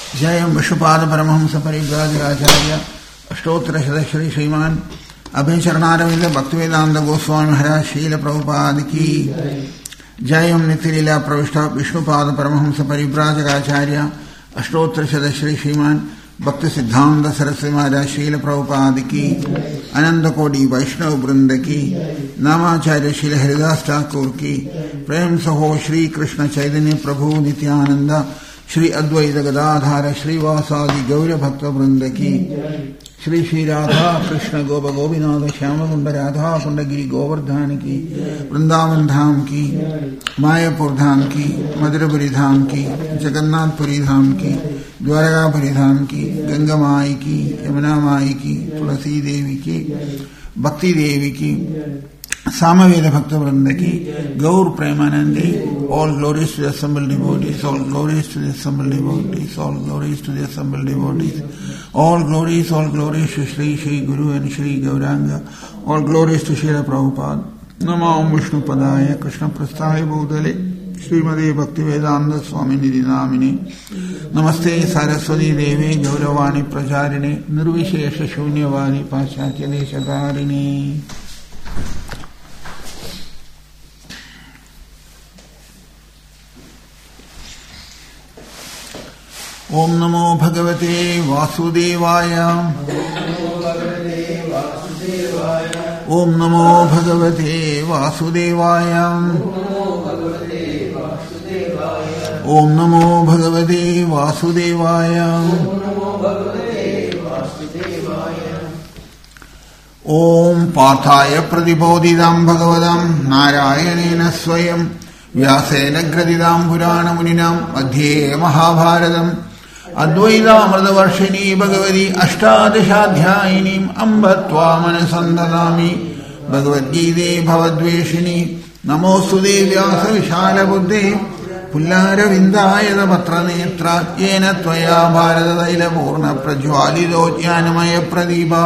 जयं विष्णुपाद परमहंस परिव्राजकाचार्य अष्टोत्तर श्री श्रीमान अभयचरणारविंद भक्तिवेदांत गोस्वामी महाराज शील प्रभुपाद की जयं नित्यलीला प्रविष्ट विष्णुपाद परमहंस परिव्राजकाचार्य अष्टोत्तर श्री श्रीमान भक्ति सिद्धांत सरस्वती महाराज शील प्रभुपाद की अनंत कोटि वैष्णव वृंद की नामाचार्य श्री हरिदास ठाकुर की प्रेम सहो श्री कृष्ण चैतन्य प्रभु नित्यानंद श्री अद्वैत गदाधार श्रीवासादि गौर भक्त वृंद की श्री श्री राधा कृष्ण गोप गोपीनाथ श्याम कुंड राधा कुंडगिरी गोवर्धन की वृंदावन धाम की मायापुर धाम की मधुरपुरी धाम की जगन्नाथपुरी धाम की द्वारकापुरी धाम की गंगा माई की यमुना माई की तुलसी देवी की भक्ति देवी की सामवेद भक्त वृंद की गौर Premanandi all glories to the assembled devotees, all glories to the assembled devotees, all glories to the assembled devotees, all glories to Shri Shri Guru and Shri Gauranga, all glories to Srila Prabhupada. Namo Vishnu Padaya Krishna Prasthaya Bhudale Srimade Bhaktivedanta Swami Nidhi Namine Namaste Saraswati Devi Gauravani Pracharine Nirvishesha Shunyavadi Paschatya Deshakarine. ओम नमो भगवते वासुदेवाय ओम नमो भगवते वासुदेवाय ओम नमो भगवते वासुदेवाय ओम पार्थाय प्रतिबोधितां भगवतां नारायणेन स्वयं व्यासेन ग्रथितां पुराणमुनिनां मध्ये महाभारतम् अद्वैतामृतवर्षिणी भगवती अष्टादशाध्यायिनीम् अम्ब त्वामनुसन्दधामि भगवद्गीते भवद्वेषिणी नमोऽस्तुते व्यासविशालबुद्धे पुल्लारविन्दायतपत्रनेत्रा येन त्वया भारततैलपूर्णप्रज्वालितो ज्ञानमयप्रदीपा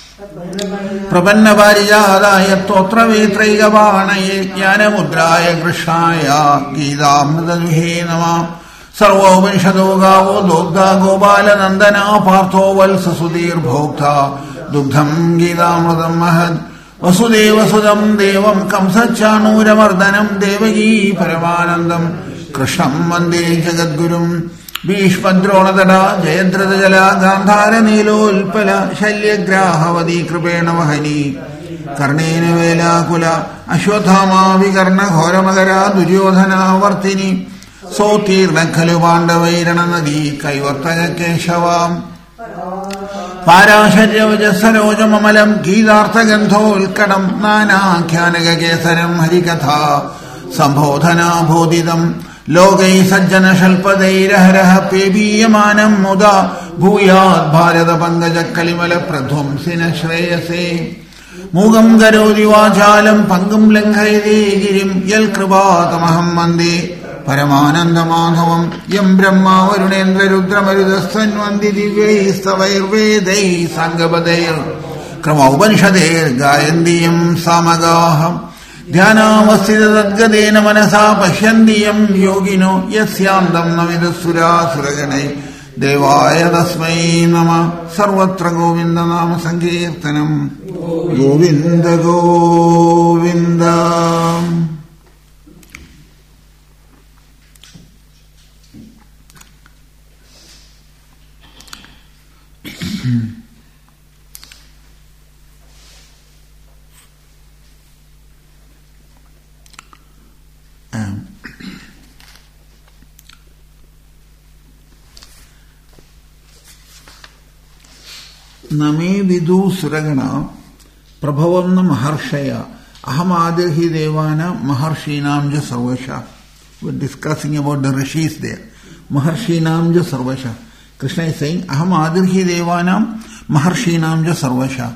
प्रपन्नपारिजाताय स्तोत्रवेत्रैकपाणये ज्ञानमुद्राय कृष्णाय गीतामृतदुहे नमः सर्वोपनिषदो गावो दोग्धा गोपालनन्दना पार्थो वत्ससुधीर्भोक्ता दुग्धम् गीतामृतम् महत् वसुदेवसुदम् देवम् कंसच्चाणूरमर्दनम् देवकी परमानन्दम् कृष्णम् वन्दे जगद्गुरुम् भीष्मद्रोणतटा जयद्रथजला गान्धारनीलोत्पल शल्यग्राहवती कृपेण वहनी कर्णेन वेलाकुल अश्वत्थामा विकर्णघोरमकरा दुर्योधनावर्तिनी सौतीर्ण खलु पाण्डवैरणनदी कैवर्तक केशवाम् पाराशर्यवजसरोजममलम् गीतार्थगन्धोल्कटम् नानाख्यानककेसरम् हरिकथा सम्बोधनाबोधितम् लोकै सज्जनशल्पदैरहरः पेबीयमानम् मुदा भूयात् भारतपङ्कजकलिमलप्रध्वंसिन श्रेयसे मूगम् करोति वाचालम् पङ्गुम् लङ्घयते गिरिम् यल्कृपातमहम् वन्दे परमानन्दमाधवम् यम् ब्रह्मा वरुणेन्द्ररुद्रमरुदस्तन्वन्ति दिव्यैस्तवैर्वेदैः साङ्गपदैर्क्रमौपनिषदैर्गायन्ति यम् सामगाः ध्यानावस्थिततद्गतेन मनसा पश्यन्ति यम् योगिनो यस्यान्तम् न विदुःसुरासुरगणैः देवाय तस्मै नमः सर्वत्र गोविन्दनाम सङ्कीर्तनम् गोविन्द गोविन्द नमे विदु सुरगण प्रभवन्न महर्षय अहमादिर्हि देवान महर्षीणां च सर्वशः. We're discussing about the rishis there. Maharshinam ja sarvasha. Krishna is saying, Aham adirhi devanam maharshinam ja sarvasha.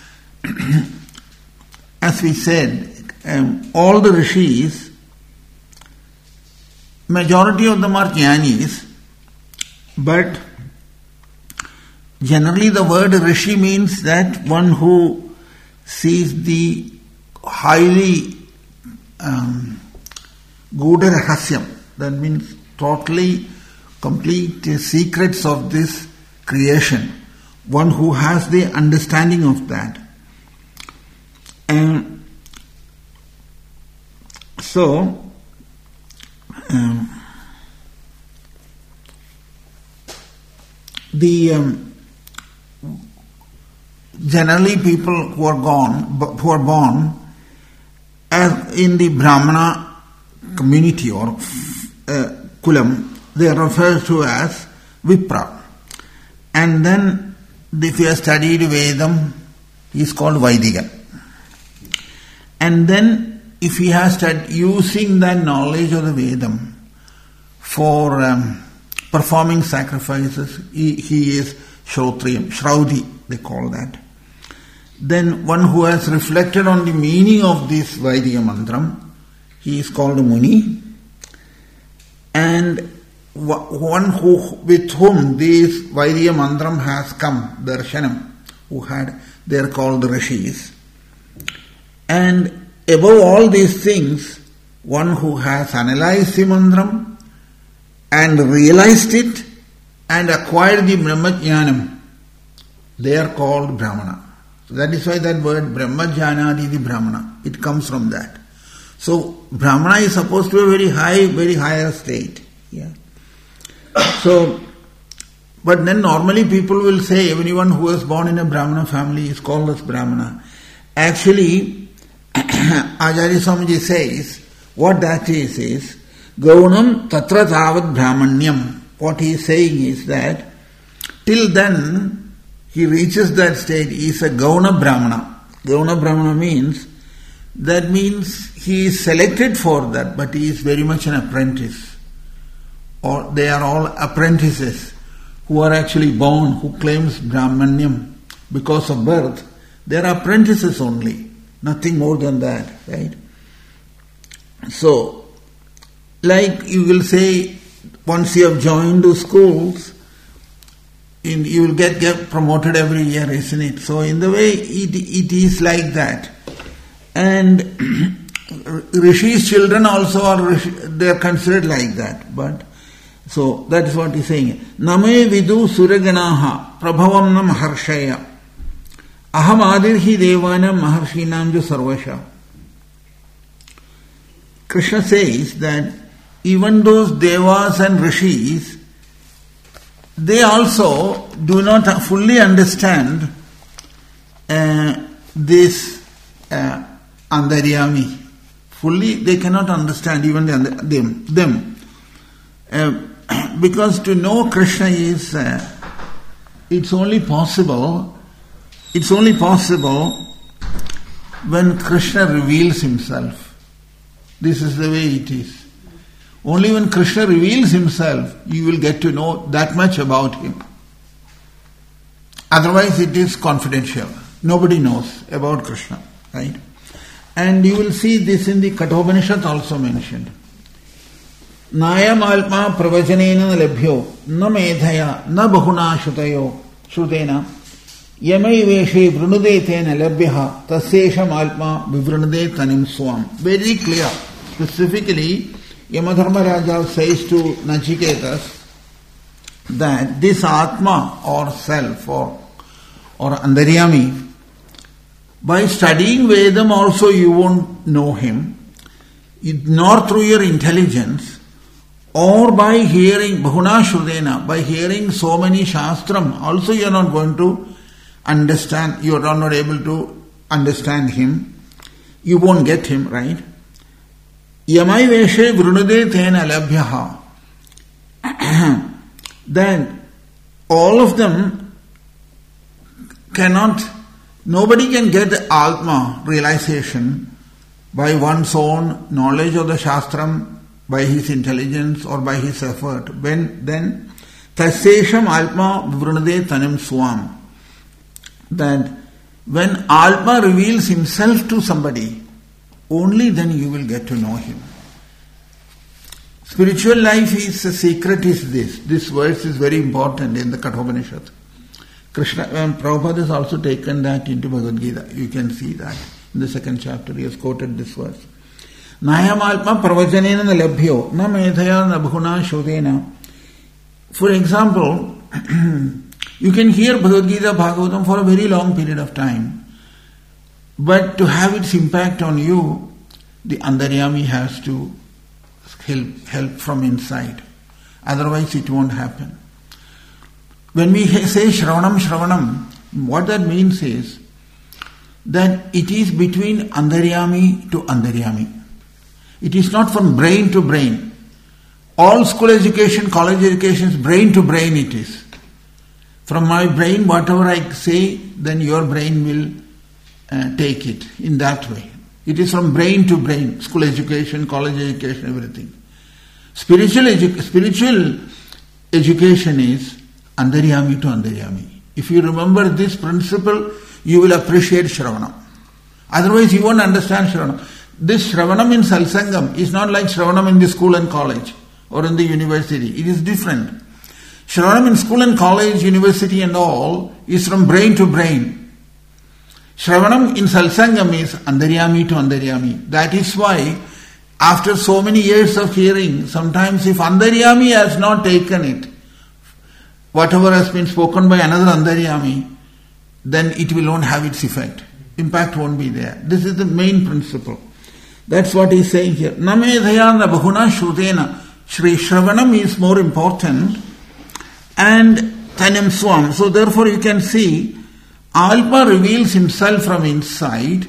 As we said, all the rishis, majority of them are jnanis, but generally the word rishi means that one who sees the highly Gudha Rahasyam, that means totally complete secrets of this creation, one who has the understanding of that. And so, generally people who are born as in the Brahmana community or kulam, they are referred to as Vipra. And then if you have studied Vedam, he is called Vaidika. And then if he has started using that knowledge of the Vedam for performing sacrifices, he is Shrotriyam, Shraudi they call that. Then one who has reflected on the meaning of this Vaidika Mantram, he is called a Muni. And one who with whom this Vaidika Mantram has come, Darshanam, they are called the Rishis. And above all these things, one who has analyzed the Mantram and realized it and acquired the Brahmajnanam, they are called Brahmana. So that is why that word Brahmajnanadi the Brahmana, it comes from that. So Brahmana is supposed to be very higher state. Yeah. So, but then normally people will say anyone who was born in a Brahmana family is called as Brahmana. Actually, Acharya Swamiji says, what that is Gaunam Tatra Tavad Brahmanyam. What he is saying is that till then he reaches that state, he is a Gauna Brahmana. Gauna Brahmana means he is selected for that, but he is very much an apprentice. Or they are all apprentices who are actually born, who claims Brahmanyam because of birth. They are apprentices only, nothing more than that, right? So, like you will say, once you have joined the schools, you will get promoted every year, isn't it? So in the way, it is like that. And Rishi's children also they are considered like that. But so that is what he is saying. Name vidu suraganaha prabhavam na maharshaya aham adirhi devanam maharshinam ju sarvasha. Krishna says that even those devas and rishis, they also do not fully understand this Antaryami. Fully they cannot understand even them. Because to know Krishna is, it's only possible when Krishna reveals himself. This is the way it is. Only when Krishna reveals himself, you will get to know that much about him. Otherwise it is confidential. Nobody knows about Krishna, right? And you will see this in the Kathopanishad also mentioned. Nayam alma pravajanena labhyo na medhaya na bahuna shutena yamai veshe vrunudetena labhyaha tasyesham alma vivrunude tanim swam. Very clear. Specifically, Yamadharmaraja says to Nachiketas that this Atma or self or Antaryami, by studying Vedam also you won't know him, nor through your intelligence, or by hearing Bahuna Shrudena, by hearing so many Shastram, also you are not going to understand, you are not able to understand him, you won't get him, right? Yamai veshe vrunude tena labhyaha. Then all of them nobody can get Atma realization by one's own knowledge of the Shastram, by his intelligence or by his effort. Then tasyesham Atma vrunude tanim swam. That when Atma reveals himself to somebody, only then you will get to know him. Spiritual life is a secret is this. This verse is very important in the Kathopanishad. Krishna and Prabhupada has also taken that into Bhagavad Gita. You can see that in the second chapter. He has quoted this verse. Nayam alpa pravajanena labhyo na medhaya na bhuna shodena For example, you can hear Bhagavad Gita, Bhagavatam for a very long period of time, but to have its impact on you, the Antaryami has to help from inside. Otherwise it won't happen. When we say Shravanam, what that means is that it is between Antaryami to Antaryami. It is not from brain to brain. All school education, college education is brain to brain it is. From my brain, whatever I say, then your brain will take it in that way. It is from brain to brain, school education, college education, everything. Spiritual education is Antaryami to Antaryami. If you remember this principle, you will appreciate Shravanam. Otherwise, you won't understand Shravanam. This Shravanam in Satsangam is not like Shravanam in the school and college or in the university. It is different. Shravanam in school and college, university and all is from brain to brain. Shravanam in Satsangam is Antaryami to Antaryami. That is why after so many years of hearing, sometimes if Antaryami has not taken it, whatever has been spoken by another Antaryami, then it will not have its effect. Impact won't be there. This is the main principle. That's what he's saying here. Namedhayana bahuna shrutena. Shri Shravanam is more important and Tanam Swam. So therefore you can see Alpa reveals himself from inside,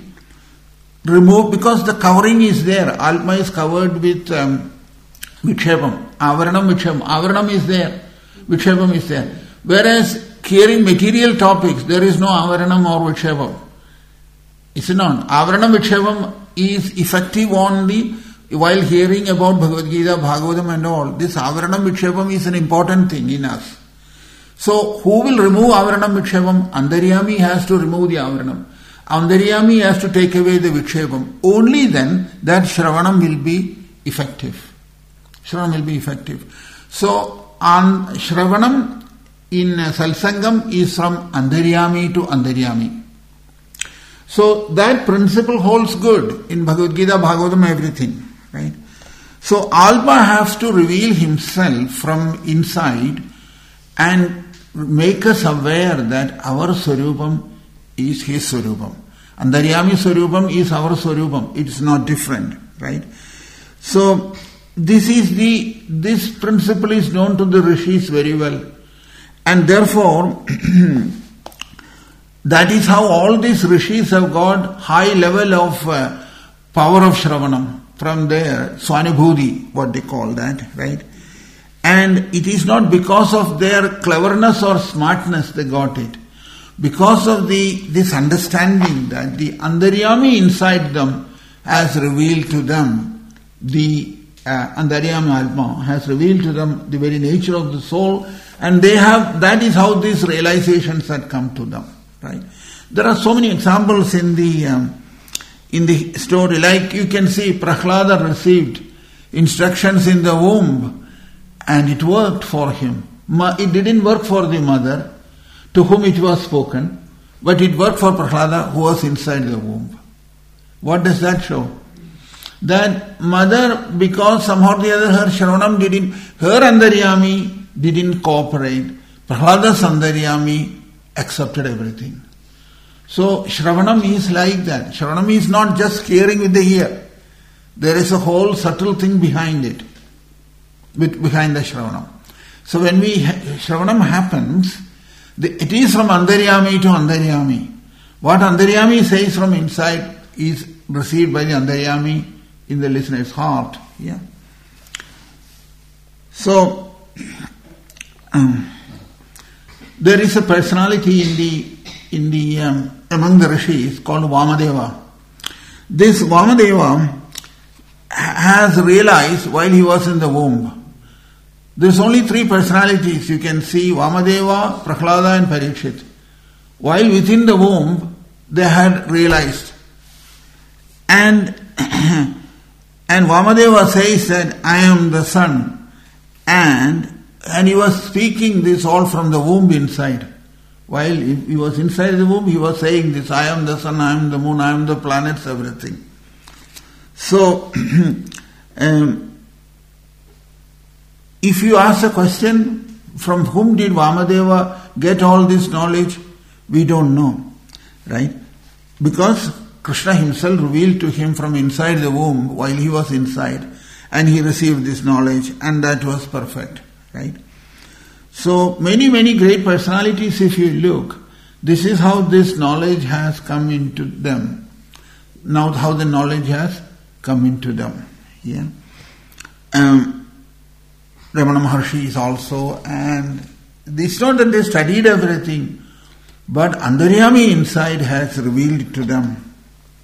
because the covering is there. Alpa is covered with Vikshepam. Avaranam Vikshepam. Avaranam is there. Vikshepam is there. Whereas hearing material topics, there is no Avaranam or Vikshepam. It's not. Avaranam Vikshepam is effective only while hearing about Bhagavad Gita, Bhagavatam and all. This Avaranam Vikshepam is an important thing in us. So, who will remove Avaranam Vikshepam? Antaryami has to remove the Avaranam. Antaryami has to take away the Vikshepam. Only then that Shravanam will be effective. Shravanam will be effective. So, Shravanam in Satsangam is from Antaryami to Antaryami. So that principle holds good in Bhagavad Gita, Bhagavatam, everything. Right? So Alpa has to reveal himself from inside and make us aware that our Swarupam is his Swarupam. Antaryami Swarupam is our Swarupam. It is not different. Right? So this principle is known to the Rishis very well. And therefore, that is how all these Rishis have got high level of power of Shravanam. From there, Swanibhudi, what they call that, right? And it is not because of their cleverness or smartness they got it. Because of this understanding that the Antaryami inside them has revealed to them, the Antaryami Atma has revealed to them the very nature of the soul, and that is how these realizations had come to them. Right? There are so many examples in the story. Like you can see, Prahlada received instructions in the womb, and it worked for him. It didn't work for the mother, to whom it was spoken, but it worked for Prahlada, who was inside the womb. What does that show? That mother, because somehow or the other her Shravanam her Antaryami didn't cooperate. Prahlada's Antaryami accepted everything. So Shravanam is like that. Shravanam is not just hearing with the ear. There is a whole subtle thing behind it, behind the Shravanam. So when Shravanam happens, it is from Antaryami to Antaryami. What Antaryami says from inside is received by the Antaryami in the listener's heart. Yeah. So there is a personality among the Rishis called Vamadeva. This Vamadeva has realized while he was in the womb. There's only three personalities you can see: Vamadeva, Prahlada and Parikshit. While within the womb, they had realized. And Vamadeva says that I am the sun, and he was speaking this all from the womb inside. While he was inside the womb, he was saying this: I am the sun, I am the moon, I am the planets, everything. So, if you ask a question, From whom did Vamadeva get all this knowledge? We don't know, right? Because Krishna himself revealed to him from inside the womb while he was inside, and he received this knowledge, and that was perfect, right? So many, many great personalities, if you look, this is how this knowledge has come into them. Now how the knowledge has come into them. Yeah. Ramana Maharshi is also, and it's not that they studied everything, but Antaryami inside has revealed to them.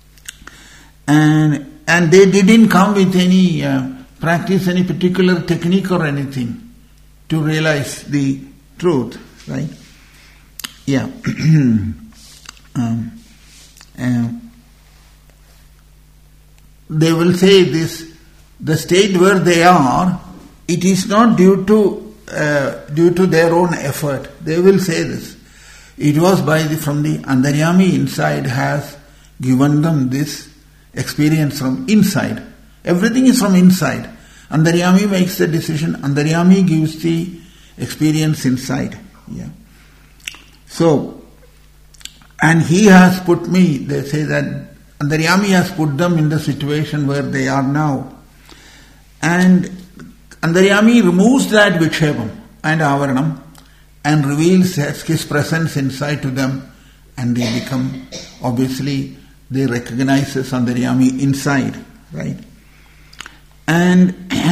And they didn't come with any practice, any particular technique or anything to realize the truth, right? Yeah. They will say this, the state where they are, it is not due to their own effort. They will say this. It was from the Antaryami inside has given them this experience from inside. Everything is from inside. Antaryami makes the decision. Antaryami gives the experience inside. Yeah. So, and he has put me, they say that Antaryami has put them in the situation where they are now. And Antaryami removes that Vikshepam and Avaranam and reveals his presence inside to them, and they become, obviously, they recognize this Antaryami inside, right? And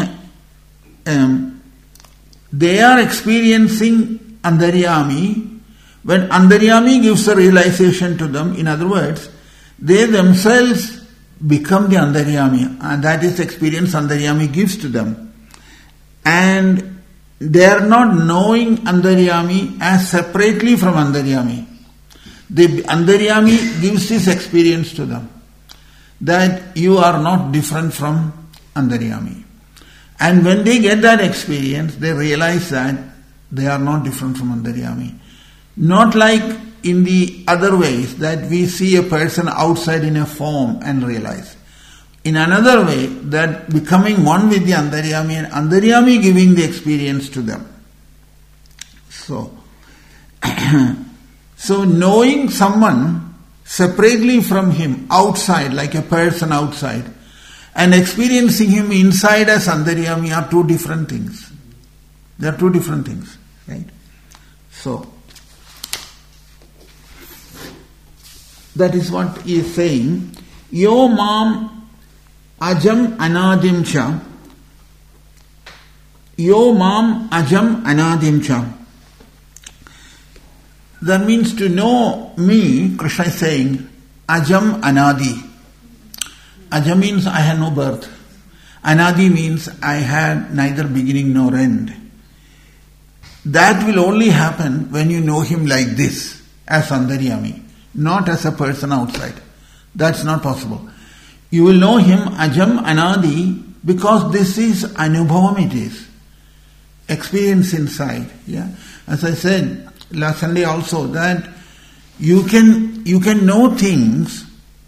they are experiencing Antaryami when Antaryami gives a realization to them. In other words, they themselves become the Antaryami, and that is the experience Antaryami gives to them. And they are not knowing Antaryami as separately from Antaryami. The Antaryami gives this experience to them, that you are not different from Antaryami. And when they get that experience, they realize that they are not different from Antaryami. Not like in the other ways that we see a person outside in a form and realize. In another way, that becoming one with the Antaryami and Antaryami giving the experience to them. So knowing someone separately from him, outside, like a person outside, and experiencing him inside as Antaryami are two different things. They are two different things, right? So, that is what he is saying. Yo mam ajam anadim cha. Yo mam ajam anadim cha. That means to know me, Krishna is saying, ajam anadi. Ajam means I had no birth. Anadi means I had neither beginning nor end. That will only happen when you know him like this, as Antaryami, not as a person outside. That's not possible. You will know him ajam anadi because this is anubhavam, it is. Experience inside. Yeah. As I said last Sunday also, that you can know things,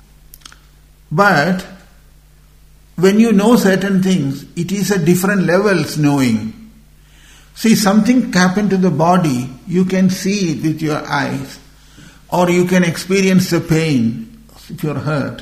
but when you know certain things, it is at different levels knowing. See, something happened to the body, you can see it with your eyes, or you can experience the pain if you're hurt.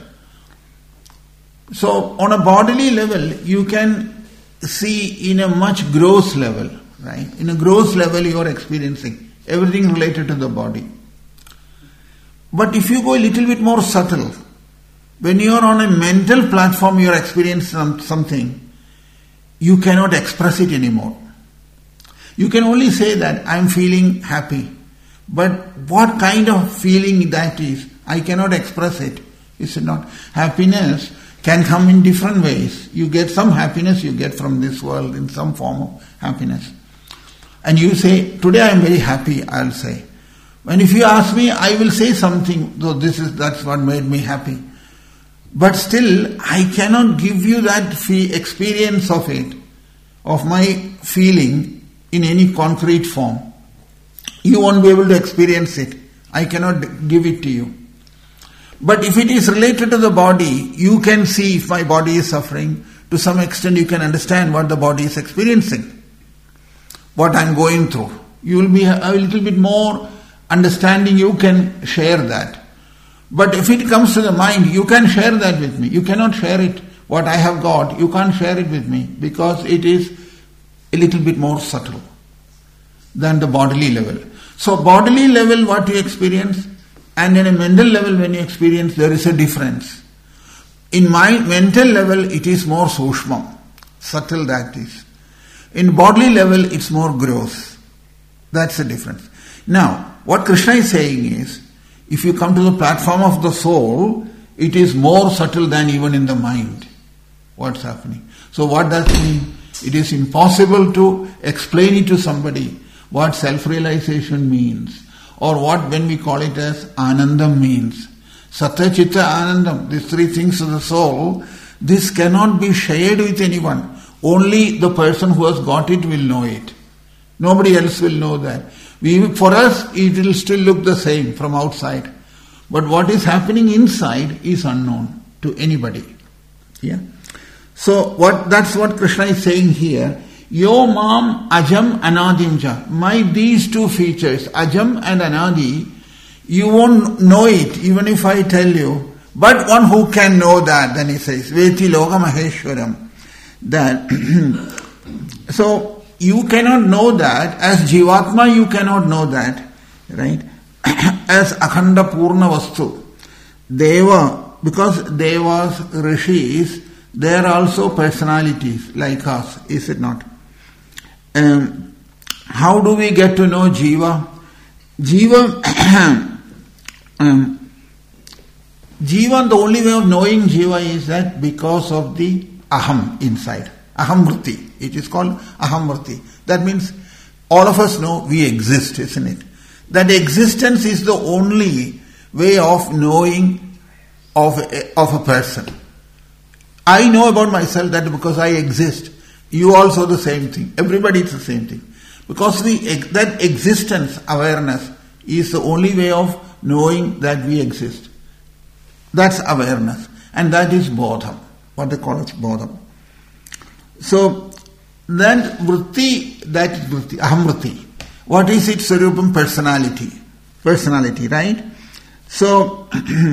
So on a bodily level, you can see in a much gross level, right? In a gross level you are experiencing everything related to the body. But if you go a little bit more subtle, when you are on a mental platform, you are experiencing something, you cannot express it anymore. You can only say that I am feeling happy. But what kind of feeling that is, I cannot express it. Is it not? Happiness can come in different ways. You get some happiness you get from this world in some form of happiness. And you say, today I am very happy, I'll say. And if you ask me, I will say something, though that's what made me happy. But still, I cannot give you that experience of it, of my feeling in any concrete form. You won't be able to experience it. I cannot give it to you. But if it is related to the body, you can see if my body is suffering. To some extent, you can understand what the body is experiencing. what I'm going through. You will be a little bit more understanding, you can share that. But if it comes to the mind, you can share that with me. You cannot share it. What I have got, you can't share it with me because it is a little bit more subtle than the bodily level. So bodily level what you experience and in a mental level when you experience, there is a difference. In my mental level it is more sushma, subtle that is. In bodily level it's more gross. That's the difference. Now, what Krishna is saying is, if you come to the platform of the soul, it is more subtle than even in the mind. What's happening? So what does it mean? It is impossible to explain it to somebody what self-realization means, or what when we call it as Anandam means. Satya, Chitta, Anandam, these three things of the soul, this cannot be shared with anyone. Only the person who has got it will know it. Nobody else will know that. For us, it will still look the same from outside. But what is happening inside is unknown to anybody. Yeah. So that's what Krishna is saying here. Yo mam ajam anadimja. My these two features, ajam and anadi, you won't know it even if I tell you. But one who can know that, then he says, Veti loka maheshwaram. That so you cannot know that. As Jivatma you cannot know that. Right? As Akhanda Purna Vastu. Deva, because Devas, Rishis, they are also personalities like us, is it not? How do we get to know Jiva? Jiva, Jiva, the only way of knowing Jiva is that because of the Aham inside. Ahamvrti. It is called Ahamvrti. That means all of us know we exist, isn't it? That existence is the only way of knowing of a person. I know about myself that because I exist. You also the same thing. Everybody is the same thing. Because that existence, awareness, is the only way of knowing that we exist. That's awareness. And that is bodham. What they call it, bodham. So, that vritti, that is vritti, ahamvriti. What is its sarupam? Personality. Personality, right? So,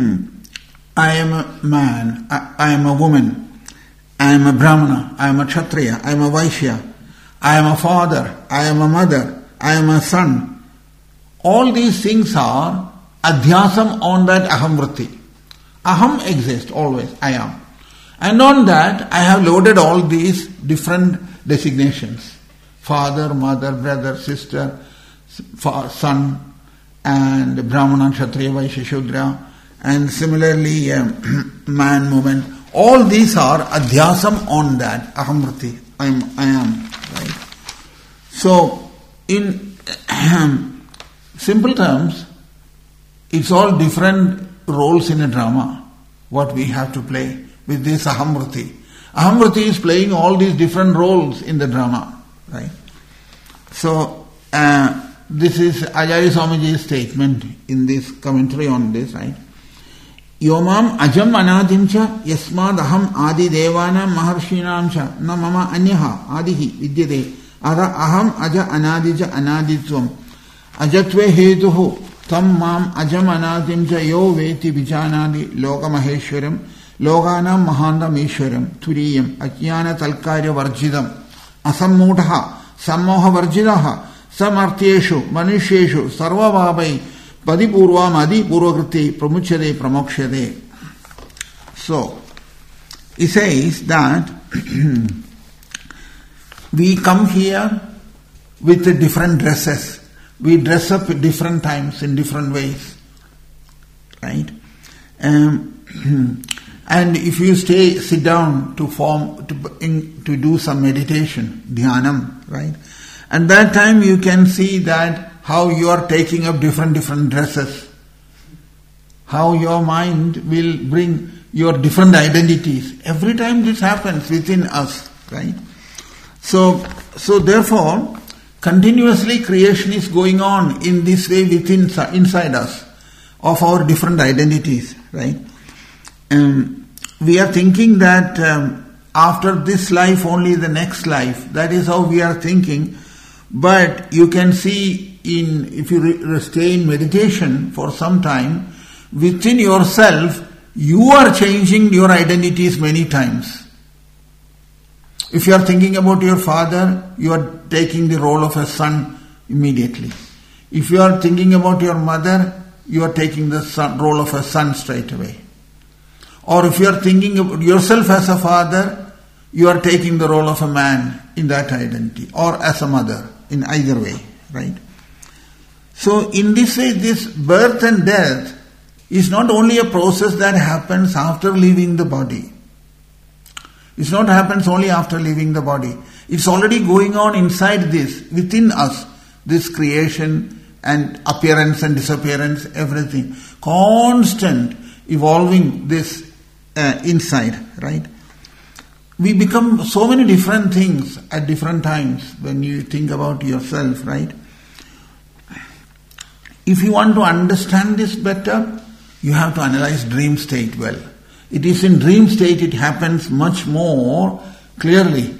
I am a man, I am a woman, I am a brahmana, I am a kshatriya, I am a vaishya, I am a father, I am a mother, I am a son. All these things are adhyasam on that ahamvriti. Aham exists always, I am. And on that, I have loaded all these different designations. Father, mother, brother, sister, son, and Brahmana, Kshatriya, Vaishya, Shudra, and similarly man, woman. All these are adhyasam on that, ahamvriti, I am. Right? So, in simple terms, it's all different roles in a drama, what we have to play with this ahamvriti. Ahamvriti is playing all these different roles in the drama, right? So, this is Acharya Swamiji's statement in this commentary on this, right? Yomam ajam anadimcha yasmad aham adi devanam maharshinamcha na mama anyaha adihi vidyate ara aham aja anadija anaditvam ajatve hetuhu tam mam ajam anadimcha yo veti vijanadi lokamaheshwaram lokanam mahandam ishwaram turiyam ajnana talkarya varjidam asammudha sammoha varjidaha samartyeshu manusheshu sarvabhabai padipurvam adipurvakriti pramuchade pramokshade. So, he says that we come here with different dresses. We dress up at different times in different ways. Right? And if you sit down to do some meditation, dhyanam, right? At that time you can see that how you are taking up different dresses. How your mind will bring your different identities. Every time this happens within us, right? So therefore, continuously creation is going on in this way inside us of our different identities, right? We are thinking that after this life only the next life. That is how we are thinking. But you can see if you stay in meditation for some time, within yourself, you are changing your identities many times. If you are thinking about your father, you are taking the role of a son immediately. If you are thinking about your mother, you are taking the role of a son straight away. Or if you are thinking about yourself as a father, you are taking the role of a man in that identity, or as a mother, in either way, right? So in this way, this birth and death is not only a process that happens after leaving the body. It's not happens only after leaving the body. It's already going on inside this, within us, this creation and appearance and disappearance, everything. Constant evolving this inside, right? We become so many different things at different times when you think about yourself, right? If you want to understand this better, you have to analyze dream state well. It is in dream state it happens much more clearly.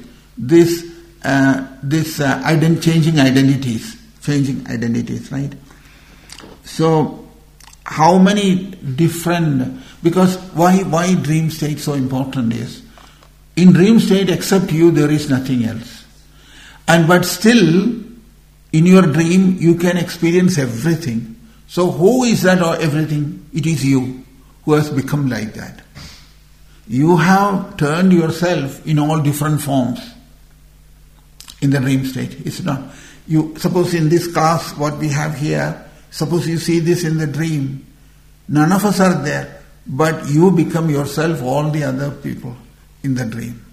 Changing identities, right? So, how many different? Because why dream state so important is, in dream state except you there is nothing else, but still in your dream you can experience everything. So who is that or everything? It is you who has become like that. You have turned yourself in all different forms in the dream state. It's not. You suppose in this class what we have here, suppose you see this in the dream. None of us are there, but you become yourself all the other people in the dream.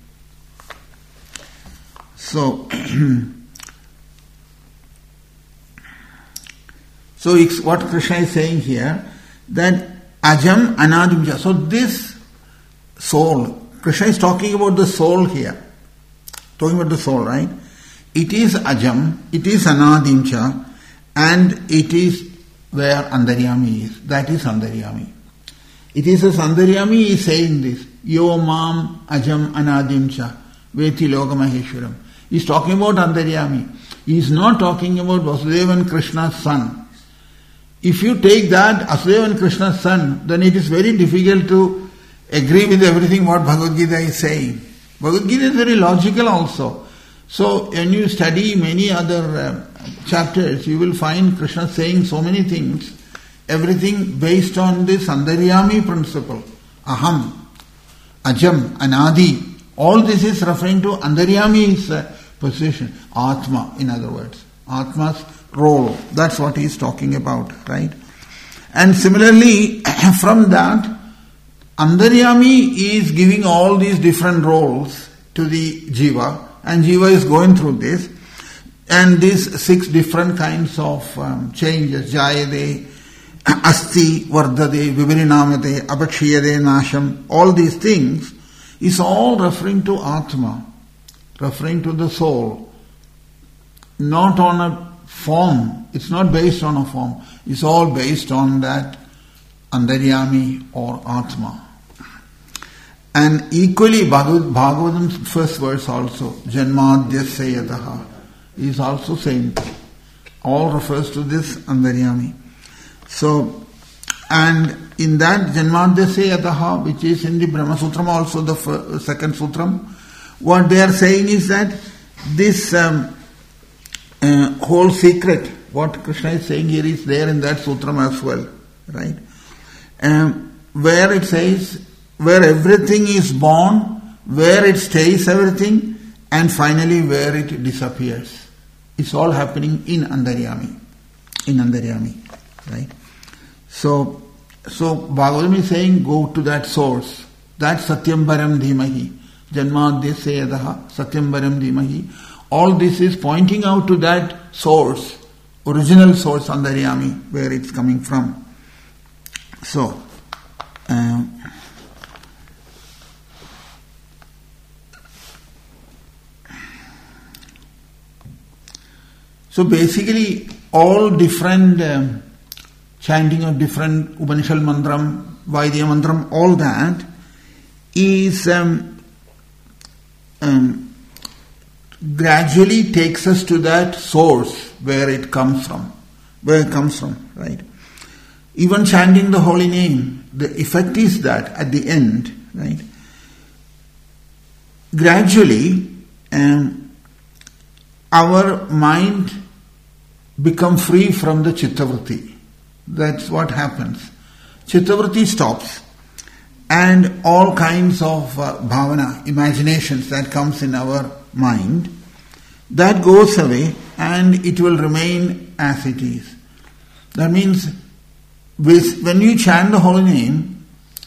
So, so it's what Krishna is saying here, that ajam anadimja. So this soul, Krishna is talking about the soul here. Talking about the soul, right? It is ajam, it is anadimcha, and it is where Antaryami is. That is Antaryami. It is as Antaryami is saying this. Yo mam ajam anadimcha veti lokamaheshwaram. He is talking about Antaryami. He is not talking about Vasudeva and Krishna's son. If you take that Vasudeva and Krishna's son, then it is very difficult to agree with everything what Bhagavad Gita is saying. Bhagavad Gita is very logical also. So when you study many other chapters, you will find Krishna saying so many things, everything based on this Antaryami principle. Aham, Ajam, Anadi. All this is referring to Antaryami's position. Atma, in other words. Atma's role. That's what he is talking about, right? And similarly, from that, Antaryami is giving all these different roles to the Jiva, and Jiva is going through this. And these 6 different kinds of changes, Jayade, Asti, Vardade, Vivarinamate, Apakshiyade, Nasham, all these things is all referring to Atma, referring to the soul, not on a form. It's not based on a form. It's all based on that Antaryami or Atma. And equally, Bhagavatam's first verse also, Janmadhyasya yataha, is also saying, all refers to this Antaryami. So, and in that Janmadhyasya yataha, which is in the Brahma Sutram also, the second Sutram, what they are saying is that this whole secret, what Krishna is saying here, is there in that Sutram as well, right? Where it says, where everything is born, where it stays everything, and finally where it disappears. It's all happening in Antaryami. In Antaryami, right? So Bhagavatam is saying, go to that source. That's Satyam Param Dhimahi. Janmadhyasya yataha Satyam Param Dhimahi. All this is pointing out to that source, original source Antaryami, where it's coming from. So, so basically, all different chanting of different Upanishad mantram, Vaidya mantram, all that is gradually takes us to that source where it comes from. Right? Even chanting the holy name, the effect is that at the end, right? Gradually, our mind becomes free from the chittavritti. That's what happens. Chittavritti stops, and all kinds of bhavana, imaginations that comes in our mind, that goes away and it will remain as it is. That means when you chant the holy name,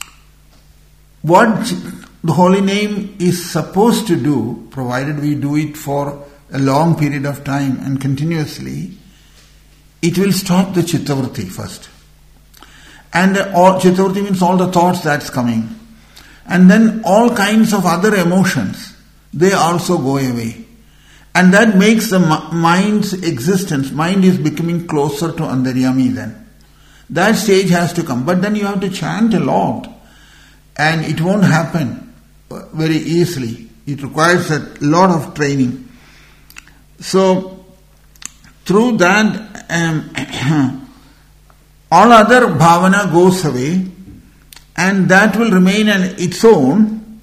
what the holy name is supposed to do, provided we do it for a long period of time and continuously, it will stop the chittavritti first. And all chittavritti means all the thoughts that's coming. And then all kinds of other emotions, they also go away. And that makes the mind's existence, mind is becoming closer to Antaryami then. That stage has to come. But then you have to chant a lot. And it won't happen very easily. It requires a lot of training. So, through that, all other bhavana goes away, and that will remain on its own,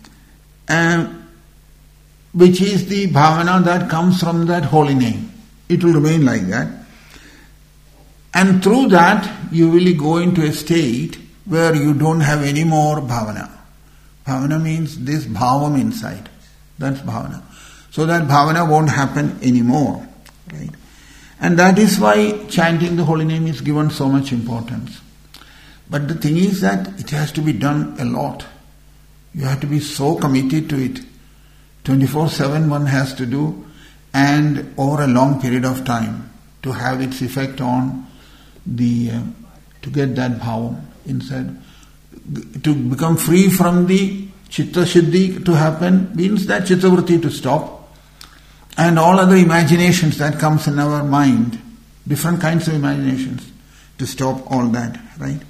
which is the bhavana that comes from that holy name. It will remain like that. And through that, you will go into a state where you don't have any more bhavana. Bhavana means this bhavam inside. That's bhavana. So that bhavana won't happen anymore. Right? And that is why chanting the holy name is given so much importance. But the thing is that it has to be done a lot. You have to be so committed to it. 24/7 one has to do, and over a long period of time to have its effect on to get that bhavam inside. To become free from the chitta siddhi to happen means that chittavritti to stop. And all other imaginations that comes in our mind, different kinds of imaginations, to stop all that, right?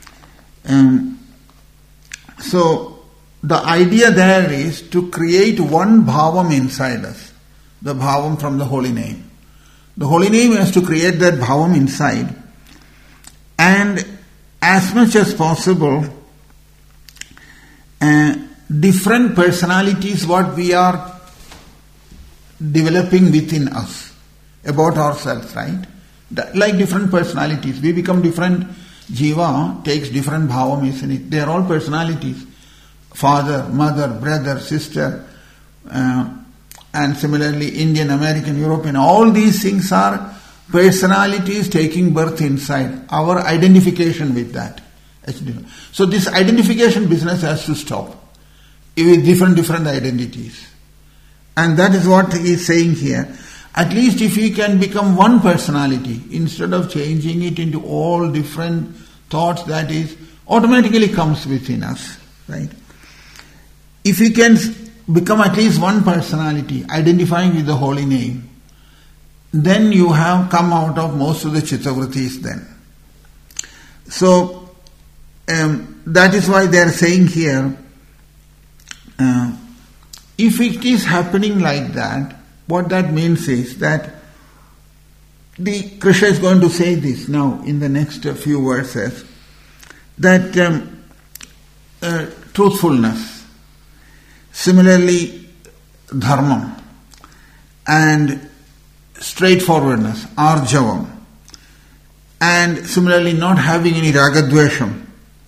So, the idea there is to create one bhavam inside us, the bhavam from the holy name. The holy name has to create that bhavam inside, and as much as possible, different personalities what we are developing within us about ourselves, right? Like different personalities. We become different. Jiva takes different bhavam, isn't it? They are all personalities. Father, mother, brother, sister, and similarly Indian, American, European. All these things are personalities taking birth inside. Our identification with that. So this identification business has to stop with different identities. And that is what he is saying here. At least if we can become one personality, instead of changing it into all different thoughts, that is automatically comes within us, right? If we can become at least one personality, identifying with the holy name, then you have come out of most of the chittavrittis then. So, that is why they are saying here, if it is happening like that, what that means is that Krishna is going to say this now in the next few verses, that truthfulness, similarly dharma, and straightforwardness, arjavam, and similarly not having any ragadvesham.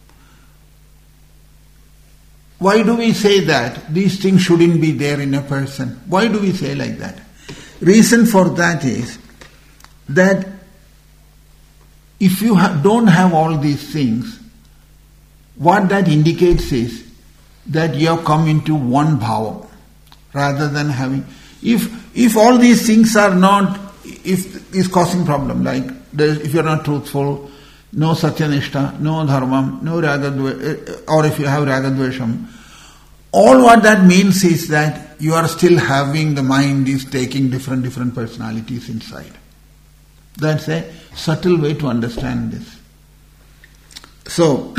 Why do we say that? These things shouldn't be there in a person. Why do we say like that? Reason for that is that if you don't have all these things, what that indicates is that you have come into one bhava rather than having... If all these things are not... If is causing problem, like if you are not truthful, no satyanishta, no dharmam, no ragadvesham, or if you have ragadvesham, all what that means is that you are still having, the mind is taking different personalities inside. That's a subtle way to understand this. So,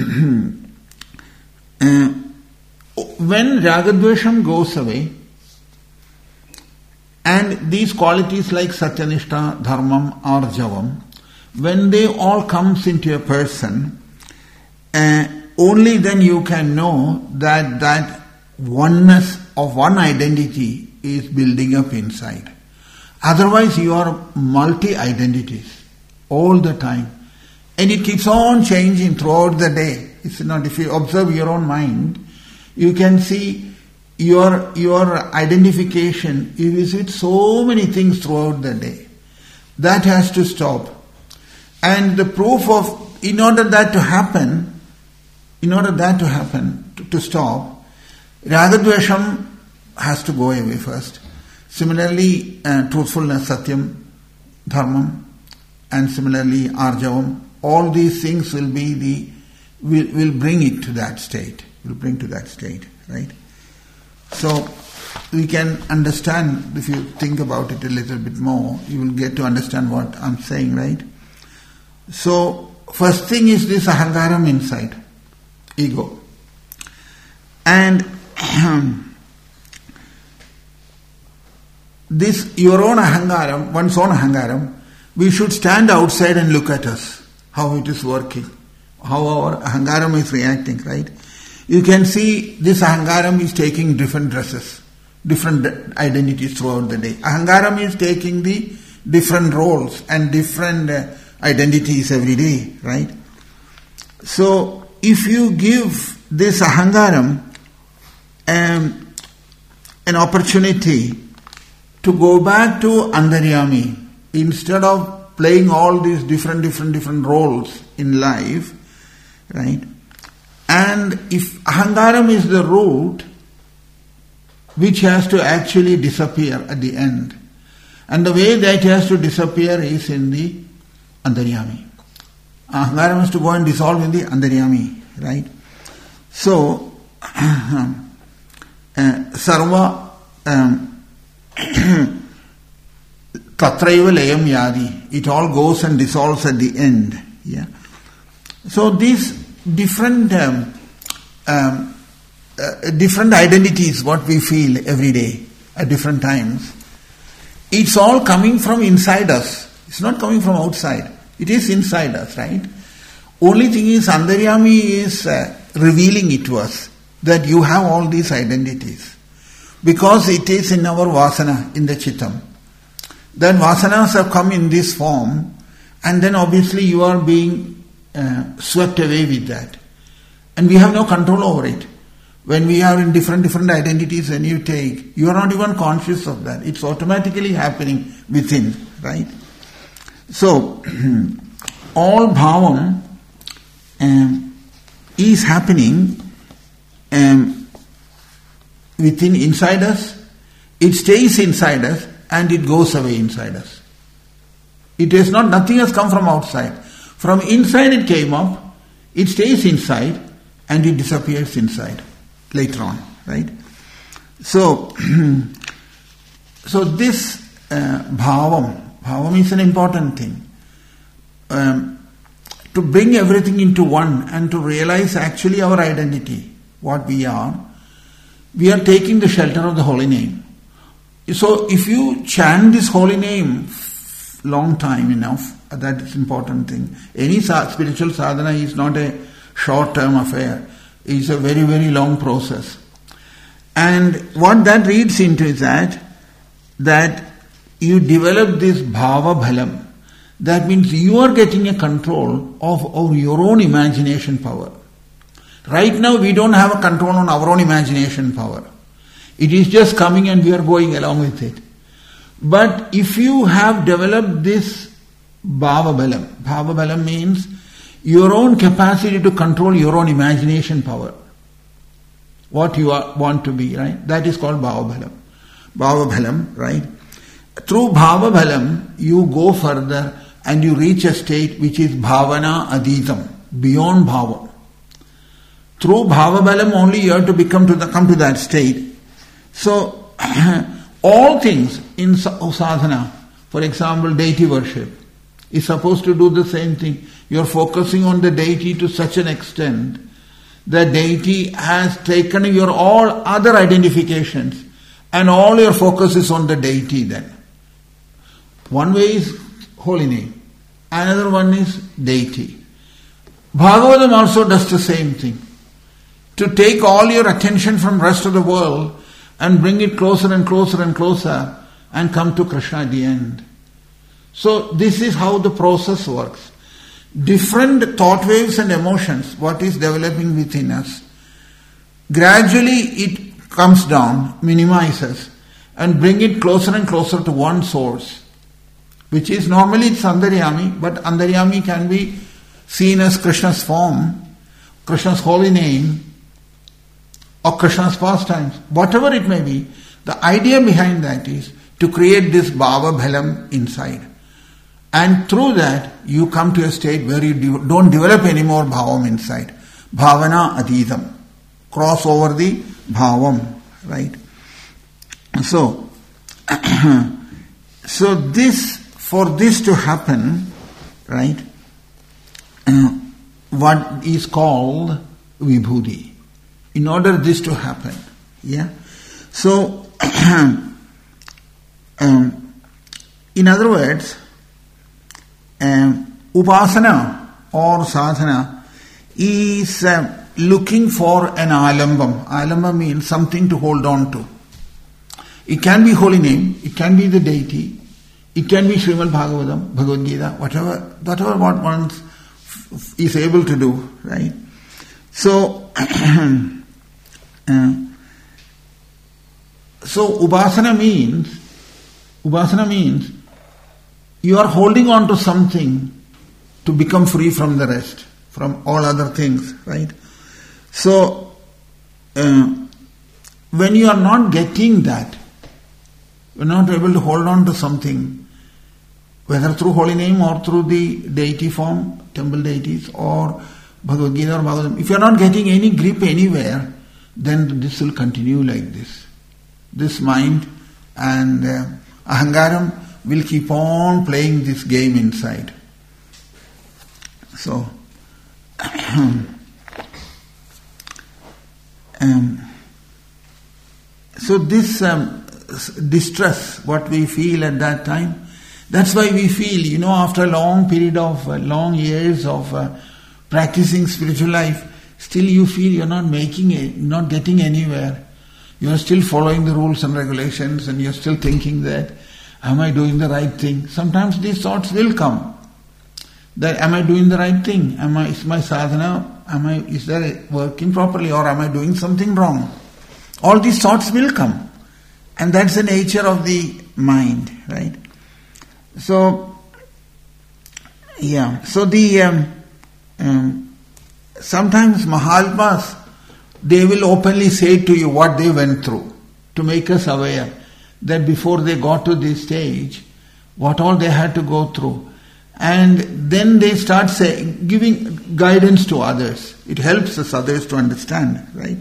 when ragadvesham goes away, And these qualities like Satyanishta, Dharmam, Arjavam, when they all comes into a person, only then you can know that oneness of one identity is building up inside. Otherwise you are multi-identities all the time. And it keeps on changing throughout the day. It's not, if you observe your own mind, you can see your identification. You visit so many things throughout the day. That has to stop. And the proof of, in order that to happen, to stop, Ragadvesham has to go away first. Similarly, truthfulness, Satyam, Dharmam, and similarly Arjavam, all these things will bring it to that state. Will bring to that state, right? So we can understand, if you think about it a little bit more, you will get to understand what I'm saying, right? So first thing is this ahankaram inside, ego. And this, your own ahankaram, one's own ahankaram, we should stand outside and look at us, how it is working, how our ahankaram is reacting, right? You can see this ahankaram is taking different dresses, different identities throughout the day. Ahankaram is taking the different roles and different identities every day, right? So if you give this ahankaram an opportunity to go back to Antaryami, instead of playing all these different roles in life, right? And if ahankaram is the root which has to actually disappear at the end, and the way that has to disappear is in the Antaryami. Ahankaram has to go and dissolve in the Antaryami, right? So, sarva tatraiva layam yadi. It all goes and dissolves at the end. Yeah. So these different identities, what we feel every day at different times, it's all coming from inside us. It's not coming from outside. It is inside us, right? Only thing is, Antaryami is revealing it to us, that you have all these identities. Because it is in our vasana, in the chittam. Then vasanas have come in this form, and then obviously you are being swept away with that. And we have no control over it. When we are in different identities and you take, you are not even conscious of that. It's automatically happening within, right? So, all bhavam is happening within, inside us. It stays inside us and it goes away inside us. It is not, nothing has come from outside. From inside it came up, it stays inside and it disappears inside later on, right? So, this bhavam is an important thing. To bring everything into one and to realize actually our identity, what we are taking the shelter of the holy name. So if you chant this holy name long time enough, that is important thing. Any spiritual sadhana is not a short-term affair. It's a very, very long process. And what that reads into is that you develop this bhava bhalam. That means you are getting a control of your own imagination power. Right now we don't have a control on our own imagination power. It is just coming and we are going along with it. But if you have developed this bhava bhalam means your own capacity to control your own imagination power. What you want to be, right? That is called bhava bhalam, right? Through bhava bhalam, you go further and you reach a state which is bhavana aditam, beyond bhava. Through bhava bhalam only you have to come to that state. So, all things in sadhana, for example, deity worship, is supposed to do the same thing. You are focusing on the deity to such an extent that deity has taken your all other identifications and all your focus is on the deity then. One way is holy name, another one is deity. Bhagavatam also does the same thing. To take all your attention from rest of the world and bring it closer and closer and closer and come to Krishna at the end. So this is how the process works. Different thought waves and emotions, what is developing within us, gradually it comes down, minimizes, and bring it closer and closer to one source, which is normally it's Antaryami, but Antaryami can be seen as Krishna's form, Krishna's holy name, or Krishna's pastimes, whatever it may be. The idea behind that is to create this Bhava Bhalam inside. And through that, you come to a state where you don't develop any more Bhavam inside. Bhavana Adidam. Cross over the Bhavam. Right? So, for this to happen, right, what is called Vibhuti. In order this to happen. Yeah? So, in other words, upasana or sadhana is looking for an alambam. Alambam means something to hold on to. It can be holy name, it can be the deity, it can be Srimad Bhagavatam, Bhagavad Gita, whatever what one is able to do, right? So, so upasana means you are holding on to something to become free from the rest, from all other things, right? So, when you are not getting that, you are not able to hold on to something, whether through holy name or through the deity form, temple deities, or Bhagavad Gita or Bhagavatam, if you are not getting any grip anywhere, then this will continue like this. This mind and ahangaram will keep on playing this game inside. So, so this distress, what we feel at that time, that's why we feel, after a long period of, long years of practicing spiritual life, still you feel you're not making it, not getting anywhere. You are still following the rules and regulations and you're still thinking that, am I doing the right thing? Sometimes these thoughts will come. That, am I doing the right thing? Is my sadhana, is there working properly, or am I doing something wrong? All these thoughts will come. And that's the nature of the mind, right? So, yeah. So sometimes Mahatmas, they will openly say to you what they went through to make us aware that before they got to this stage, what all they had to go through. And then they start giving guidance to others. It helps us others to understand, right?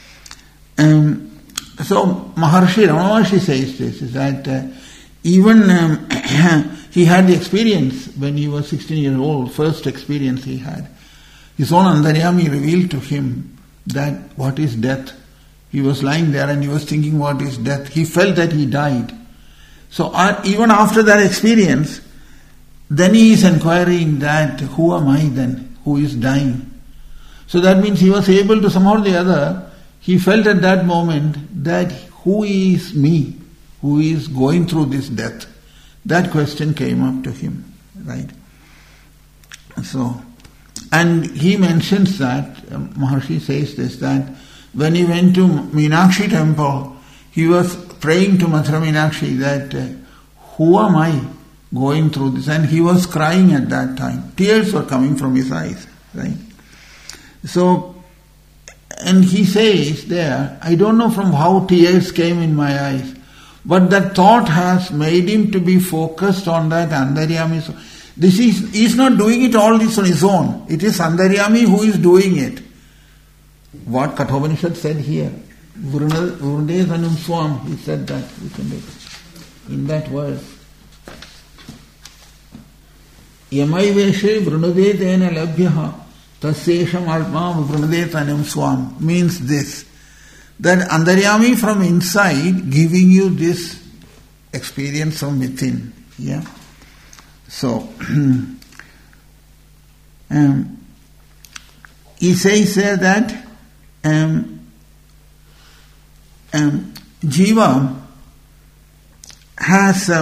So Maharishi Ramana Maharshi says this, is that even he had the experience when he was 16 years old, first experience he had. His own Antaryami revealed to him that what is death. He was lying there and he was thinking what is death. He felt that he died. So even after that experience, then he is inquiring that who am I then, who is dying? So that means he was able to somehow or the other, he felt at that moment that who is me, who is going through this death? That question came up to him, right? So, and he mentions that, Maharshi says this, that when he went to Meenakshi temple, he was praying to Mathura Meenakshi that who am I going through this? And he was crying at that time. Tears were coming from his eyes, right? So, and he says there, I don't know from how tears came in my eyes, but that thought has made him to be focused on that Antaryami. He's not doing it all this on his own. It is Antaryami who is doing it. What Kathopanishad said here, Vrunde Dhanam Swam, he said that, in that verse. Yamai Veshe Vrunade Tena Labhyaha Tasesham Alpam Vrunade Dhanam Swam means this, that Antaryami from inside giving you this experience from within. Yeah. So he says there that Jiva has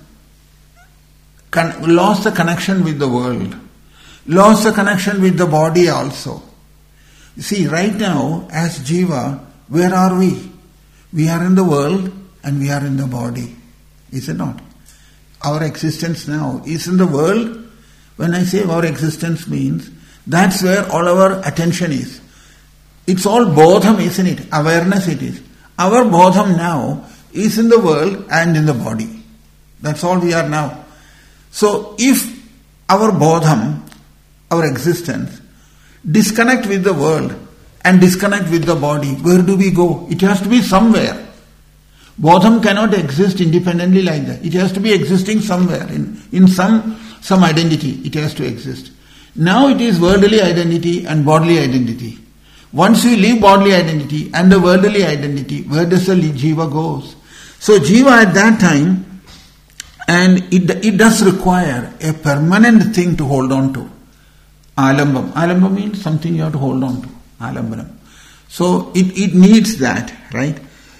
lost the connection with the world, lost the connection with the body also. You see, right now, as Jiva, where are we? We are in the world and we are in the body. Is it not? Our existence now is in the world. When I say our existence means, that's where all our attention is. It's all bodham, isn't it? Awareness it is. Our bodham now is in the world and in the body. That's all we are now. So if our bodham, our existence, disconnect with the world and disconnect with the body, where do we go? It has to be somewhere. Bodham cannot exist independently like that. It has to be existing somewhere. In some identity it has to exist. Now it is worldly identity and bodily identity. Once we leave bodily identity and the worldly identity, where does the jiva goes? So jiva at that time, and it does require a permanent thing to hold on to. Alambam. Alambam means something you have to hold on to. Alambanam. So it needs that, right?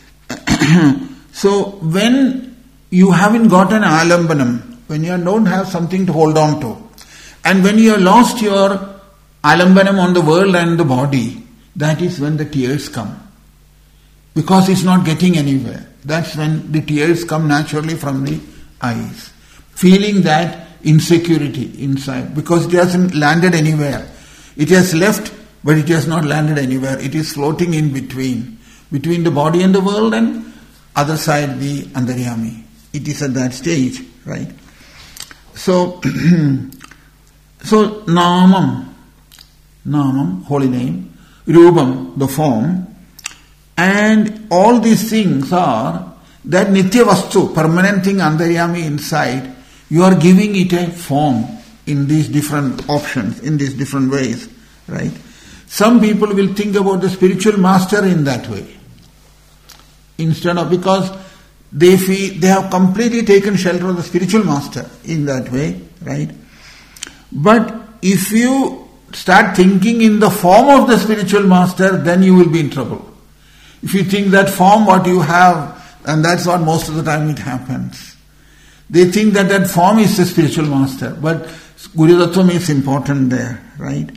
So when you haven't got an alambanam, when you don't have something to hold on to, and when you have lost your alambanam on the world and the body, that is when the tears come. Because it's not getting anywhere. That's when the tears come naturally from the eyes. Feeling that insecurity inside, because it hasn't landed anywhere. It has left, but it has not landed anywhere. It is floating in between the body and the world, and other side the Antaryami. It is at that stage, right? So Namam, holy name, Rupam, the form, and all these things are that Nitya Vastu, permanent thing Antaryami inside. You are giving it a form in these different options, in these different ways, right? Some people will think about the spiritual master in that way. Instead of, because they feel they have completely taken shelter of the spiritual master in that way, right? But if you start thinking in the form of the spiritual master, then you will be in trouble. If you think that form what you have, and that's what most of the time it happens. They think that form is the spiritual master, but Guru Tattvam is important there, right?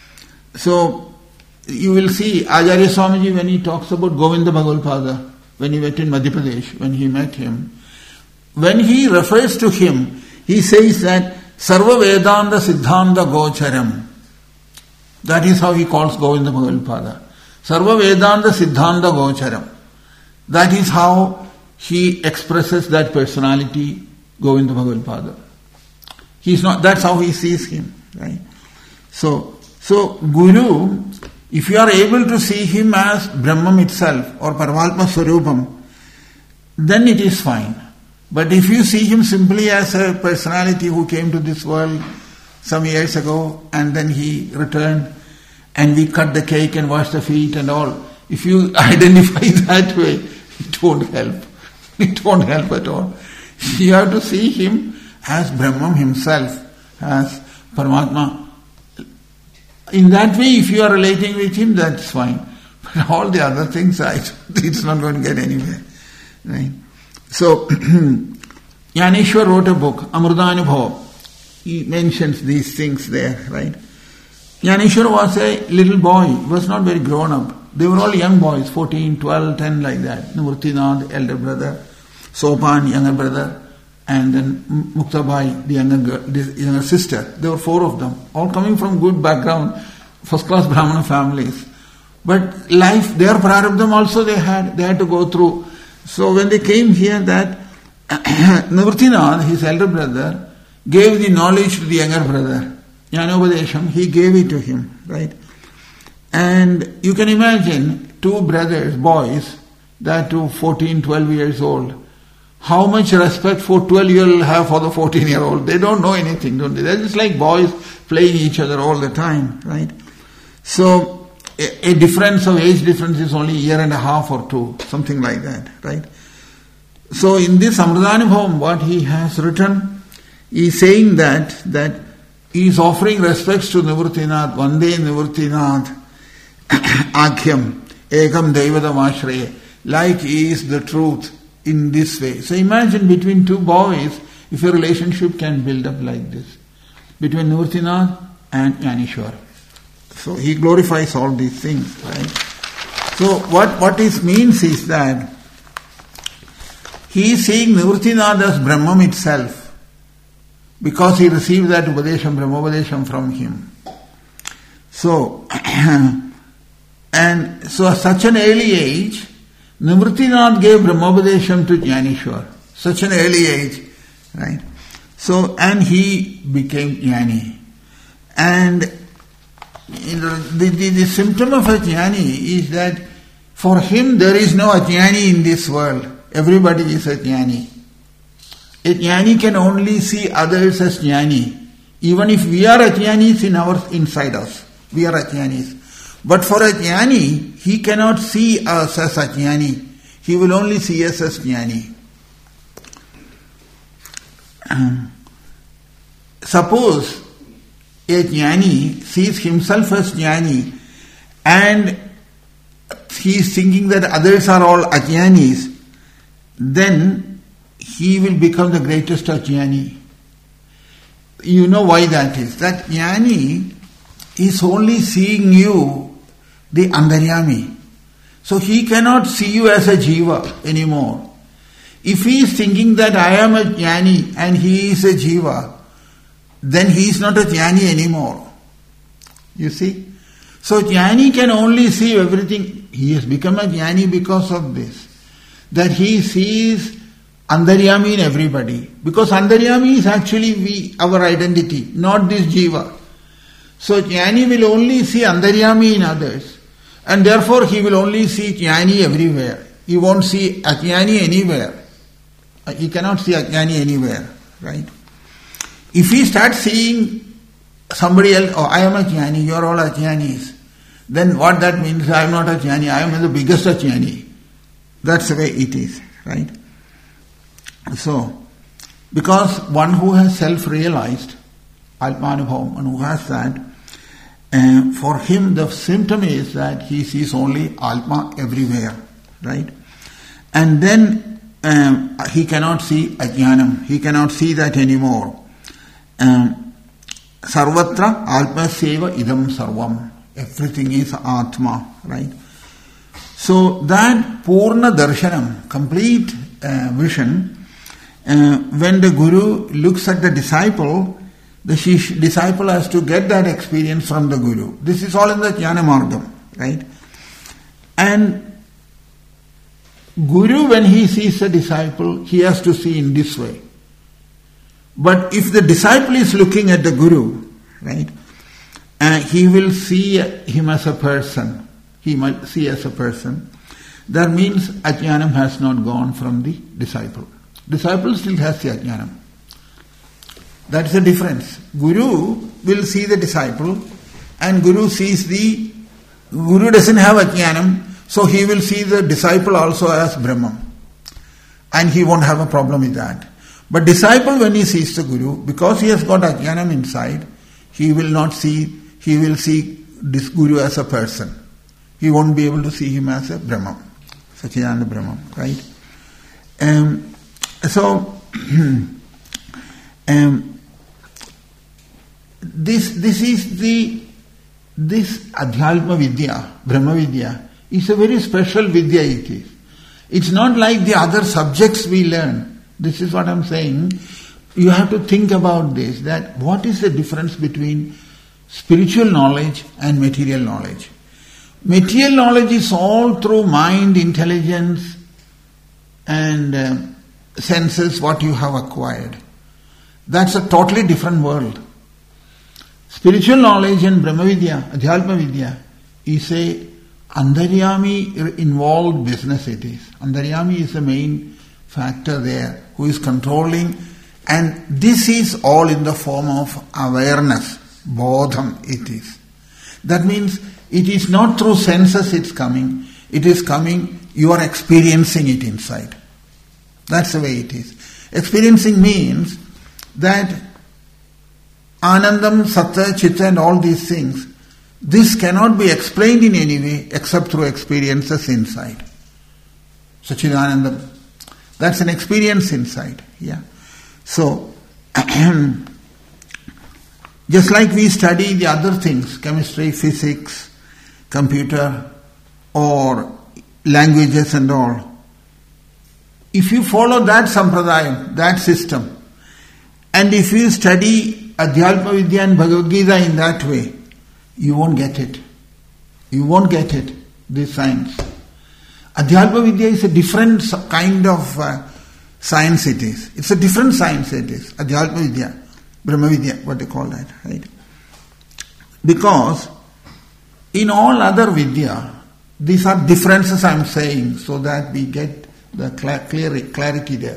So you will see Acharya Swamiji when he talks about Govinda Bhagavadpada, when he went in Madhya Pradesh, when he met him, when he refers to him, he says that Sarva Vedanta Siddhanta Gocharam. That is how he calls Govinda Bhagavadpada. Sarva Vedanta Siddhanta Gocharam. That is how he expresses that personality, Govinda Bhagavadpada. That's how he sees him, right? So Guru, if you are able to see him as Brahman itself or Paramatma Swarupam, then it is fine. But if you see him simply as a personality who came to this world some years ago and then he returned and we cut the cake and wash the feet and all, if you identify that way, it won't help. It won't help at all. You have to see him as Brahman himself, as Paramatma. In that way, if you are relating with him, that's fine. But all the other things, it's not going to get anywhere. Right? So, Jnaneshwar wrote a book, Amrutanubhava. He mentions these things there, right? Jnaneshwar was a little boy, he was not very grown up. They were all young boys, 14, 12, 10, like that. Nivrittinath, elder brother, Sopan, younger brother, and then Muktabai, the younger sister. There were 4 of them, all coming from good background, first-class Brahmana families. But life, their prarabdham also they had to go through. So when they came here, that Nivrittinath, his elder brother, gave the knowledge to the younger brother. Jnanopadesham, he gave it to him, right? And you can imagine 2 brothers, boys, that to 14, 12 years old. How much respect for 12 you'll have for the 14-year-old? They don't know anything, don't they? They're just like boys playing each other all the time, right? So a difference of age difference is only a year and a half or two, something like that, right? So in this Amritanubhavam, what he has written, he is saying that he is offering respects to Nivrittinath, Vande Nivrittinath, Akhyam, Ekam Devadam Ashraye, like he is the truth in this way. So imagine between two boys, if a relationship can build up like this, between Nivrittinath and Jnaneshwar. So he glorifies all these things, right? So what this means is that he is seeing Nivrittinath as Brahman itself, because he received that Upadesham, Brahmopadesham from him. So, and so at such an early age, Nivrittinath gave Brahmopadesham to Jnaneshwar. Such an early age, right? So, and he became Jnani. And the symptom of a Jnani is that for him there is no Ajnani in this world. Everybody is a Jnani. A Jnani can only see others as Jnani. Even if we are Ajnanis inside us, we are Ajnanis. But for a Jnani, he cannot see us as Ajnani. He will only see us as Jnani. Suppose a Jnani sees himself as Jnani and he is thinking that others are all Ajnanis, then he will become the greatest Ajnani. You know why that is. That Jnani is only seeing you, the Antaryami. So he cannot see you as a Jiva anymore. If he is thinking that I am a Jnani and he is a Jiva, then he is not a Jnani anymore. You see? So Jnani can only see everything. He has become a Jnani because of this. That he sees Antaryami in everybody. Because Antaryami is actually our identity, not this Jiva. So Jnani will only see Antaryami in others. And therefore he will only see Jnani everywhere. He won't see Ajnani anywhere. He cannot see Ajnani anywhere, right? If he starts seeing somebody else, oh, I am a Jnani, you are all Ajnanis, then what that means, I am not a Jnani, I am the biggest Ajnani. That's the way it is, right? So, because one who has self-realized, Atmanubhavam, and who has that, for him the symptom is that he sees only Atma everywhere, right? And then he cannot see Ajnanam, he cannot see that anymore. Sarvatra Atmaseva idam sarvam. Everything is Atma, right? So that Purna Darshanam, complete vision, when the Guru looks at the disciple, the disciple has to get that experience from the Guru. This is all in the Jnana Margam, right? And Guru, when he sees a disciple, he has to see in this way. But if the disciple is looking at the Guru, right, he will see him as a person. He might see as a person. That means Ajnanam has not gone from the disciple. Disciple still has the Ajnanam. That's the difference. Guru will see the disciple and Guru doesn't have Ajnanam, so he will see the disciple also as Brahman. And he won't have a problem with that. But disciple, when he sees the Guru, because he has got Ajnanam inside, he will see this Guru as a person. He won't be able to see him as a Brahman, Satchidananda Brahman, right? This Adhyalma Vidya, Brahma Vidya, is a very special Vidya it is. It's not like the other subjects we learn. This is what I'm saying. You have to think about this, that what is the difference between spiritual knowledge and material knowledge? Material knowledge is all through mind, intelligence and senses, what you have acquired. That's a totally different world. Spiritual knowledge and Brahma Vidya, Adhyalma Vidya, is a Antaryami involved business it is. Antaryami is the main factor there, who is controlling, and this is all in the form of awareness, bodham it is. That means it is not through senses it's coming. It is coming, you are experiencing it inside. That's the way it is. Experiencing means that Anandam, Satta, Chitta and all these things, this cannot be explained in any way except through experiences inside. Sachidanandam. That's an experience inside. Yeah. So, just like we study the other things, chemistry, physics, computer, or languages and all, if you follow that sampradayam, that system, and if you study Adhyatma Vidya and Bhagavad Gita in that way, you won't get it. You won't get it, this science. Adhyatma Vidya is a different kind of science it is. It's a different science it is. Adhyatma Vidya, Brahma Vidya, what they call that, right? Because in all other Vidya, these are differences I'm saying so that we get the clarity there.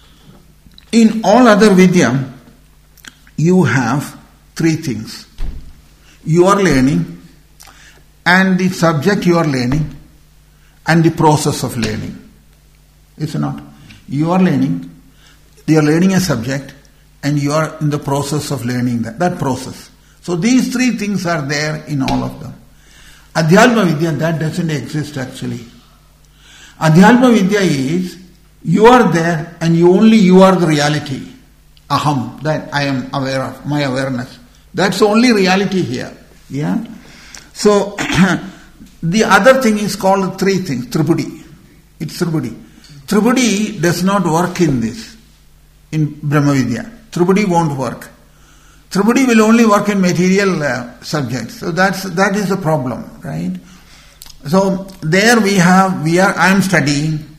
In all other Vidya, you have three things. You are learning, and the subject you are learning, and the process of learning. Is it not? You are learning a subject, and you are in the process of learning that process. So these three things are there in all of them. Adhyatma Vidya, that doesn't exist actually. Adhyatma Vidya is, you are there and you are the reality. Aham, that I am aware of, my awareness. That's the only reality here. Yeah? So, the other thing is called three things, Tripudi. It's Tripudi. Tripudi does not work in this, in Brahma Vidya. Tripudi won't work. Tripudi will only work in material subjects. So that is the problem, right? So there I am studying,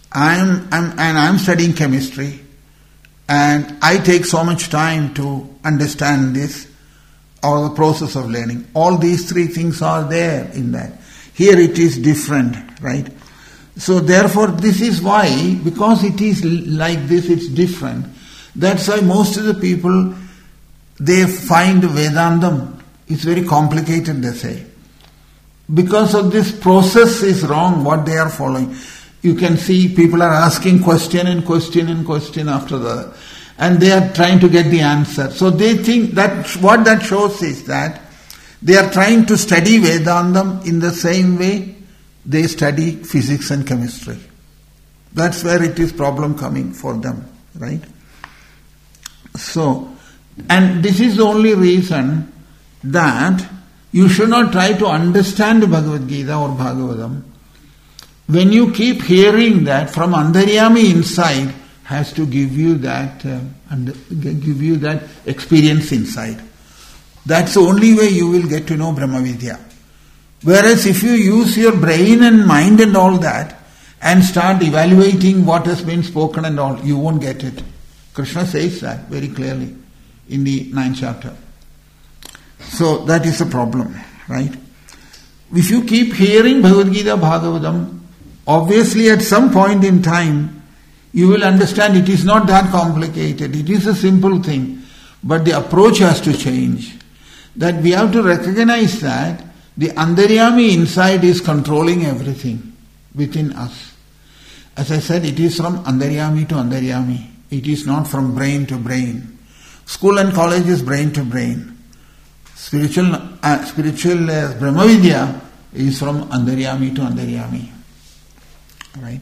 I'm studying chemistry, and I take so much time to understand this, or the process of learning. All these three things are there in that. Here it is different, right? So therefore this is why, because it is like this, it's different. That's why most of the people, they find Vedantam, it's very complicated, they say. Because of this process is wrong, what they are following. You can see people are asking question and question and question after that, and they are trying to get the answer. So they think that what that shows is that they are trying to study Vedantam in the same way they study physics and chemistry. That's where it is problem coming for them, right? So, and this is the only reason that you should not try to understand Bhagavad Gita or Bhagavatam. When you keep hearing that from Antaryami inside, has to give you that experience inside. That's the only way you will get to know Brahma Vidya. Whereas if you use your brain and mind and all that and start evaluating what has been spoken and all, you won't get it. Krishna says that very clearly in the 9th chapter. So that is a problem, right? If you keep hearing Bhagavad Gita, Bhagavatam, obviously at some point in time you will understand it is not that complicated. It is a simple thing. But the approach has to change. That we have to recognize that the Antaryami inside is controlling everything within us. As I said, it is from Antaryami to Antaryami. It is not from brain to brain. School and college is brain to brain. Spiritual Brahma Vidya is from Antaryami to Antaryami. Right?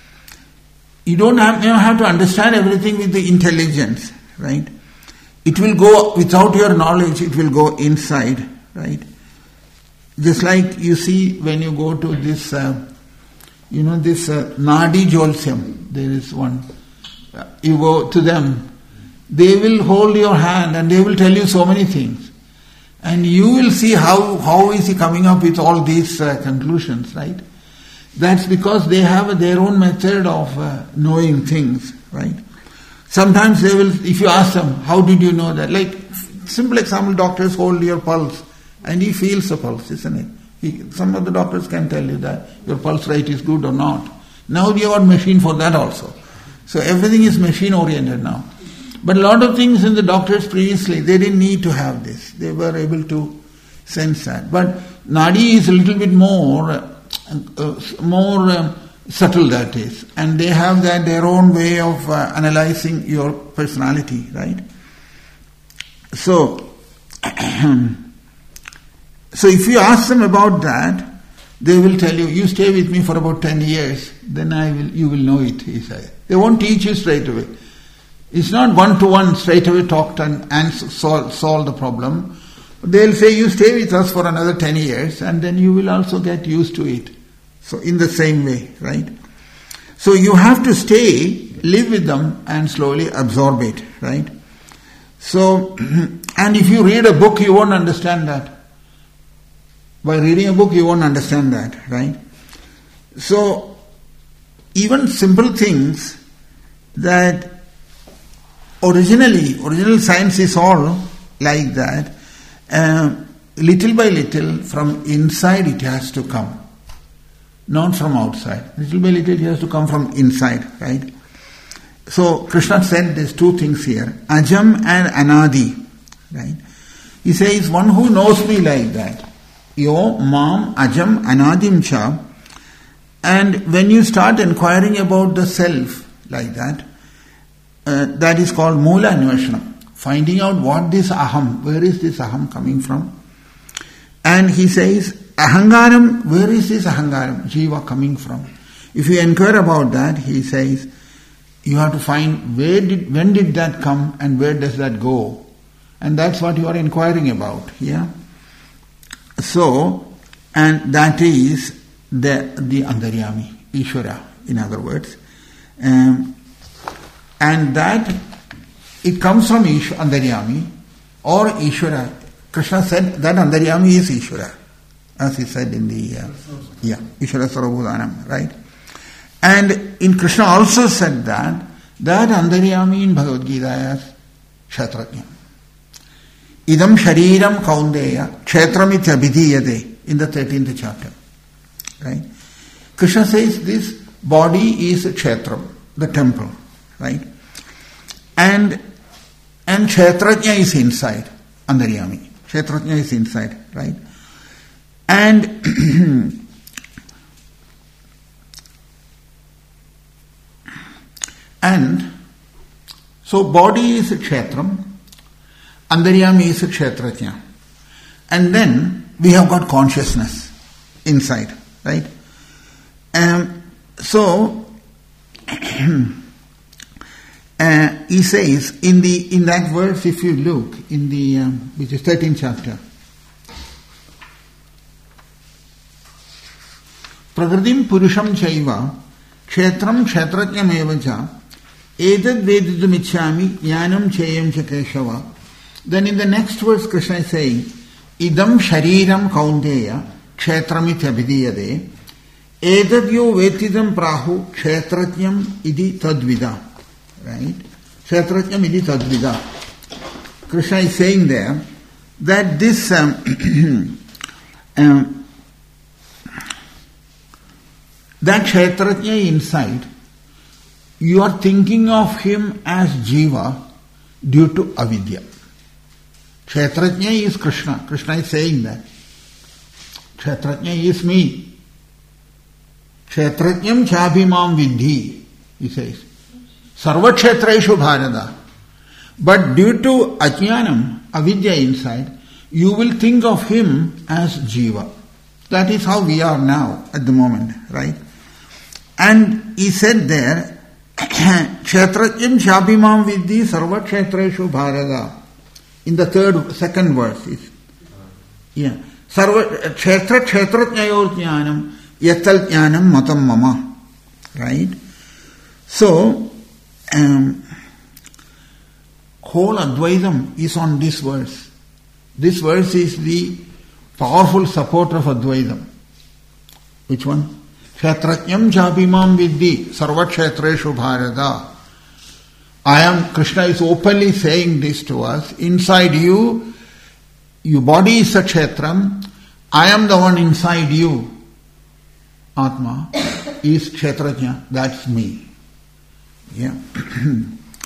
You don't have to understand everything with the intelligence, right? It will go, without your knowledge, it will go inside, right? Just like you see when you go to this, this Nadi Jolsyam, there is one. You go to them, they will hold your hand and they will tell you so many things. And you will see how is he coming up with all these conclusions, right? That's because they have their own method of knowing things, right? Sometimes they will, if you ask them, how did you know that? Like, simple example, doctors hold your pulse and he feels the pulse, isn't it? Some of the doctors can tell you that your pulse rate is good or not. Now we have got machine for that also. So everything is machine oriented now. But a lot of things in the doctors previously, they didn't need to have this. They were able to sense that. But Nadi is a little bit more subtle, that is. And they have their own way of analyzing your personality, right? So if you ask them about that, they will tell you, you stay with me for about 10 years, then you will know it, he said. They won't teach you straight away. It's not one-to-one straight away talked and solve the problem. They'll say, you stay with us for another 10 years and then you will also get used to it. So in the same way, right? So you have to stay, live with them and slowly absorb it, right? So, and if you read a book, you won't understand that. By reading a book, you won't understand that, right? So, even simple things that original science is all like that. Little by little, from inside it has to come. Not from outside. Little by little it has to come from inside, right? So, Krishna said there's two things here. Ajam and Anadi, right? He says, one who knows me like that. Yo, Mam, Ajam, Anadim Cha. And when you start inquiring about the self like that, that is called Mula Anvashanam. Finding out what this Aham, where is this Aham coming from? And he says, Ahangaram, where is this Ahangaram, Jiva, coming from? If you inquire about that, he says, you have to find when did that come and where does that go? And that's what you are inquiring about, yeah? So, and that is the Antaryami, Ishvara, in other words. And that, it comes from Antaryami or Ishvara. Krishna said that Antaryami is Ishvara, as he said in the, Ishvara Sarvabhutanam, right? And in Krishna also said that Antaryami in Bhagavad Gita is Kshatrajna. Idam Shariram Kaundeya Kshetramit Abhidiyate in the 13th chapter. Right? Krishna says this body is a Kshetram, the temple. Right? And Kshetrajna is inside, Antaryami. Kshetrajna is inside, right? And so body is a Kshetram, Antaryami is a Kshetrajna. And then we have got consciousness inside, right? So he says in that verse, if you look in the which is 13th chapter, Prakritim Purusham Chaiva Kshetram Kshetrajnam Evacha Edad Vedidumichyami Jnanam Chayam Chakeshava. Then in the next verse, Krishna is saying, Idam Shariram Kaunteya Kshetramit Abhidiyade Edad Yo Vetidam Prahu Kshetrajnam Idi Tadvida. Right? Kshetrajnam Idi Tadvida. Krishna is saying there that this that Kshetrajna inside, you are thinking of him as Jiva due to avidya. Kshetrajna is Krishna. Krishna is saying that. Kshetrajna is me. Kshetrajnam chabhimam vidhi, he says. Sarva kshetreshu bharata. But due to ajnanam, avidya inside, you will think of him as Jiva. That is how we are now at the moment, right? And he said there, Kshetrajnam chabhimam vidhi sarva kshetreshu bharata. In the second verse, Sarva kshetrajnayor jnanam yatal jnanam matam mama. Right? So, whole Advaitam is on this verse. This verse is the powerful support of Advaitam. Which one? Kshetrajnam chabhimam vidhi sarva kshetreshu bharata. Krishna is openly saying this to us. Inside you, your body is a kshetram. I am the one inside you. Atma is kshetrajna. That's me. Yeah.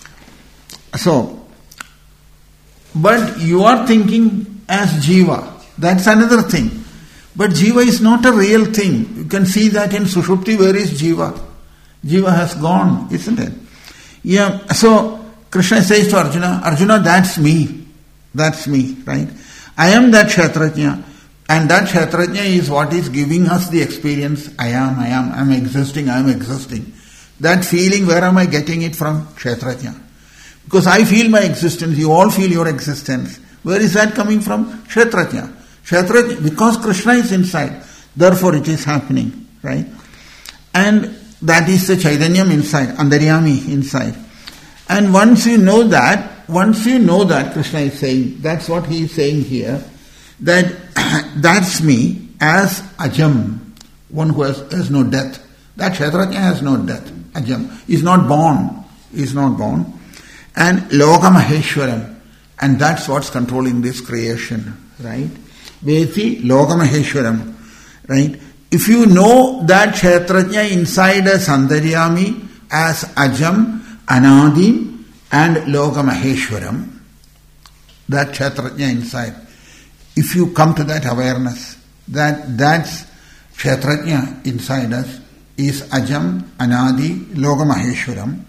So, but you are thinking as Jiva. That's another thing. But Jiva is not a real thing. You can see that in Sushupti. Where is Jiva? Jiva has gone, isn't it? Yeah. So Krishna says to Arjuna, Arjuna, that's me. That's me, right? I am that Kshetrajna. And that Kshetrajna is what is giving us the experience. I'm existing. That feeling, where am I getting it from? Kshetrajna. Because I feel my existence, you all feel your existence. Where is that coming from? Kshetrajna. Kshetrajna, because Krishna is inside, therefore it is happening, right? And that is the Chaitanyam inside, Antaryami inside. And once you know that, Krishna is saying, that's what he is saying here, that that's me as Ajam, one who has no death. That Kshetrajna has no death. Ajam is not born. And Loka Maheshwaram. And that's what's controlling this creation, right? Veti Loka Maheshwaram, right? If you know that Kshetrajna inside as Antaryami, as Ajam, Anadim, and Loka Maheshwaram, that Kshetrajna inside, if you come to that awareness, that's Kshetrajna inside us, is Ajam, Anadi, Loka Maheshwaram,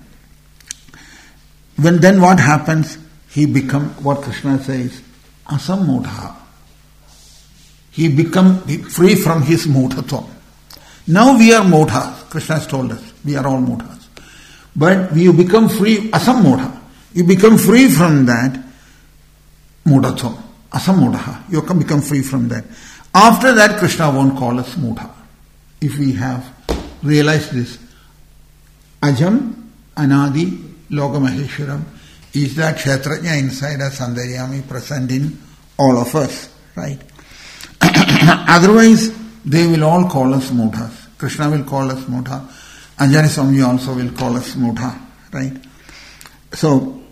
then what happens? He become, what Krishna says, asammudha. He become free from his mudhatvam. Now we are mudhas. Krishna has told us, we are all mudhas. But you become free, asammudha. You become free from that mudhatvam. Asammudha. You can become free from that. After that, Krishna won't call us mudha. If we have realized this. Ajam, Anadi, Loka Maheshwaram is that Kshetrajna inside us, Antaryami, present in all of us, right? Otherwise, they will all call us mudhas. Krishna will call us mudha. Anjani Swami also will call us mudha, right? So,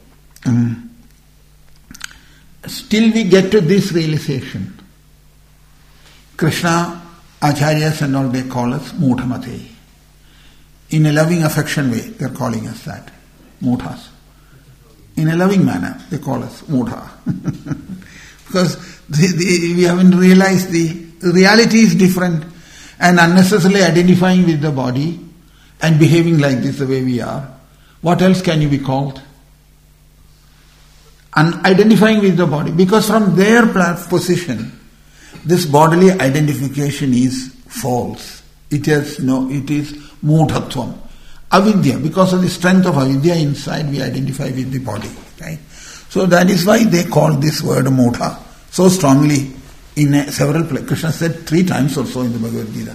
still we get to this realization. Krishna, Acharyas and all, they call us mudhamate. In a loving affection way, they are calling us that. Mudhas. In a loving manner, they call us mudha. Because we haven't realized the reality is different, and unnecessarily identifying with the body and behaving like this the way we are. What else can you be called? Identifying with the body. Because from their position, this bodily identification is false. It is mudhatvam. Avidya, because of the strength of avidya inside, we identify with the body, right? So that is why they call this word mudha so strongly in several places. Krishna said 3 times or so in the Bhagavad Gita.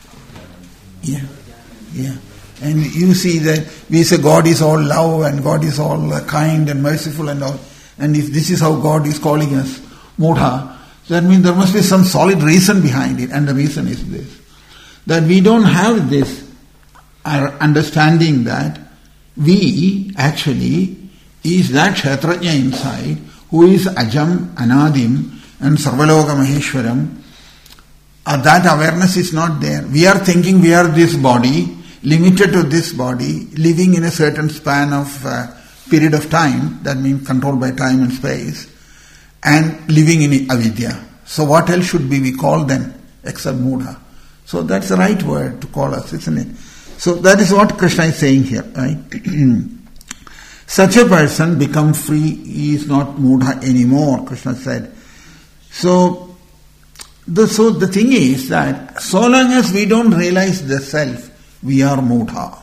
Yeah. And you see that we say God is all love and God is all kind and merciful and all. And if this is how God is calling us mudha, that means there must be some solid reason behind it. And the reason is this, that we don't have this our understanding that we actually is that Kshetrajna inside who is Ajam, Anadim and Sarvaloka Maheshwaram. That awareness is not there. We are thinking we are this body, limited to this body, living in a certain span of period of time, that means controlled by time and space, and living in avidya. So what else should we call then except mudha? So that's the right word to call us, isn't it? So that is what Krishna is saying here, right? Such a person become free, he is not mudha anymore, Krishna said. So the thing is that so long as we don't realize the self, we are mudha.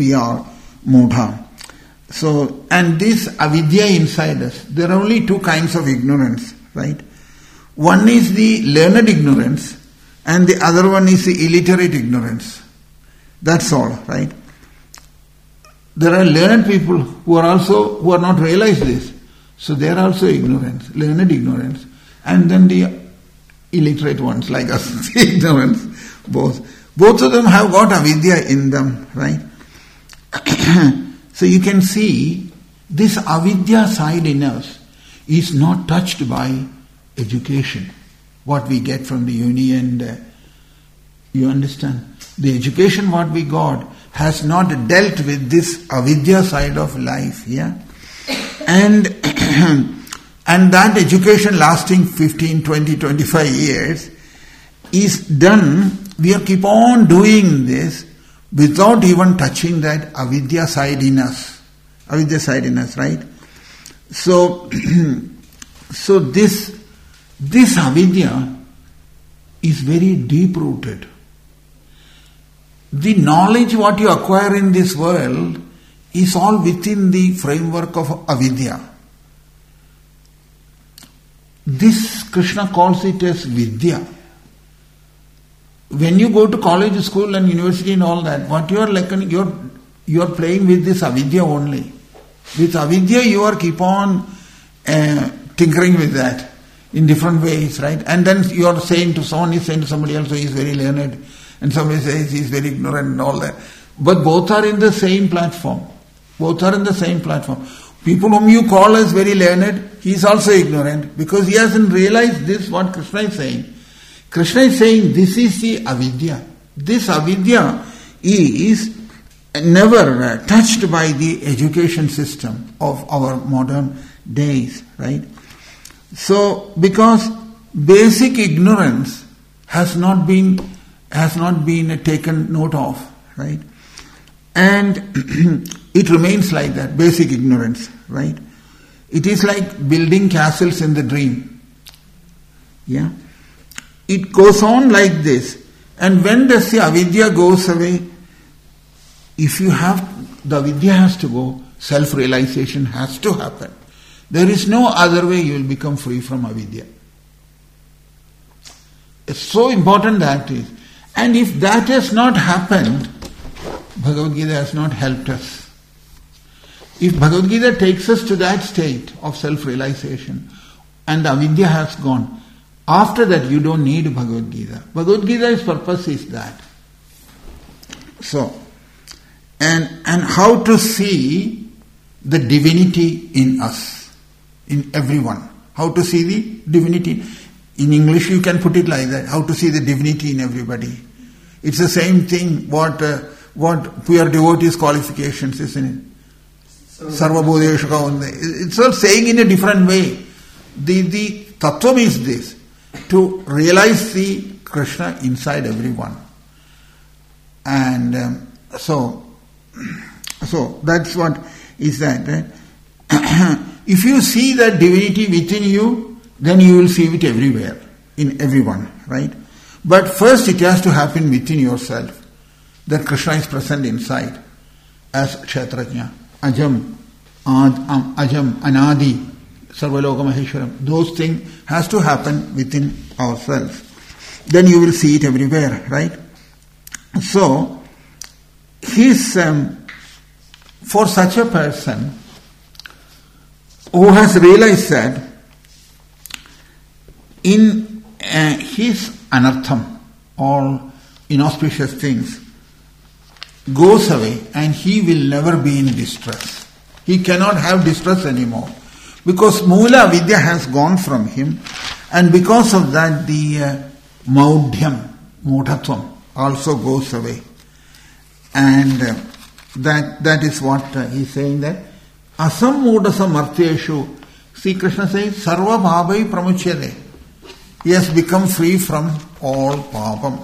So, and this avidya inside us, there are only 2 kinds of ignorance, right? One is the learned ignorance and the other one is the illiterate ignorance. That's all, right? There are learned people who are not realized this. So they are also ignorance, learned ignorance. And then the illiterate ones like us, ignorance, both. Both of them have got avidya in them, right? So you can see this avidya side in us is not touched by education. What we get from the uni and you understand? The education what we got has not dealt with this avidya side of life, yeah? And And that education lasting 15, 20, 25 years is done, we keep on doing this without even touching that avidya side in us. Avidya side in us, right? So, so this avidya is very deep rooted. The knowledge what you acquire in this world is all within the framework of avidya. This Krishna calls it as vidya. When you go to college, school and university and all that, what you are like, you are playing with this avidya only. With avidya you are keep on tinkering with that in different ways, right? And then you are saying to someone, is saying to somebody else, he is very learned, and somebody says he is very ignorant and all that. But both are in the same platform. Both are in the same platform. People whom you call as very learned, he is also ignorant because he hasn't realized this, what Krishna is saying. Krishna is saying this is the avidya. This avidya is never touched by the education system of our modern days, right? So, because basic ignorance has not been taken note of, right? And it remains like that, basic ignorance, right? It is like building castles in the dream. Yeah? It goes on like this. And when the avidya goes away, if you have, the avidya has to go, self-realization has to happen. There is no other way you will become free from avidya. It's so important that is. And if that has not happened, Bhagavad Gita has not helped us. If Bhagavad Gita takes us to that state of self-realization and the avidya has gone, after that you don't need Bhagavad Gita. Bhagavad Gita's purpose is that. So, and how to see the divinity in us, in everyone. How to see the divinity. In English you can put it like that. How to see the divinity in everybody. It's the same thing what pure devotees qualifications, isn't it? Sarva Bodheshu Kaunde. It's all saying in a different way. The tattvam is this. To realize the Krishna inside everyone. And so that's what is that. Right? If you see that divinity within you, then you will see it everywhere, in everyone, right? But first it has to happen within yourself, that Krishna is present inside, as Kshetrajna, Ajam, Anadi, Sarvaloka Maheshwaram. Those things has to happen within ourselves. Then you will see it everywhere, right? So, for such a person who has realized that in his anartham, all inauspicious things, goes away and he will never be in distress. He cannot have distress anymore. Because Mula Vidya has gone from him, and because of that the Maudhyam, Modhatvam, also goes away. And that is what he's saying that Asam Modasa Martyeshu. See, Krishna says, Sarva Bhabai Pramuchyade. He has become free from all Papam.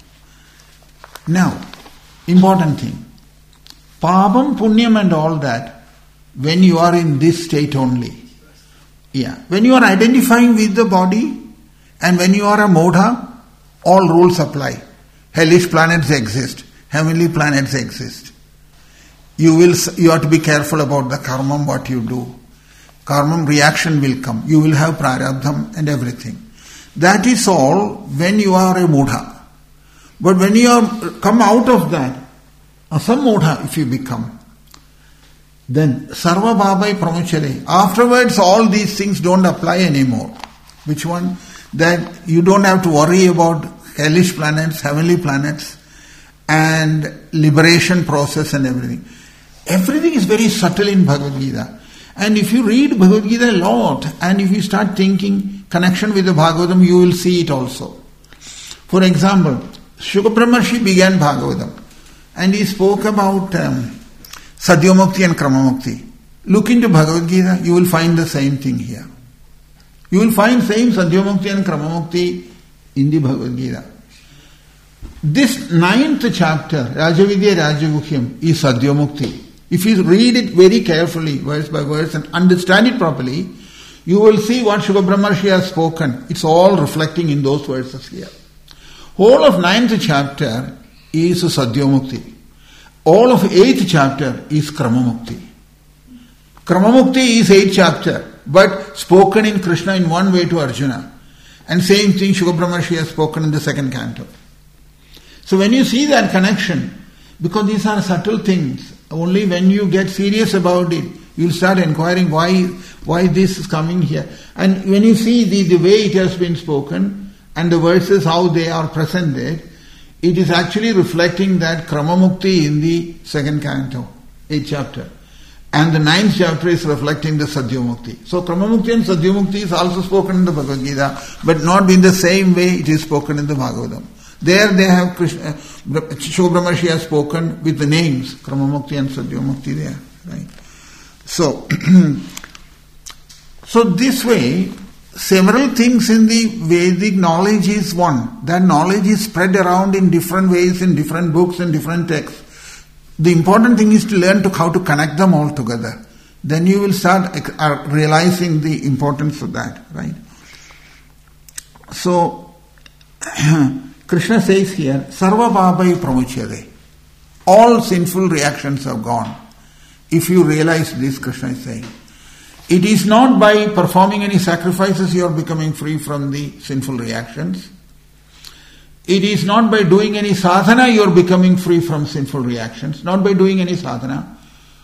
Now, important thing. Papam, Punyam and all that, when you are in this state only. Yeah. When you are identifying with the body and when you are a Modha, all rules apply. Hellish planets exist. Heavenly planets exist. You have to be careful about the karma, what you do. Karma reaction will come. You will have prarabdham and everything. That is all when you are a Modha. But when you come out of that, some Modha if you become, then Sarva Bhabai Pramuchare. Afterwards all these things don't apply anymore. Which one? That you don't have to worry about hellish planets, heavenly planets, and liberation process and everything. Everything is very subtle in Bhagavad Gita. And if you read Bhagavad Gita a lot, and if you start thinking connection with the Bhagavatam, you will see it also. For example, Shuka Brahmarshi began Bhagavatam, and he spoke about Sadyamukti and Kramamukti. Look into Bhagavad Gita, you will find the same thing here. You will find same Sadyamukti and Kramamukti in the Bhagavad Gita. This 9th chapter, Rajavidya Rajaguhyam, is Sadyamukti. If you read it very carefully, verse by verse, and understand it properly, you will see what Shuka Brahmarshi has spoken. It's all reflecting in those verses here. Whole of 9th chapter is Sadyamukti. All of 8th chapter is Kramamukti. Kramamukti is 8th chapter, but spoken in Krishna in one way to Arjuna. And same thing Shuka Brahmarshi has spoken in the 2nd canto. So when you see that connection, because these are subtle things, only when you get serious about it, you'll start inquiring why this is coming here. And when you see the way it has been spoken, and the verses how they are presented, it is actually reflecting that Kramamukti in the 2nd canto, 8th chapter. And the 9th chapter is reflecting the Sadyamukti. So Kramamukti and Sadyamukti is also spoken in the Bhagavad Gita, but not in the same way it is spoken in the Bhagavatam. There they have Krishna, Shuka Brahmarshi has spoken with the names, Kramamukti and Sadyamukti there. Right? So, so this way, several things in the Vedic knowledge is one. That knowledge is spread around in different ways, in different books and different texts. The important thing is to learn how to connect them all together. Then you will start realizing the importance of that, right? So, Krishna says here, Sarva papai pramuchyade. All sinful reactions have gone. If you realize this, Krishna is saying. It is not by performing any sacrifices you are becoming free from the sinful reactions. It is not by doing any sadhana you are becoming free from sinful reactions. Not by doing any sadhana.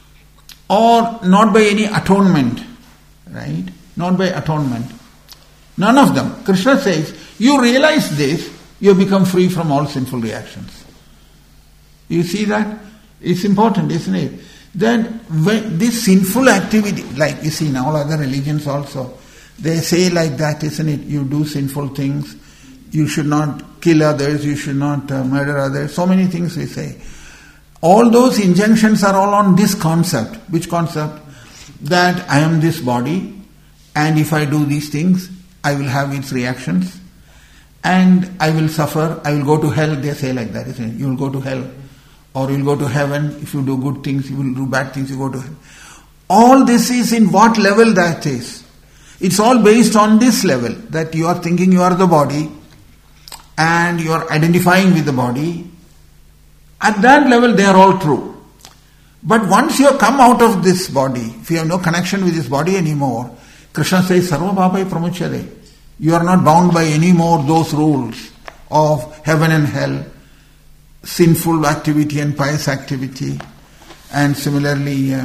Or not by any atonement. Right? Not by atonement. None of them. Krishna says, you realize this, you become free from all sinful reactions. You see that? It's important, isn't it? That when this sinful activity, like you see in all other religions also, they say like that, isn't it? You do sinful things, you should not kill others, you should not murder others, so many things we say. All those injunctions are all on this concept. Which concept? That I am this body, and if I do these things, I will have its reactions, and I will suffer, I will go to hell, they say like that, isn't it? You will go to hell. Or you will go to heaven. If you do good things, you will do bad things, you go to hell. All this is in what level that is. It's all based on this level, that you are thinking you are the body and you are identifying with the body. At that level, they are all true. But once you have come out of this body, if you have no connection with this body anymore, Krishna says, Sarva papai pramuchyade. You are not bound by any more those rules of heaven and hell, sinful activity and pious activity, and similarly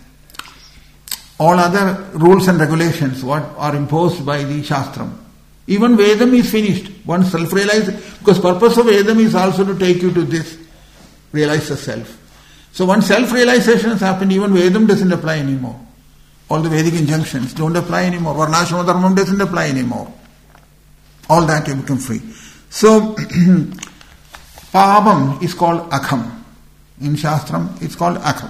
all other rules and regulations what are imposed by the Shastram. Even Vedam is finished. One self-realized, because purpose of Vedam is also to take you to this, realize the self. So once self-realization has happened, even Vedam doesn't apply anymore. All the Vedic injunctions don't apply anymore. Varnashrama dharmam doesn't apply anymore. All that you become free. So, Pabam is called Akham. In Shastram, it's called Akham.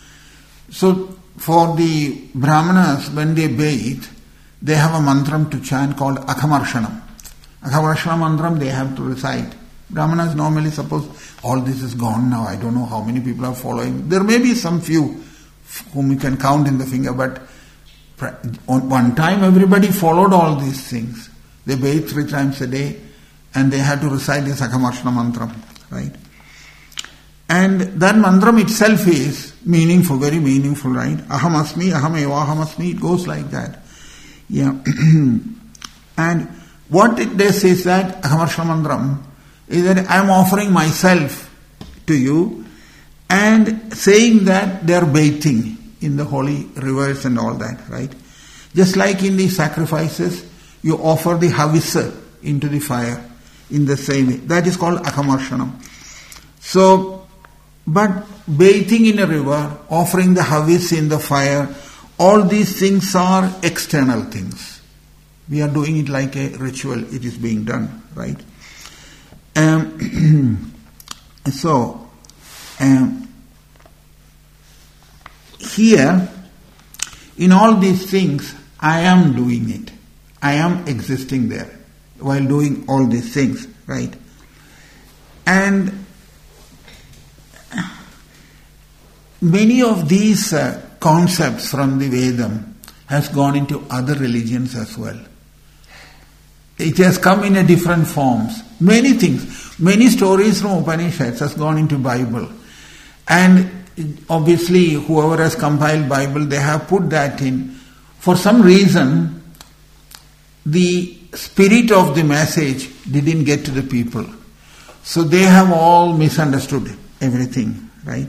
So, for the Brahmanas, when they bathe, they have a mantram to chant called Akhamarshanam. Akhamarshanam mantram they have to recite. Brahmanas normally suppose, all this is gone now, I don't know how many people are following. There may be some few whom you can count in the finger, but on one time everybody followed all these things. They bathed 3 times a day and they had to recite this Akhamarshanam mantram. Right? And that mantram itself is meaningful, very meaningful, right? Aham asmi, aham eva aham asmi, it goes like that. Yeah. And what it does is that Akhamarshanam mantram is that I am offering myself to you and saying that they are bathing in the holy rivers and all that, right? Just like in the sacrifices, you offer the havisa into the fire in the same way. That is called Akhamarshanam. So, but bathing in a river, offering the havis in the fire, all these things are external things. We are doing it like a ritual, it is being done, right? Here, in all these things, I am doing it. I am existing there while doing all these things, right? And many of these concepts from the Vedam has gone into other religions as well. It has come in a different forms. Many things, many stories from Upanishads has gone into Bible. And obviously whoever has compiled Bible, they have put that in. For some reason, the spirit of the message didn't get to the people. So they have all misunderstood everything, right?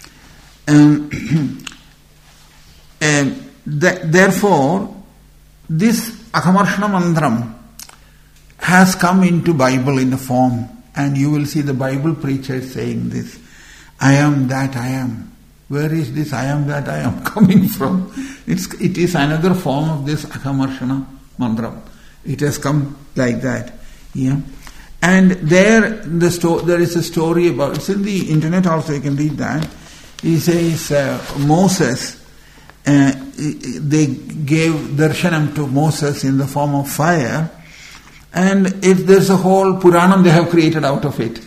Therefore, this Akamarshana Mantram has come into Bible in a form, and you will see the Bible preachers saying this, I am that I am. Where is this I am that I am coming from? It is another form of this Akamarshana Mantram. It has come like that. Yeah. And there is a story about, it's in the internet also, you can read that. He says Moses, they gave darshanam to Moses in the form of fire, and if there's a whole Puranam they have created out of it.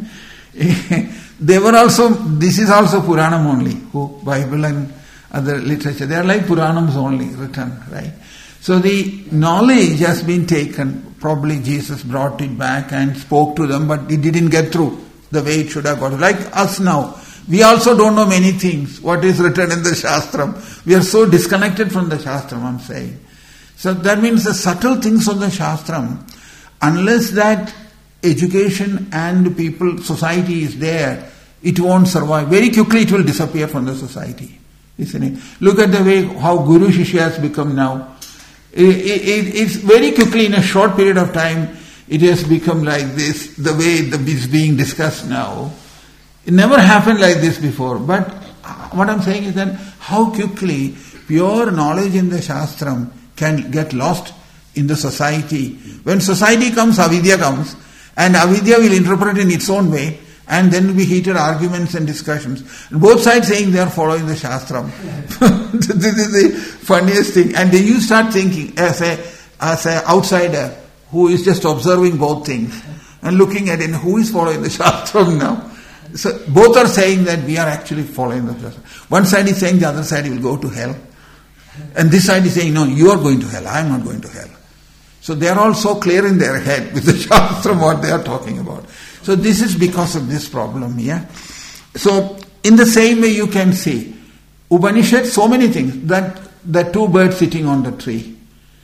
This is also Puranam only, Bible and other literature, they are like Puranams only written, right? So the knowledge has been taken, probably Jesus brought it back and spoke to them, but it didn't get through the way it should have got. Like us now, we also don't know many things, what is written in the Shastram. We are so disconnected from the Shastram, I'm saying. So that means the subtle things of the Shastram, unless that education and people, society is there, it won't survive. Very quickly it will disappear from the society, isn't it? Look at the way how Guru Shishya has become now. It's very quickly, in a short period of time, it has become like this, the way it's being discussed now. It never happened like this before. But what I'm saying is that how quickly pure knowledge in the Shastram can get lost in the society. When society comes, avidya comes, and avidya will interpret in its own way, and then will be heated arguments and discussions. Both sides saying they are following the Shastram. This is the funniest thing. And then you start thinking as an outsider who is just observing both things and looking at it, who is following the Shastram now? So both are saying that we are actually following the Shastram. One side is saying the other side will go to hell. And this side is saying, no, you are going to hell, I am not going to hell. So they are all so clear in their head with the Shastram what they are talking about. So this is because of this problem, yeah. So in the same way you can see, Upanishad, so many things, that the two birds sitting on the tree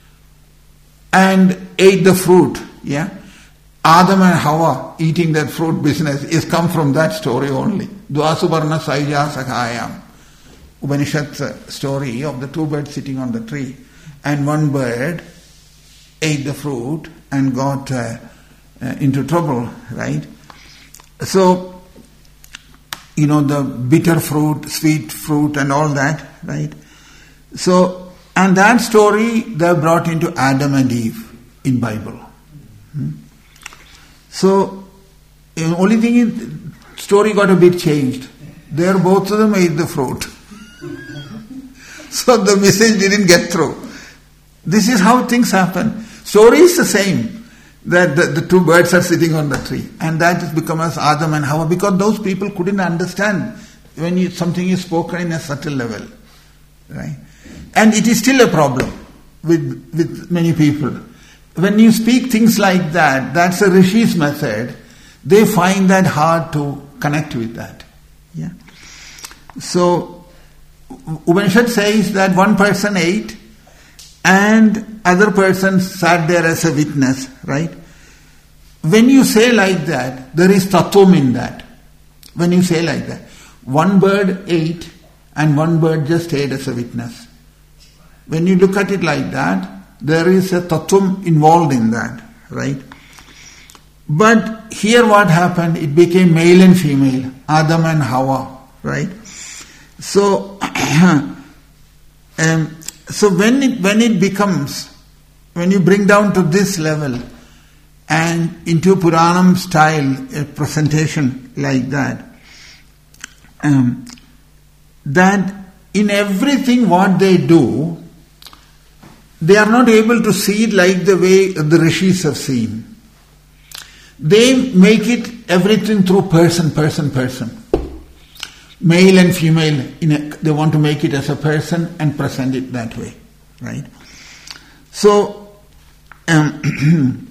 and ate the fruit, yeah. Adam and Hawa eating that fruit business is come from that story only. Dvasubarna Saija Sakhayam. Upanishad's story of the two birds sitting on the tree, and one bird ate the fruit and got into trouble, right? So, the bitter fruit, sweet fruit and all that, right? So, and that story they brought into Adam and Eve in Bible. So, the only thing is, story got a bit changed. There both of them ate the fruit. So the message didn't get through. This is how things happen. Story is the same, that the two birds are sitting on the tree, and that has become as Adam and Hawa, because those people couldn't understand when something is spoken in a subtle level, right? And it is still a problem with many people. When you speak things like that, that's a Rishi's method, they find that hard to connect with that. Yeah. So Upanishad says that one person ate and other person sat there as a witness, right? When you say like that, there is tattvam in that. When you say like that, one bird ate and one bird just stayed as a witness. When you look at it like that, there is a tattvam involved in that, right? But here what happened, it became male and female, Adam and Hawa, right? So, so when it becomes, when you bring down to this level and into Puranam style a presentation like that, that in everything what they do, they are not able to see it like the way the rishis have seen. They make it everything through person. Male and female, they want to make it as a person and present it that way, right? So, in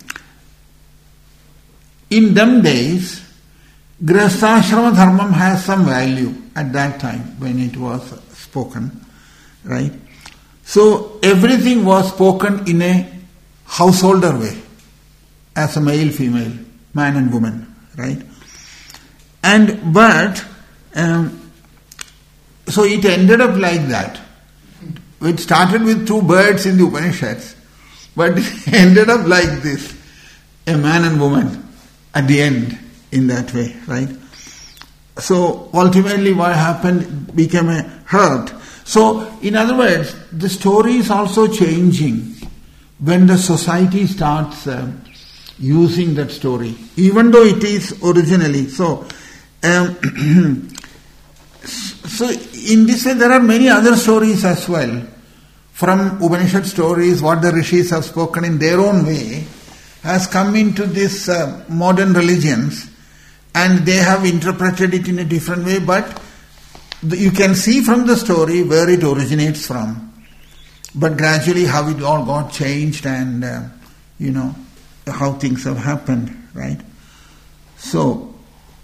them days, Grihasthashrama Dharmam has some value at that time when it was spoken, right? So, everything was spoken in a householder way, as a male, female, man and woman, right? So it ended up like that. It started with two birds in the Upanishads, but it ended up like this, a man and woman at the end in that way, right? So ultimately what happened became a hurt. So in other words, the story is also changing when the society starts using that story, even though it is originally. So in this way there are many other stories as well. From Upanishad stories, what the rishis have spoken in their own way has come into this modern religions, and they have interpreted it in a different way, but you can see from the story where it originates from. But gradually how it all got changed and, how things have happened, right? So,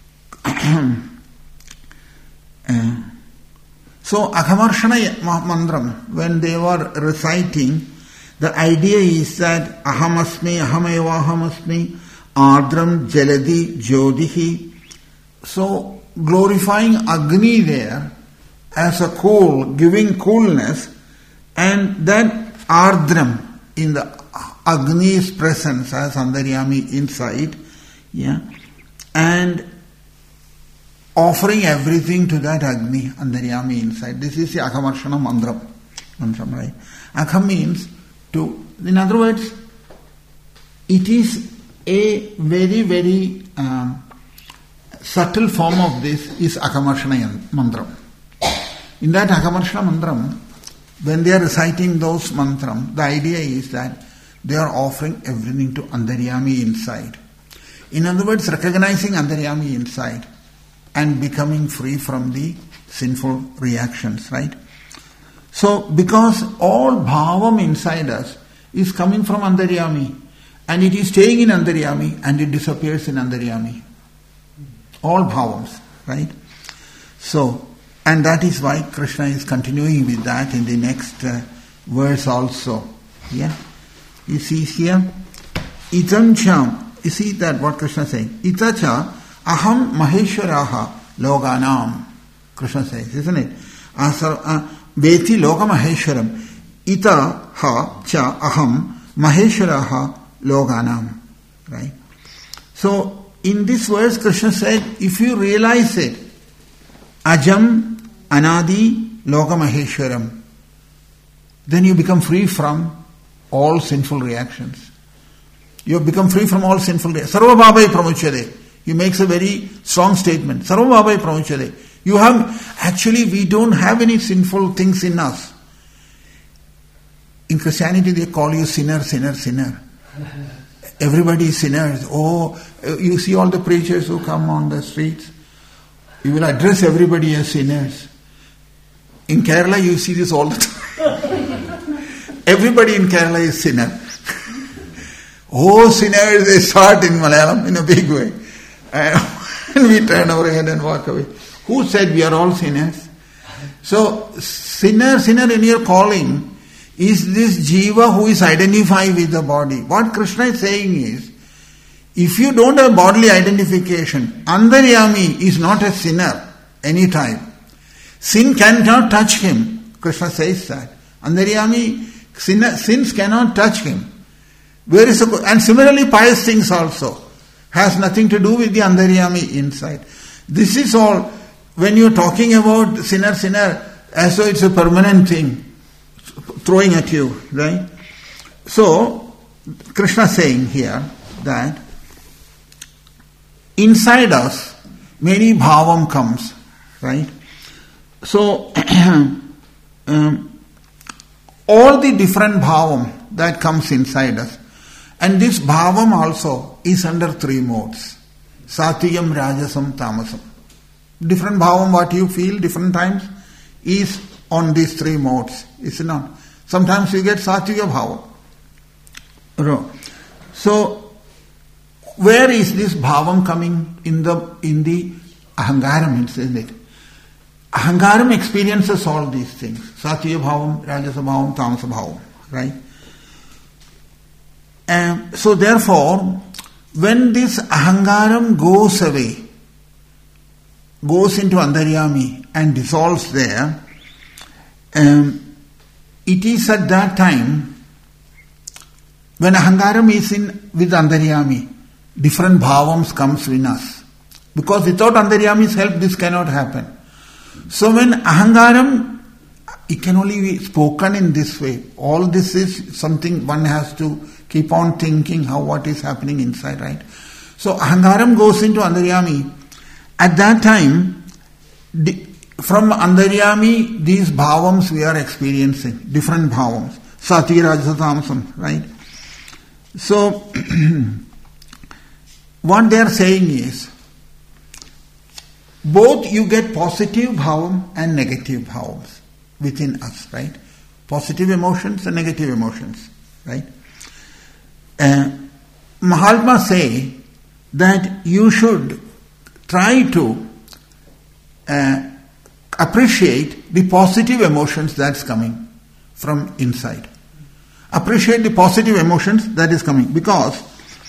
so Aghamarshana Mantram, when they were reciting, the idea is that Ahamasmi, Ahameva Ahamasmi, Ardram Jaladi Jyodihi. So glorifying Agni there as a cool, giving coolness, and that Ardram in the Agni's presence as Antaryami inside, and offering everything to that Agni, Antaryami inside. This is the Aghamarshana Mantram, right? Agha means to, in other words, it is a very, very subtle form of this is Aghamarshana Mantram. In that Aghamarshana Mantram, when they are reciting those mantram, the idea is that they are offering everything to Antaryami inside. In other words, recognizing Antaryami inside and becoming free from the sinful reactions, right? So, because all bhavam inside us is coming from Antaryami, and it is staying in Antaryami and it disappears in Antaryami. All bhavams, right? So, and that is why Krishna is continuing with that in the next verse also. Yeah? You see here? Itancha. You see that what Krishna is saying? Itacha aham maheshwaraha loganam. Krishna says, isn't it? Veti loka maheshwaram. Ita ha cha aham maheshwaraha loganam. Right? So, in this verse, Krishna said, if you realize it, ajam anadi loka maheshwaram, then you become free from all sinful reactions. You have become free from all sinful reactions. Sarva bhabai pramuchade. He makes a very strong statement. Sarva bhabai pramuchade. You have, actually we don't have any sinful things in us. In Christianity they call you sinner, sinner, sinner. Everybody is sinners. Oh, you see all the preachers who come on the streets. You will address everybody as sinners. In Kerala you see this all the time. Everybody in Kerala is sinner. Oh, sinners, they start in Malayalam in a big way. And we turn our head and walk away. Who said we are all sinners? So, sinner in your calling is this jiva who is identified with the body. What Krishna is saying is, if you don't have bodily identification, Antaryami is not a sinner anytime. Sin cannot touch him. Krishna says that. Antaryami, sins cannot touch him. And similarly, pious things also has nothing to do with the Antaryami inside. This is all, when you're talking about sinner, as though it's a permanent thing throwing at you, right? So, Krishna saying here that inside us, many bhavam comes, right? So, all the different bhavam that comes inside us. And this bhavam also is under three modes. Satviyam, Rajasam, Tamasam. Different bhavam, what you feel different times, is on these three modes. Is it not? Sometimes you get Satviya bhavam. So, where is this bhavam coming in the ahangaram, isn't it? Ahangaram experiences all these things. Satviya bhavam, Rajasa bhavam, Tamasa bhavam. Right? And so therefore, when this ahangaram goes away, goes into Antaryami and dissolves there, it is at that time, when ahangaram is with Antaryami, different bhavams comes in us. Because without Antaryami's help, this cannot happen. So when ahangaram, it can only be spoken in this way. All this is something one has to keep on thinking what is happening inside, right? So ahangaram goes into Antaryami. At that time, from Antaryami, these bhavams we are experiencing, different bhavams. Sati, Rajasa, Tamasam, right? So, what they are saying is, both you get positive bhavam and negative bhavams within us, right? Positive emotions and negative emotions, right? Mahatma say that you should try to appreciate the positive emotions that's coming from inside. Appreciate the positive emotions that is coming, because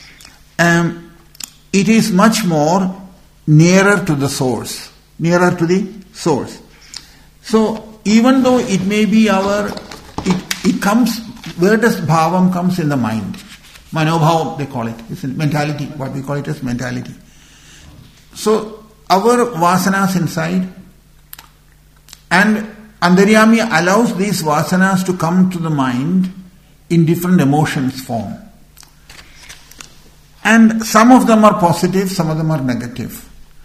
it is much more nearer to the source. Nearer to the source. So, even though it may be it comes, where does bhavam comes in the mind? Manobhavam, they call it. It's mentality, what we call it as mentality. So, our vasanas inside, and Antaryami allows these vasanas to come to the mind in different emotions form. And some of them are positive, some of them are negative.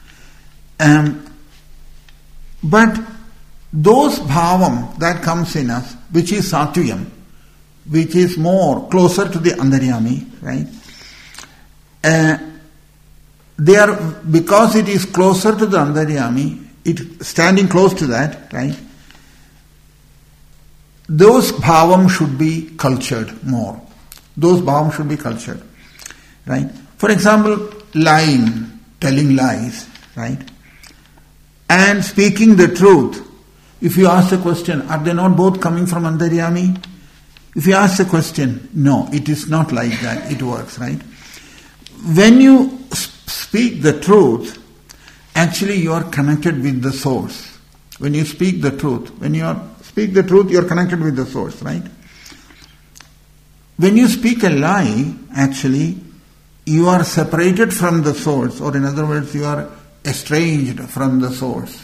But those bhavam that comes in us, which is satviyam, which is more closer to the Antaryami, right? They are, because it is closer to the Antaryami, it standing close to that, right? Those bhavam should be cultured more. Those bhavam should be cultured, right? For example, lying, telling lies, right? And speaking the truth. If you ask the question, are they not both coming from Antaryami? If you ask the question, no, it is not like that. It works, right? When you speak the truth, actually you are connected with the source. When you speak the truth, speak the truth, you are connected with the source, right? When you speak a lie, actually, you are separated from the source, or in other words, you are estranged from the source.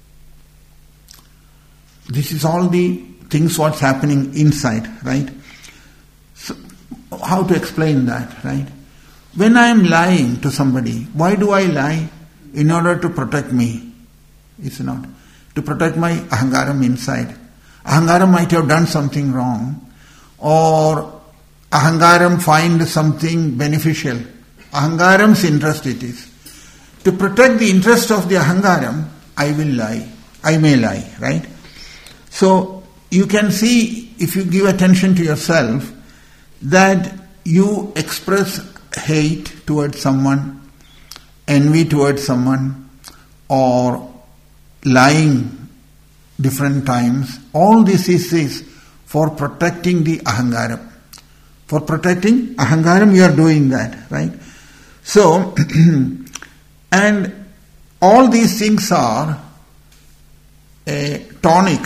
This is all the things what's happening inside, right? So, how to explain that, right? When I am lying to somebody, why do I lie? In order to protect me. It's not. To protect my ahangaram inside. Ahangaram might have done something wrong, or ahangaram find something beneficial. Ahangaram's interest it is. To protect the interest of the ahangaram, I will lie. I may lie, right? So, you can see, if you give attention to yourself, that you express hate towards someone, envy towards someone, or lying different times. All this is for protecting the ahangaram. For protecting ahangaram, you are doing that, right? So, and all these things are a tonic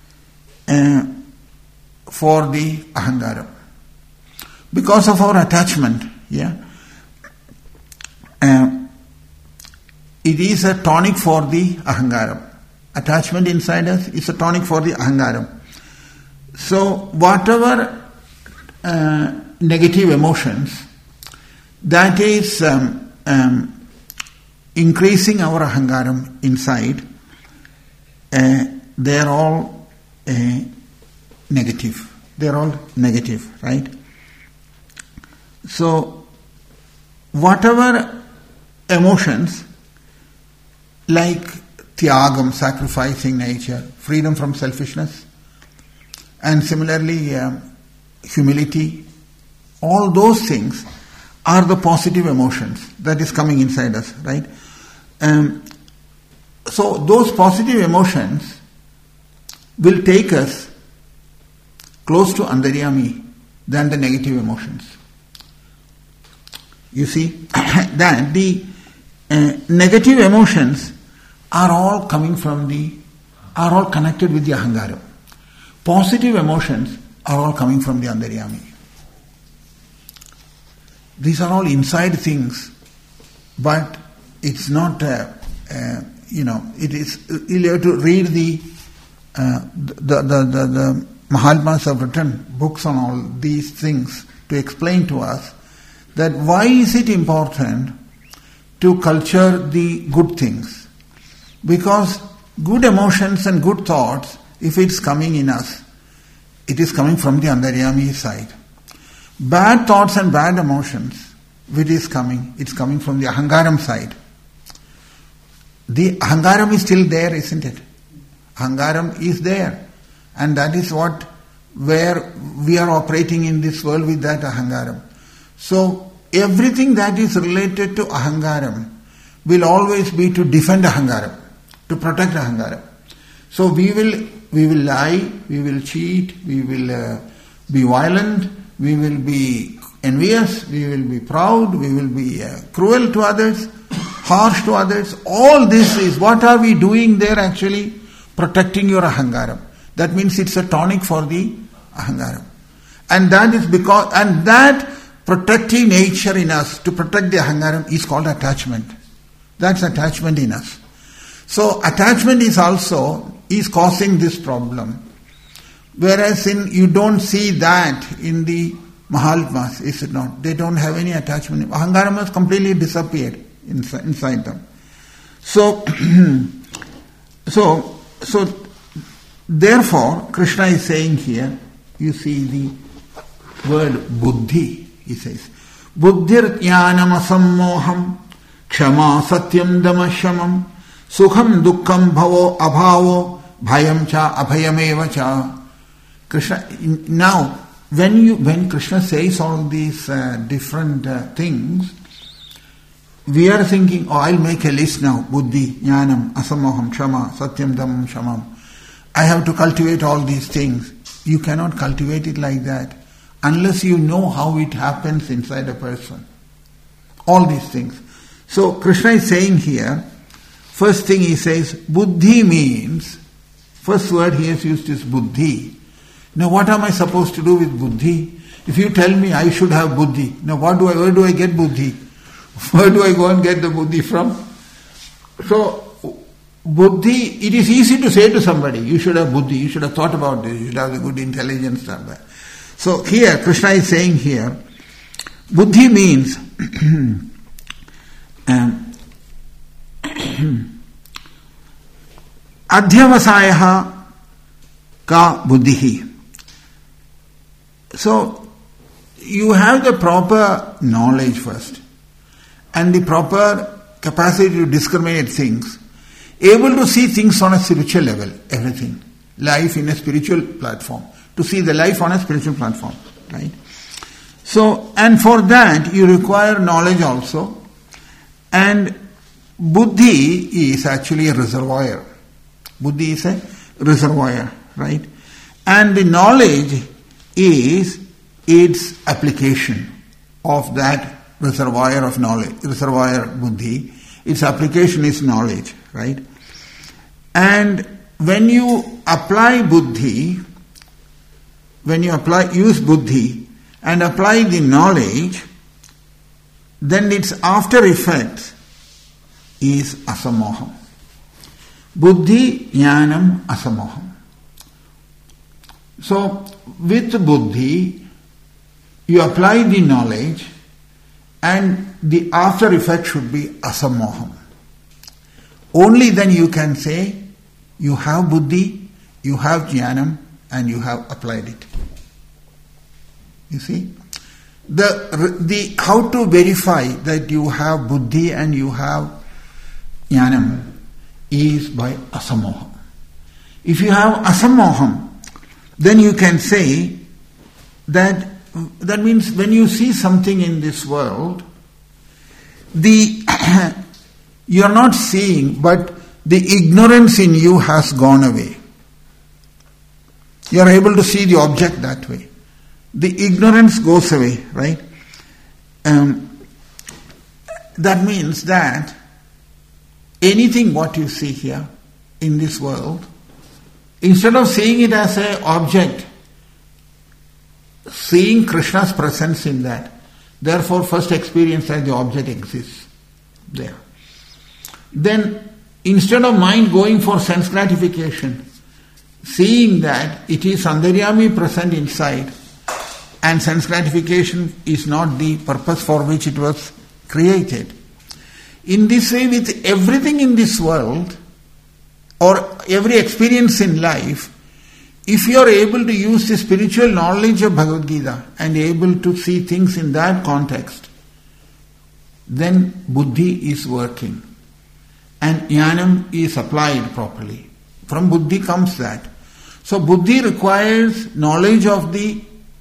for the ahangaram. Because of our attachment, it is a tonic for the ahangaram. Attachment inside us is a tonic for the ahangaram. So, whatever negative emotions, that is increasing our ahangaram inside, they are all negative. They're all negative, right? So, whatever emotions, like tyagam, sacrificing nature, freedom from selfishness, and similarly humility, all those things are the positive emotions that is coming inside us, right? So those positive emotions will take us close to Antaryami than the negative emotions. You see that the negative emotions are all coming from are all connected with the Ahangaram. Positive emotions are all coming from the Antaryami. These are all inside things, but it's not, it is, you'll have to read the Mahatmas have written books on all these things to explain to us that why is it important to culture the good things? Because good emotions and good thoughts, if it's coming in us, it is coming from the Antaryami side. Bad thoughts and bad emotions, which is coming, it's coming from the Ahangaram side. The Ahangaram is still there, isn't it? Ahangaram is there. And that is where we are operating in this world with that Ahangaram. So, everything that is related to Ahangaram will always be to defend Ahangaram, to protect Ahangaram. So, we will lie, we will cheat, we will be violent, we will be envious, we will be proud, we will be cruel to others, harsh to others. All this is, what are we doing there actually? Protecting your Ahangaram. That means it's a tonic for the Ahangaram. And that is because, and that protective nature in us, to protect the Ahangaram, is called attachment. That's attachment in us. So attachment is causing this problem. Whereas you don't see that in the Mahatmas, is it not? They don't have any attachment. Ahangaram has completely disappeared inside them. So therefore, Krishna is saying here, you see the word buddhi, he says, buddhir jnanam asammoham, kshama satyam damashamam, sukham dukkham bhavo abhavo, bhayam cha abhayameva cha. Krishna, now, when Krishna says all these different things, we are thinking, I'll make a list now, buddhi, jnanam, asammoham, kshama, satyam, dhammam, shamam. I have to cultivate all these things. You cannot cultivate it like that unless you know how it happens inside a person. All these things. So Krishna is saying here, first thing he says, buddhi means, first word he has used is buddhi. Now what am I supposed to do with buddhi? If you tell me I should have buddhi, now where do I get buddhi? Where do I go and get the buddhi from? So, buddhi, it is easy to say to somebody, you should have buddhi, you should have thought about this, you should have the good intelligence. So here, Krishna is saying here, buddhi means adhyavasayaha ka buddhihi. So, you have the proper knowledge first and the proper capacity to discriminate things, able to see things on a spiritual level, everything. Life in a spiritual platform. To see the life on a spiritual platform, right? So, and for that you require knowledge also. And buddhi is actually a reservoir. Buddhi is a reservoir, right? And the knowledge is its application of that reservoir of knowledge, reservoir buddhi. Its application is knowledge, right? And when you apply buddhi, use buddhi and apply the knowledge, then its after effect is asamoham. Buddhi, jnanam, asamoham. So, with buddhi, you apply the knowledge and the after effect should be asamoham. Only then you can say, you have buddhi, you have jnanam, and you have applied it. You see? The how to verify that you have buddhi and you have jnanam is by asamoham. If you have asamoham, then you can say that means when you see something in this world, you are not seeing, but the ignorance in you has gone away. You are able to see the object that way. The ignorance goes away, right? That means that anything what you see here in this world, instead of seeing it as an object, seeing Krishna's presence in that, therefore first experience that the object exists there. Then instead of mind going for sense gratification, seeing that it is Antaryami present inside, and sense gratification is not the purpose for which it was created. In this way, with everything in this world, or every experience in life, if you are able to use the spiritual knowledge of Bhagavad Gita and able to see things in that context, then buddhi is working. And jnanam is applied properly. From buddhi comes that. So buddhi requires knowledge of the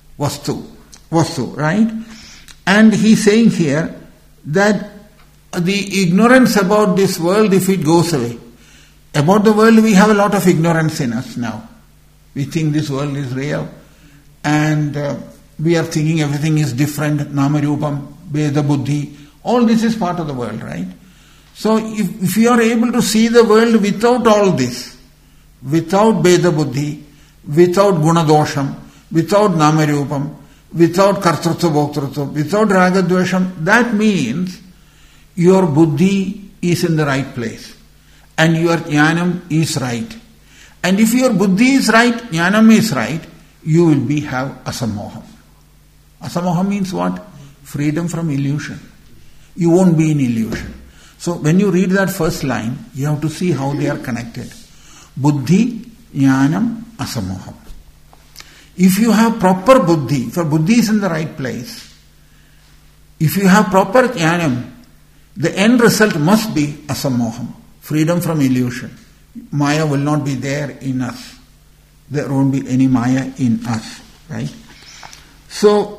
vastu, right? And he's saying here that the ignorance about this world, if it goes away, about the world we have a lot of ignorance in us now. We think this world is real and we are thinking everything is different, namarupam, veda buddhi, all this is part of the world, right? So if you are able to see the world without all this, without veda buddhi, without gunadosham, without namarupam, without kartrutva bhoktrutva, without ragadvesham, that means your buddhi is in the right place and your jnanam is right. And if your buddhi is right, jnanam is right, you will have asamoham. Asamoham means what? Freedom from illusion. You won't be in illusion. So when you read that first line, you have to see how they are connected. Buddhi, jnanam, asamoham. If you have proper buddhi, if your buddhi is in the right place, if you have proper jnanam, the end result must be asamoham, freedom from illusion. Maya will not be there in us. There won't be any Maya in us, right? So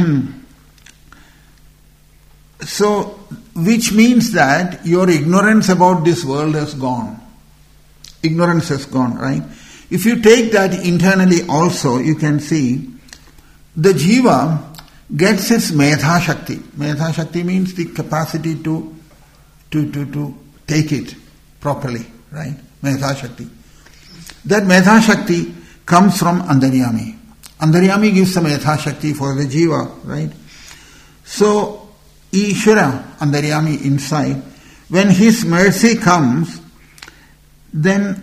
which means that your ignorance about this world has gone. Ignorance has gone, right? If you take that internally also, you can see the jiva gets its medha shakti. Medha shakti means the capacity to take it properly, right? Medha shakti. That medha shakti comes from Antaryami. Antaryami gives the medha shakti for the jiva, right? So, Ishvara, Antaryami inside, when his mercy comes, then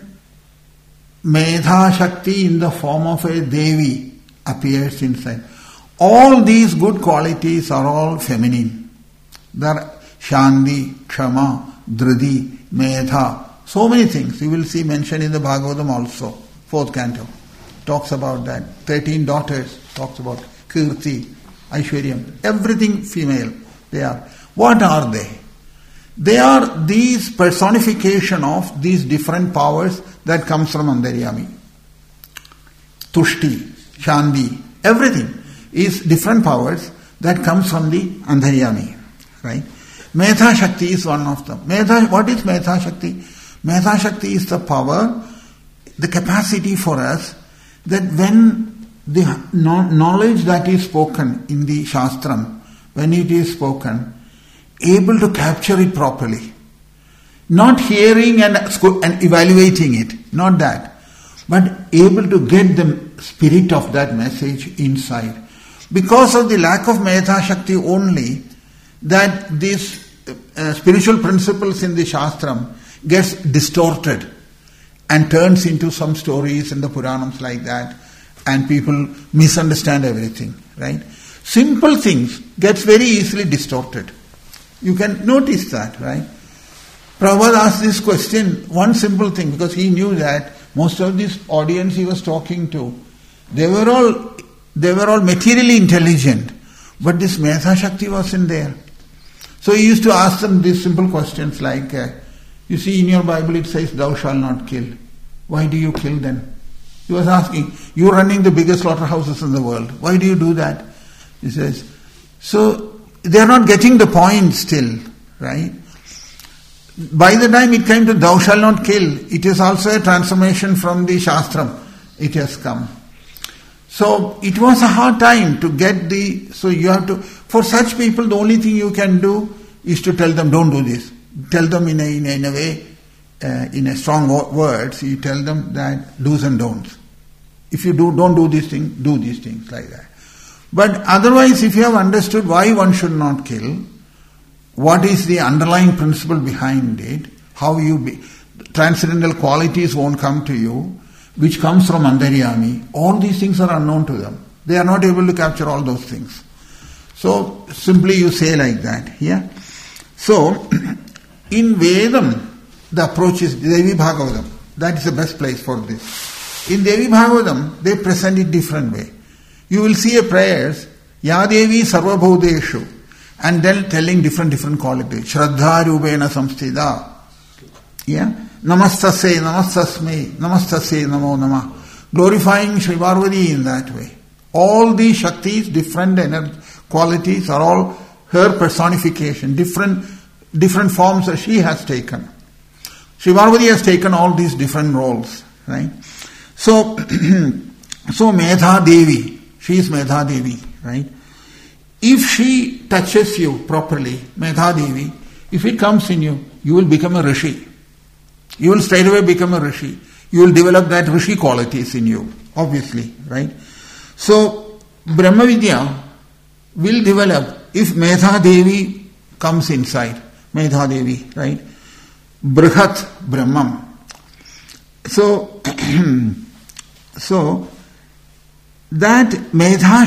medha shakti in the form of a Devi appears inside. All these good qualities are all feminine. They are Shanti, Kshama, Dhriti, Medha, so many things. You will see mentioned in the Bhagavatam also, 4th canto. Talks about that. 13 daughters, talks about Kirti, Aishwaryam, everything female. They are. What are they? They are these personification of these different powers that comes from Antaryami. Tushti, Shanti, everything is different powers that comes from the Antaryami, right? Medha Shakti is one of them. What is Medha Shakti? Medha Shakti is the power, the capacity for us that when the knowledge that is spoken in the Shastram, when it is spoken, able to capture it properly. Not hearing and evaluating it, not that, but able to get the spirit of that message inside. Because of the lack of Medha Shakti only, that these spiritual principles in the Shastram gets distorted and turns into some stories in the Puranams like that, and people misunderstand everything, right? Simple things gets very easily distorted. You can notice that, right? Prabhupada asked this question, one simple thing, because he knew that most of this audience he was talking to, they were all they were all materially intelligent, but this Medha Shakti wasn't there. So he used to ask them these simple questions like, you see in your Bible it says, thou shalt not kill. Why do you kill then? He was asking, you're running the biggest slaughterhouses in the world. Why do you do that? He says, so they are not getting the point still, right? By the time it came to thou shalt not kill, it is also a transformation from the Shastram. It has come. So it was a hard time to get so you have to, for such people the only thing you can do is to tell them don't do this. Tell them in a way, in a strong words, you tell them that do's and don'ts. If you don't do these things, do these things like that. But otherwise, if you have understood why one should not kill, what is the underlying principle behind it, how transcendental qualities won't come to you, which comes from Antaryami, all these things are unknown to them. They are not able to capture all those things. So, simply you say like that. Yeah. So, in Vedam, the approach is Devi Bhagavatam. That is the best place for this. In Devi Bhagavatam, they present it different way. You will see a prayers, Ya Devi Sarvabhudeshu, and then telling different qualities. Shraddha Rubena Samstida. Yeah. Namastasya, Namastasme, Namastasya, Namo Namah. Glorifying Shri Parvati in that way. All these Shaktis, different qualities are all her personification, different forms that she has taken. Shri Parvati has taken all these different roles, right? So Medha Devi, she is Medha Devi, right? If she touches you properly, Medha Devi, if it comes in you, you will become a Rishi. You will straight away become a Rishi. You will develop that Rishi qualities in you, obviously, right? So, Brahma Vidya will develop if Medha Devi comes inside. Medha Devi, right? Brihat Brahmam. So that Medha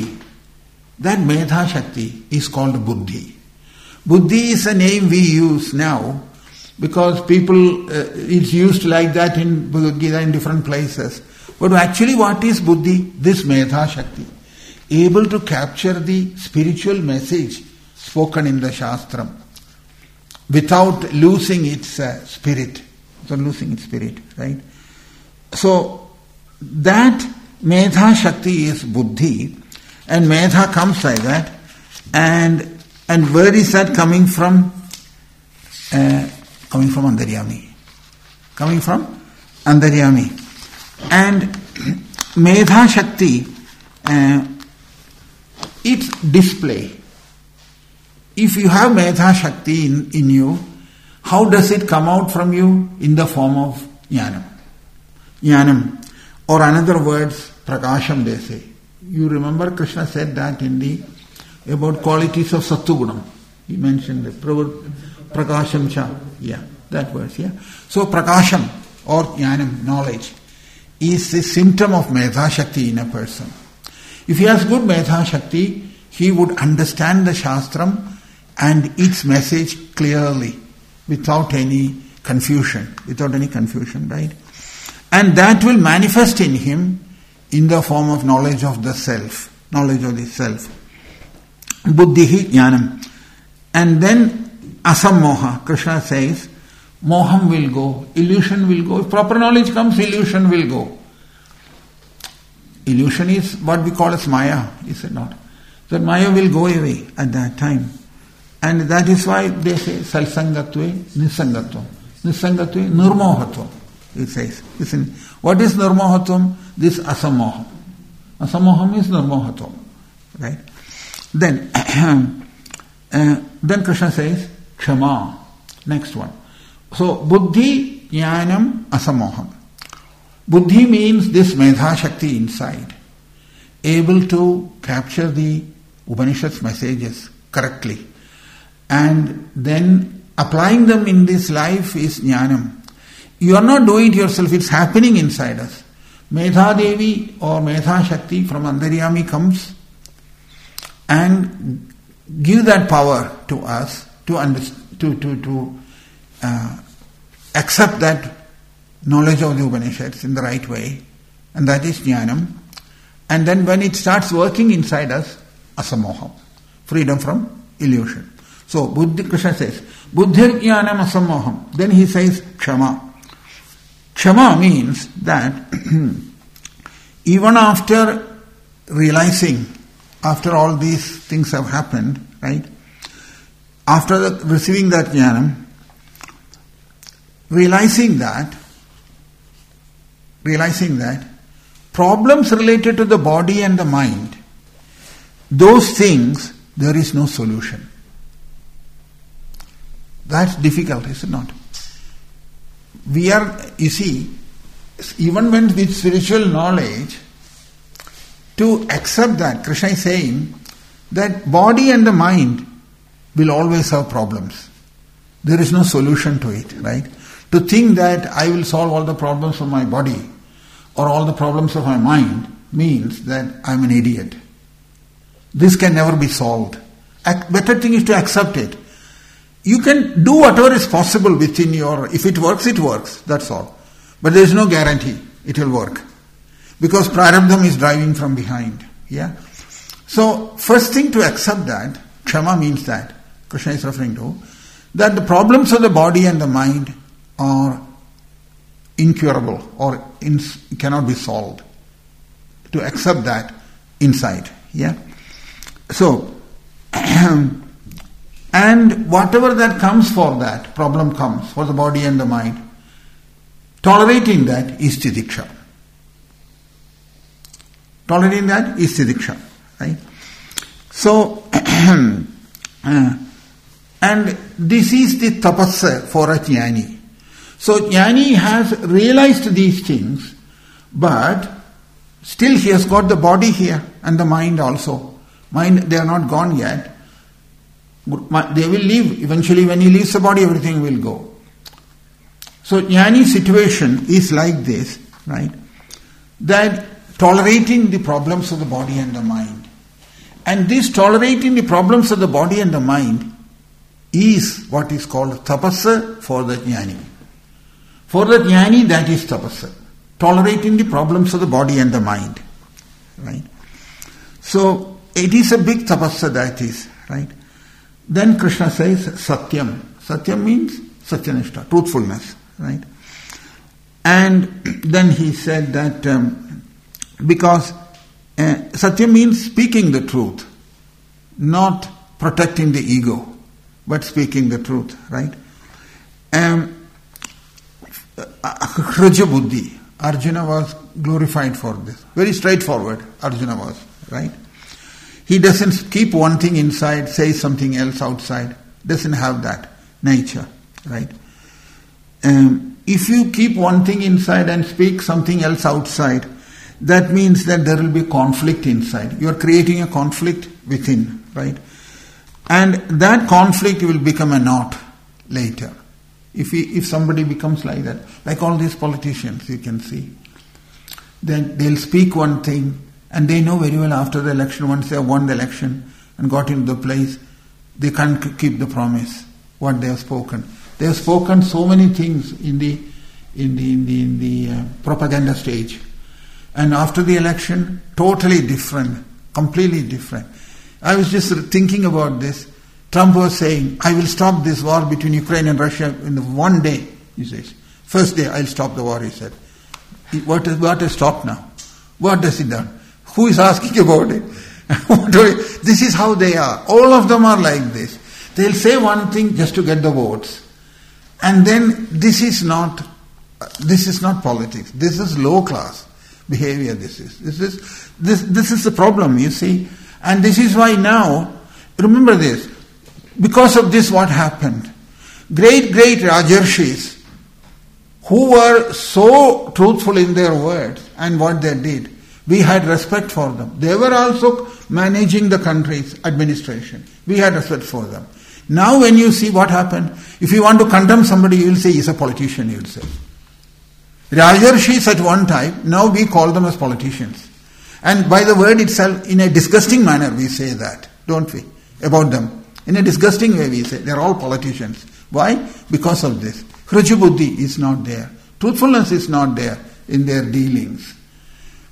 Shakti is called Buddhi. Buddhi is a name we use now because people, it's used like that in Bhagavad Gita in different places. But actually what is Buddhi? This Medha Shakti. Able to capture the spiritual message spoken in the Shastram without losing its spirit. Right? So that Medha Shakti is Buddhi, and Medha comes like that, and where is that coming from? Coming from Antaryami. And Medha Shakti, its display. If you have Medha Shakti in you, how does it come out from you? In the form of Jnanam. Or another words, Prakasham they say. You remember Krishna said that about qualities of Sattvagunam. He mentioned the Prakasham cha. Yeah, that verse, yeah. So Prakasham or Jnanam, knowledge, is a symptom of Medha Shakti in a person. If he has good Medha Shakti, he would understand the Shastram and its message clearly, without any confusion, right? And that will manifest in him in the form of knowledge of the self. Buddhihi Jnanam. And then Asammoha, Krishna says, Moham will go, illusion will go. If proper knowledge comes, illusion will go. Illusion is what we call as Maya, is it not? So Maya will go away at that time. And that is why they say Salsangatve, Nisangatvam. Nisangatve, Nirmohatvam, it says. Listen, what is Nirmohatvam? This Asammoham. Asammoham is Nirmohatvam. Right? Then Krishna says, Kshama. Next one. So, Buddhi, Jnanam, Asammoham. Buddhi means this Medha Shakti inside, able to capture the Upanishad's messages correctly, and then applying them in this life is Jnanam. You are not doing it yourself, it's happening inside us. Medha Devi or Medha Shakti from Antaryami comes and give that power to us to accept that knowledge of the Upanishads in the right way, and that is Jnanam. And then when it starts working inside us, asamoham, freedom from illusion. So Krishna says, buddhir jnanam asamoham. Then he says kshama. Kshama means that even after realizing, after all these things have happened, right? After receiving that jnanam, realizing that problems related to the body and the mind, those things, there is no solution. That's difficult, is it not? We are, you see, even when with spiritual knowledge, to accept that, Krishna is saying that body and the mind will always have problems. There is no solution to it, right? To think that I will solve all the problems of my body or all the problems of my mind means that I am an idiot. This can never be solved. Better thing is to accept it. You can do whatever is possible within your... If it works, that's all. But there is no guarantee it will work. Because prarabdham is driving from behind. Yeah. So, first thing to accept that, kshama means that, Krishna is referring to, that the problems of the body and the mind are incurable or cannot be solved. To accept that inside. Yeah. So, and whatever that comes for that, problem comes for the body and the mind, tolerating that is tidiksha. Tolerating that is tidiksha. Right? So, and this is the tapasya for a jnani. So jnani has realized these things, but still he has got the body here and the mind also. Mind, they are not gone yet. They will leave. Eventually when he leaves the body, everything will go. So jnani's situation is like this, right? That tolerating the problems of the body and the mind. And this tolerating the problems of the body and the mind is what is called tapasya for the jnani. For the jnani, that is tapasya. Tolerating the problems of the body and the mind. Right? So, it is a big tapasya that is. Right? Then Krishna says satyam. Satyam means satyanishta, truthfulness. Right? And then he said that because satyam means speaking the truth, not protecting the ego, but speaking the truth. Right? Hraja buddhi. Arjuna was glorified for this. Very straightforward, Arjuna was, right? He doesn't keep one thing inside, say something else outside. Doesn't have that nature, right? If you keep one thing inside and speak something else outside, that means that there will be conflict inside. You are creating a conflict within, right? And that conflict will become a knot later. If somebody becomes like that, like all these politicians, you can see, then they'll speak one thing, and they know very well after the election, once they have won the election and got into the place, they can't keep the promise, what they have spoken. They have spoken so many things in the propaganda stage. And after the election, totally different, completely different. I was just thinking about this. Trump was saying, I will stop this war between Ukraine and Russia in one day, he says. First day, I'll stop the war, he said. What has stopped now? What has he done? Who is asking about it? This is how they are. All of them are like this. They'll say one thing just to get the votes. And then this is not politics. This is low class behavior. This is the problem, you see. And this is why now, remember this, because of this what happened? Great Rajarshis who were so truthful in their words and what they did, we had respect for them. They were also managing the country's administration. We had respect for them. Now when you see what happened, if you want to condemn somebody, you will say he's a politician, you will say. Rajarshis at one time, now we call them as politicians. And by the word itself, in a disgusting manner we say that, don't we, about them. In a disgusting way we say, they're all politicians. Why? Because of this. Hraja buddhi is not there. Truthfulness is not there in their dealings.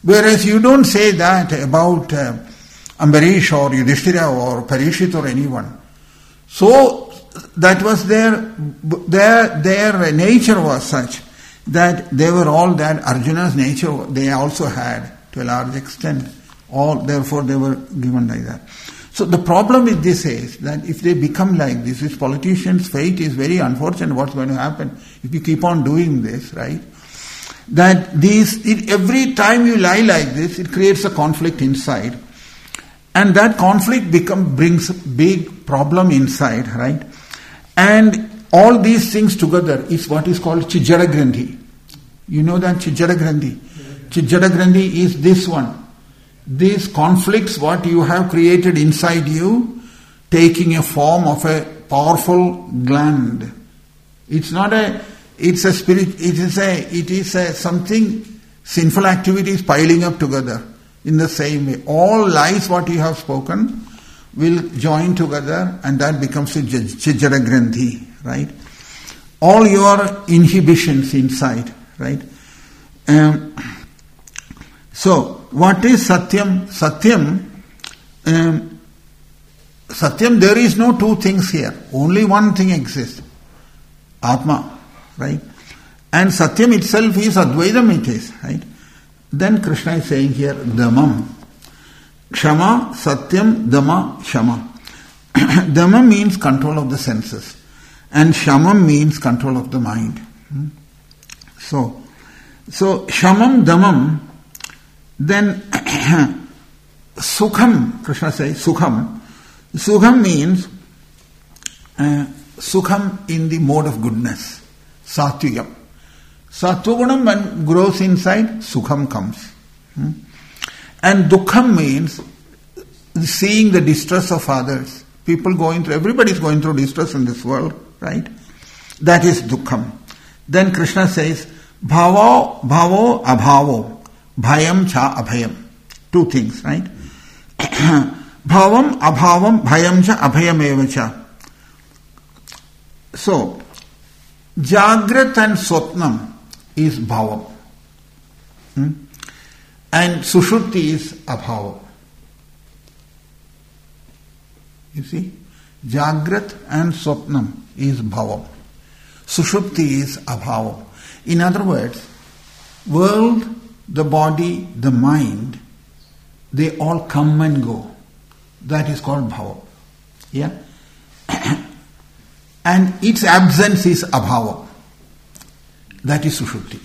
Whereas you don't say that about Ambarish or Yudhishthira or Parishit or anyone. So that was their nature was such that they were all that. Arjuna's nature they also had to a large extent. Therefore they were given like that. So the problem with this is that if they become like this, which politicians' fate is very unfortunate, what's going to happen if you keep on doing this, right? That every time you lie like this, it creates a conflict inside. And that conflict brings a big problem inside, right? And all these things together is what is called Chijjada Grandhi. You know that Chijjada Grandhi? Chijjada Grandhi is this one. These conflicts, what you have created inside you, taking a form of a powerful gland. It's a spirit, it is something, sinful activities piling up together in the same way. All lies what you have spoken will join together and that becomes a Chijjada Grandhi, right? All your inhibitions inside, right? So, what is Satyam? Satyam, there is no two things here. Only one thing exists. Atma, right? And Satyam itself is Advaitam it is, right? Then Krishna is saying here, Dhammam. Kshama, Satyam, Dhamma, Shama. Dhamma means control of the senses. And Shamam means control of the mind. So Shamam, Dhammam, then Sukham, Krishna says, Sukham. Sukham means Sukham in the mode of goodness. Satyam. Sattvagunam when grows inside, Sukham comes. And Dukkham means seeing the distress of others. Everybody is going through distress in this world, right? That is Dukkham. Then Krishna says, Bhavo, Abhavo. Bhayam cha abhayam. Two things, right? Bhavam, abhavam, bhayam cha abhayam eva cha. So, Jagrat and Swapnam is bhavam. And Sushupti is abhavam. You see? Jagrat and Swapnam is bhavam. Sushupti is abhavam. In other words, world, the body, the mind, they all come and go. That is called bhava. Yeah? And its absence is abhava. That is sushupti.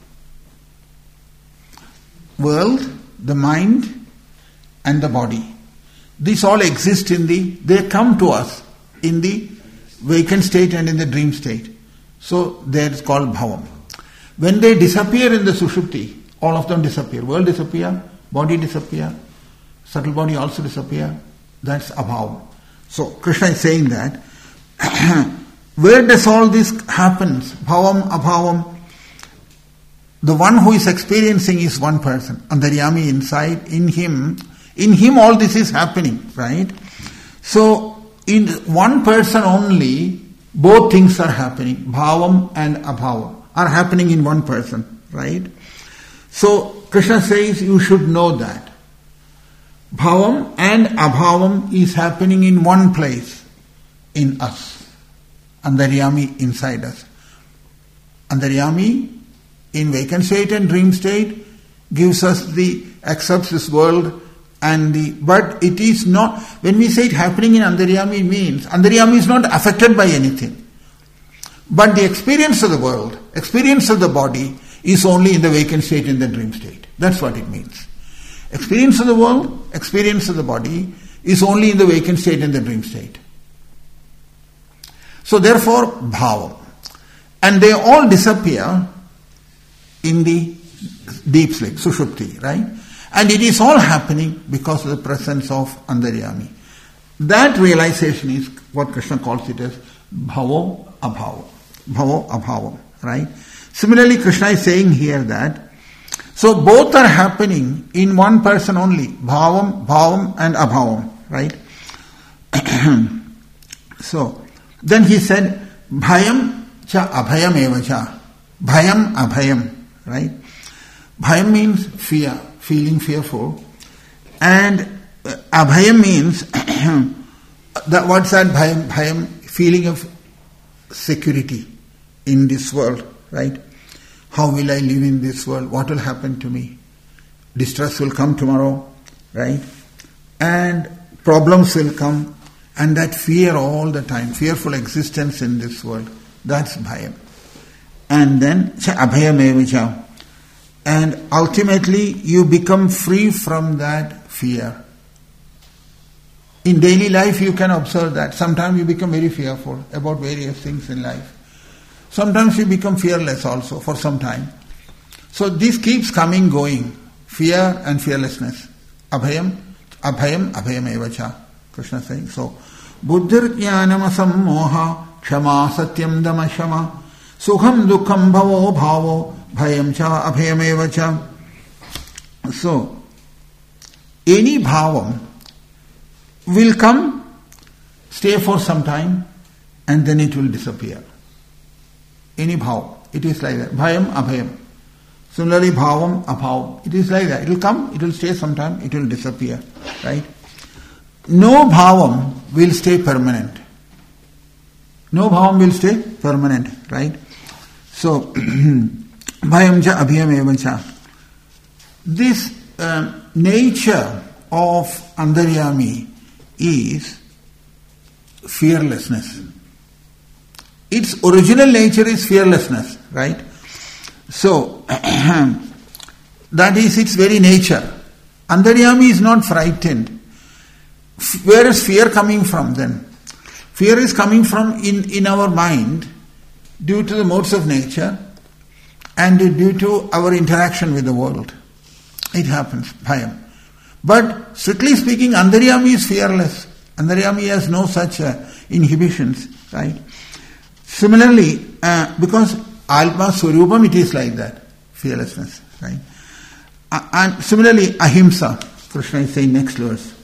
World, the mind, and the body. These all exist they come to us in the vacant state and in the dream state. So that is called bhavam. When they disappear in the sushupti, all of them disappear. World disappear, body disappear, subtle body also disappear. That's abhav. So Krishna is saying that. Where does all this happen? Bhavam, abhavam. The one who is experiencing is one person. Antaryami inside, in him all this is happening, right? So in one person only, both things are happening. Bhavam and abhavam are happening in one person, right? So Krishna says you should know that. Bhavam and abhavam is happening in one place, in us. Antaryami inside us. Antaryami in vacant state and dream state accepts this world but it is not, when we say it happening in Antaryami means, Antaryami is not affected by anything. But the experience of the world, experience of the body is only in the vacant state and the dream state. That's what it means. Experience of the world, experience of the body is only in the vacant state and the dream state. So therefore, bhava. And they all disappear in the deep sleep, sushupti, right? And it is all happening because of the presence of Antaryami. That realization is what Krishna calls it as bhavo abhava. Bhavo abhava, right? Similarly, Krishna is saying here that, so both are happening in one person only, bhavam and abhavam, right? So, then he said, bhayam cha abhayam eva cha. Bhayam abhayam, right? Bhayam means fear. feeling fearful. And abhayam means, what's that bhayam? Bhayam, feeling of security in this world, right? How will I live in this world? What will happen to me? Distress will come tomorrow, right? And problems will come, and that fear all the time, fearful existence in this world, that's bhayam. And then, abhayam evacha. And ultimately, you become free from that fear. In daily life, you can observe that. Sometimes you become very fearful about various things in life. Sometimes you become fearless also for some time. So this keeps coming, going. Fear and fearlessness. Abhayam, abhayam, abhayam evacha. Krishna is saying. So, buddhir jnanam asammoha, kshama satyam dama shama, sukham dukkham bhavo bhavo, bhayam cha abhayam evacha. So, any bhavam will come, stay for some time, and then it will disappear. Any bhav, it is like that. Bhayam, abhayam. Similarly, bhavam, abhav. It is like that. It will come, it will stay some time, it will disappear. Right? No bhavam will stay permanent. No bhavam will stay permanent. Right? So, bhayam cha abhayam evacha. This nature of Antaryami is fearlessness. Its original nature is fearlessness, right? So, that is its very nature. Antaryami is not frightened. Where is fear coming from then? Fear is coming from in our mind due to the modes of nature and due to our interaction with the world. It happens, bhayam. But strictly speaking, Antaryami is fearless. Antaryami has no such inhibitions, right? Similarly, because Alpa Swarupam, it is like that, fearlessness, right? And similarly, ahimsa, Krishna is saying next verse.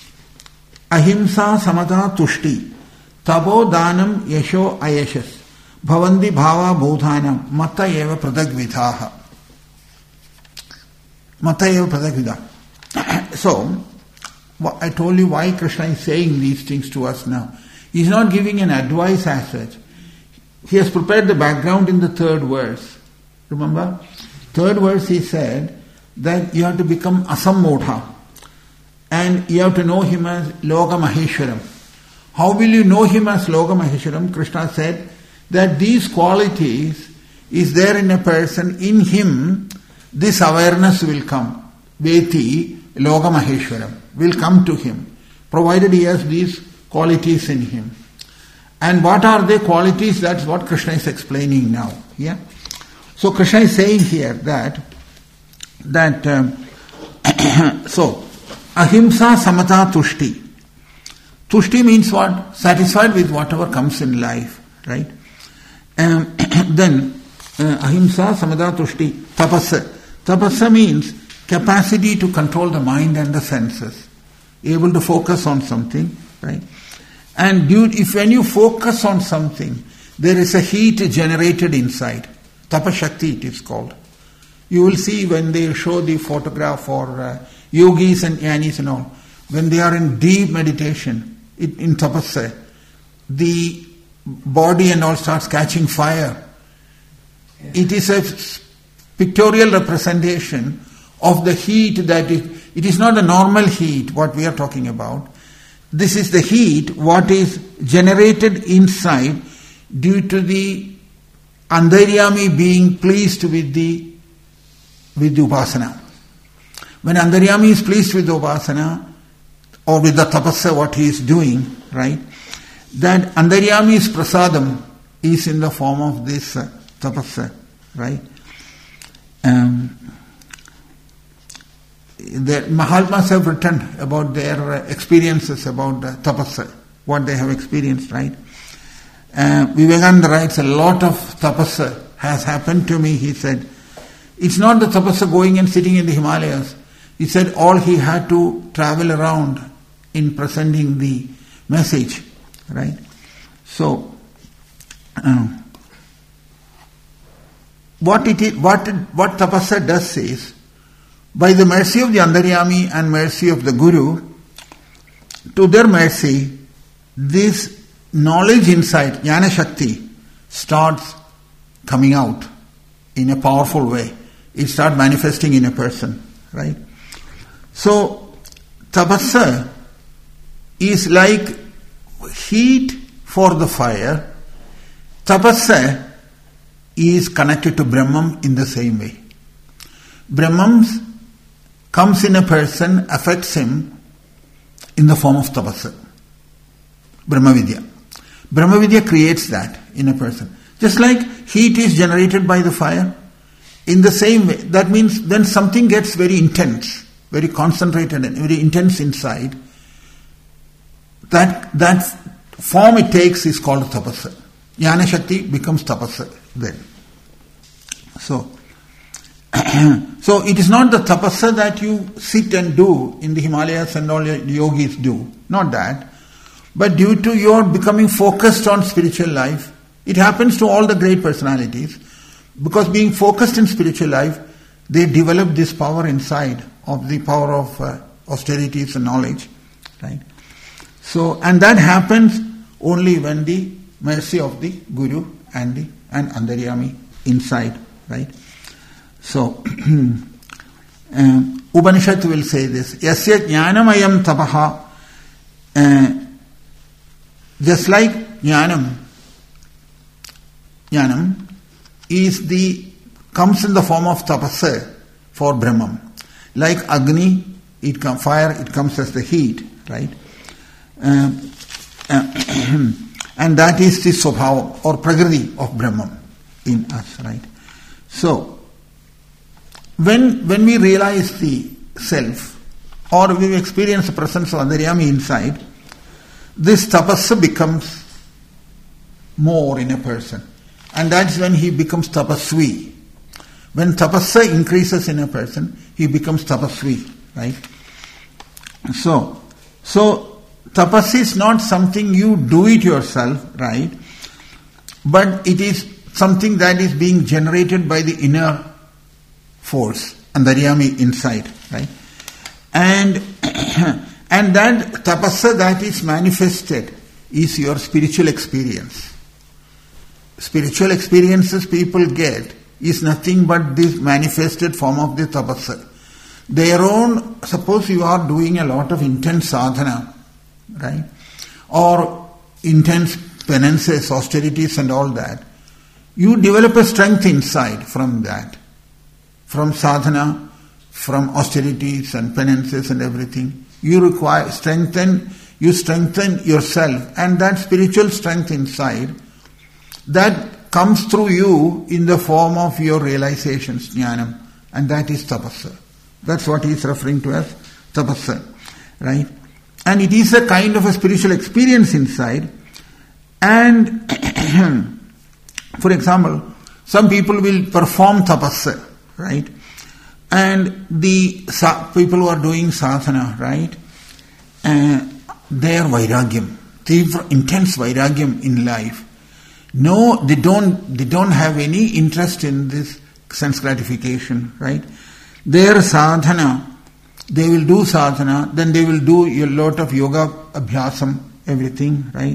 Ahimsa samata tushti, tabo danam yasho ayashas, bhavandi bhava bodhanam, mata eva pradagvidhaha. Mata eva pradagvidha. So, I told you why Krishna is saying these things to us now. He is not giving an advice as such. He has prepared the background in the third verse. Remember? Third verse he said that you have to become asammodha. And you have to know him as Loka Maheshwaram. How will you know him as Loka Maheshwaram? Krishna said that these qualities is there in a person. In him, this awareness will come. Veti Loka Maheshwaram will come to him, provided he has these qualities in him. And what are the qualities? That's what Krishna is explaining now. Yeah. So Krishna is saying here that so ahimsa samata tushti. Tushti means what? Satisfied with whatever comes in life, right? Then ahimsa samata tushti. Tapassa. Tapassa means capacity to control the mind and the senses, able to focus on something, right? And when you focus on something, there is a heat generated inside. Tapashakti it is called. You will see when they show the photograph for yogis and jnanis and all, when they are in deep meditation, in tapasya, the body and all starts catching fire. It is a pictorial representation of the heat that it is not a normal heat, what we are talking about. This is the heat, what is generated inside due to the Antaryami being pleased with the upasana. When Antaryami is pleased with the upasana or with the tapasya, what he is doing, right? That Antaryami's prasadam is in the form of this tapasya, right? The Mahatmas have written about their experiences about tapasya, what they have experienced, right? Vivekananda writes, a lot of tapasya has happened to me, he said. It's not the tapasya going and sitting in the Himalayas. He said all he had to travel around in presenting the message, right? So, what tapasya does is, By the mercy of the Antaryami and mercy of the Guru, to their mercy, this knowledge inside, Jnana Shakti, starts coming out in a powerful way. It starts manifesting in a person, right? So, tapassa is like heat for the fire. Tapassa is connected to Brahman in the same way. Brahman comes in a person, affects him in the form of tapassa. Brahmavidya. Brahmavidya creates that in a person. Just like heat is generated by the fire, in the same way, that means then something gets very intense, very concentrated and very intense inside. That form it takes is called tapassa. Jnana Shakti becomes tapassa then. So it is not the tapassa that you sit and do in the Himalayas and all your yogis do. Not that. But due to your becoming focused on spiritual life, it happens to all the great personalities. Because being focused in spiritual life, they develop this power inside of the power of austerities and knowledge. Right? So, and that happens only when the mercy of the Guru and Antaryami inside. Right? So, Upanishad will say this, Yasya jnanamayam tapaha, just like jnanam comes in the form of tapassa for Brahman. Like Agni, fire, it comes as the heat, right? And that is the Swabhava or Prakriti of Brahman in us, right? So, when we realize the self, or we experience the presence of Antaryami inside, this tapassa becomes more in a person. And that's when he becomes tapasvi. When tapassa increases in a person, he becomes tapasvi, right? So tapassa is not something you do it yourself, right? But it is something that is being generated by the inner force, Antaryami inside, right? And that tapassa that is manifested is your spiritual experience. Spiritual experiences people get is nothing but this manifested form of the tapassa. Suppose you are doing a lot of intense sadhana, right? Or intense penances, austerities and all that. You develop a strength inside from that. From sadhana, from austerities and penances and everything. You strengthen yourself, and that spiritual strength inside, that comes through you in the form of your realizations, jnanam, and that is tapassa. That's what he is referring to as tapassa, right? And it is a kind of a spiritual experience inside. And for example, some people will perform tapassa, right? And the people who are doing sadhana, right? Their vairagyam, intense vairagyam in life. No, they don't have any interest in this sense gratification, right? Their sadhana, they will do sadhana, then they will do a lot of yoga, abhyasam, everything, right?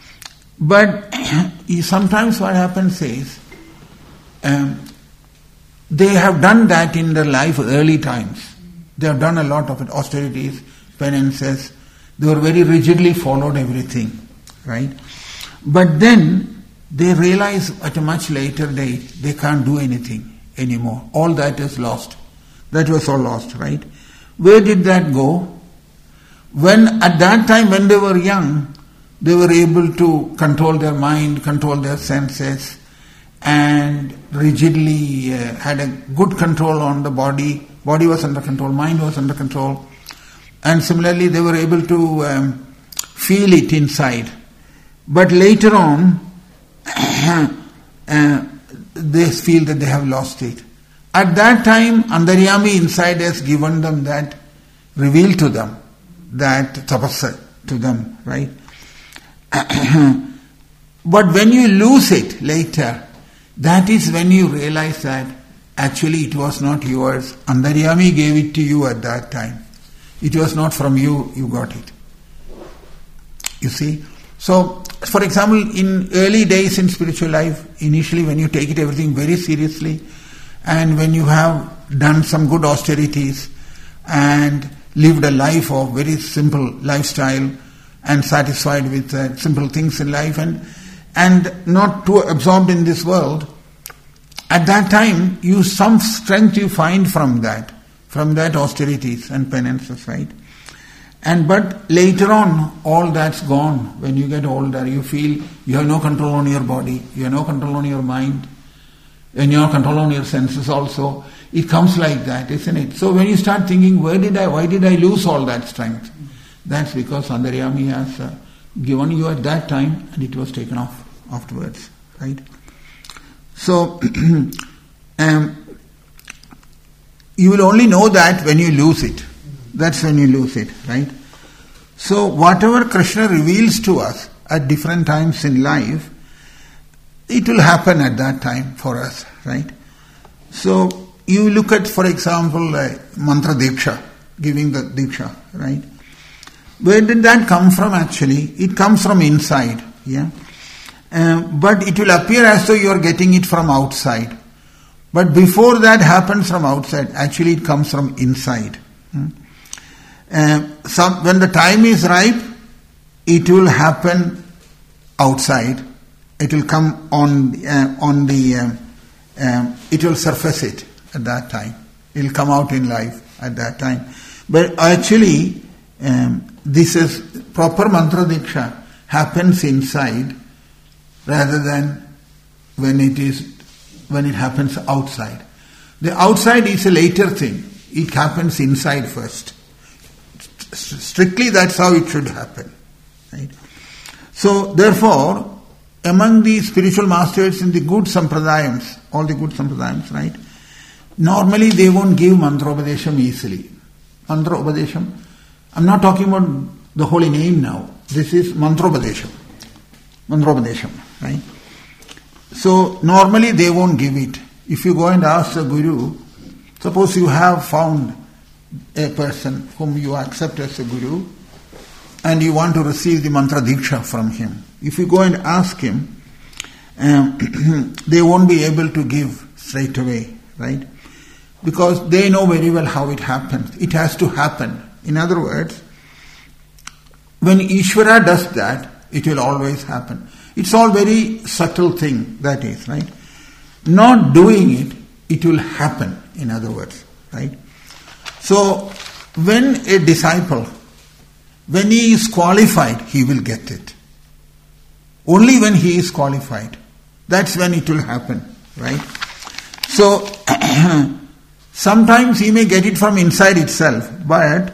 But sometimes what happens is, they have done that in their life early times. They have done a lot of it, austerities, penances. They were very rigidly followed everything, right? But then they realize at a much later date they can't do anything anymore. All that is lost. That was all lost, right? Where did that go? When at that time when they were young, they were able to control their mind, control their senses, and rigidly had a good control on the body. Body was under control, mind was under control. And similarly, they were able to feel it inside. But later on, they feel that they have lost it. At that time, Antaryami inside has given them that, revealed to them, that tapassa to them, right? But when you lose it later, that is when you realize that actually it was not yours. Antaryami gave it to you at that time. It was not from you, you got it. You see? So, for example, in early days in spiritual life, initially when you take it everything very seriously, and when you have done some good austerities and lived a life of very simple lifestyle and satisfied with simple things in life and not too absorbed in this world, at that time some strength you find from that austerities and penances, right? But later on, all that's gone. When you get older, you feel you have no control on your body, you have no control on your mind, and you have control on your senses also. It comes like that, isn't it? So when you start thinking, why did I lose all that strength? That's because Antaryami has given you at that time, and it was taken off afterwards, right? So you will only know that when you lose it. That's when you lose it, right? So whatever Krishna reveals to us at different times in life, it will happen at that time for us, right? So you look at, for example, mantra diksha, giving the diksha, right? Where did that come from actually? It comes from inside, yeah? But it will appear as though you are getting it from outside. But before that happens from outside, actually it comes from inside. When the time is ripe, it will happen outside. It will come it will surface it at that time. It will come out in life at that time. But actually, this is proper mantra diksha happens inside rather than when it happens outside. The outside is a later thing. It happens inside first. Strictly, that's how it should happen, right? So, therefore, among the spiritual masters in the good sampradayams, all the good sampradayams, right? Normally, they won't give mantropadesham easily. Mantropadesham. I'm not talking about the holy name now. This is mantropadesham. Mantropadesham, right? So, normally they won't give it. If you go and ask the guru, suppose you have found a person whom you accept as a guru and you want to receive the mantra diksha from him. If you go and ask him, they won't be able to give straight away, right? Because they know very well how it happens. It has to happen. In other words, when Ishvara does that, it will always happen. It's all very subtle thing, that is, right? Not doing it, it will happen, in other words, right? So, when a disciple, when he is qualified, he will get it. Only when he is qualified. That's when it will happen, right? So, sometimes he may get it from inside itself, but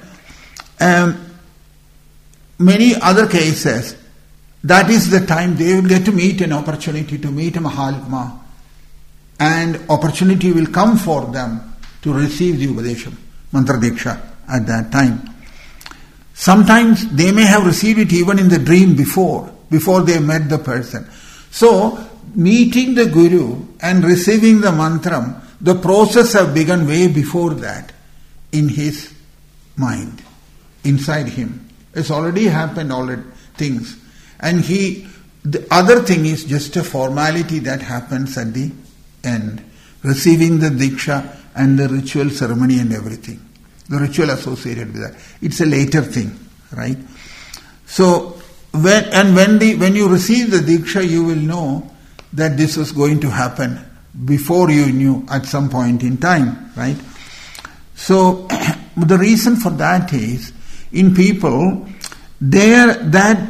many other cases, that is the time they will get to meet an opportunity to meet a Mahatma, and opportunity will come for them to receive the Upadesham, mantra diksha at that time. Sometimes they may have received it even in the dream before they met the person. So, meeting the Guru and receiving the mantram, the process have begun way before that in his mind, inside him. It's already happened, things. And the other thing is just a formality that happens at the end. Receiving the diksha and the ritual ceremony and everything. The ritual associated with that. It's a later thing, right? So, when you receive the diksha, you will know that this was going to happen before you knew at some point in time, right? So, the reason for that is, in people, that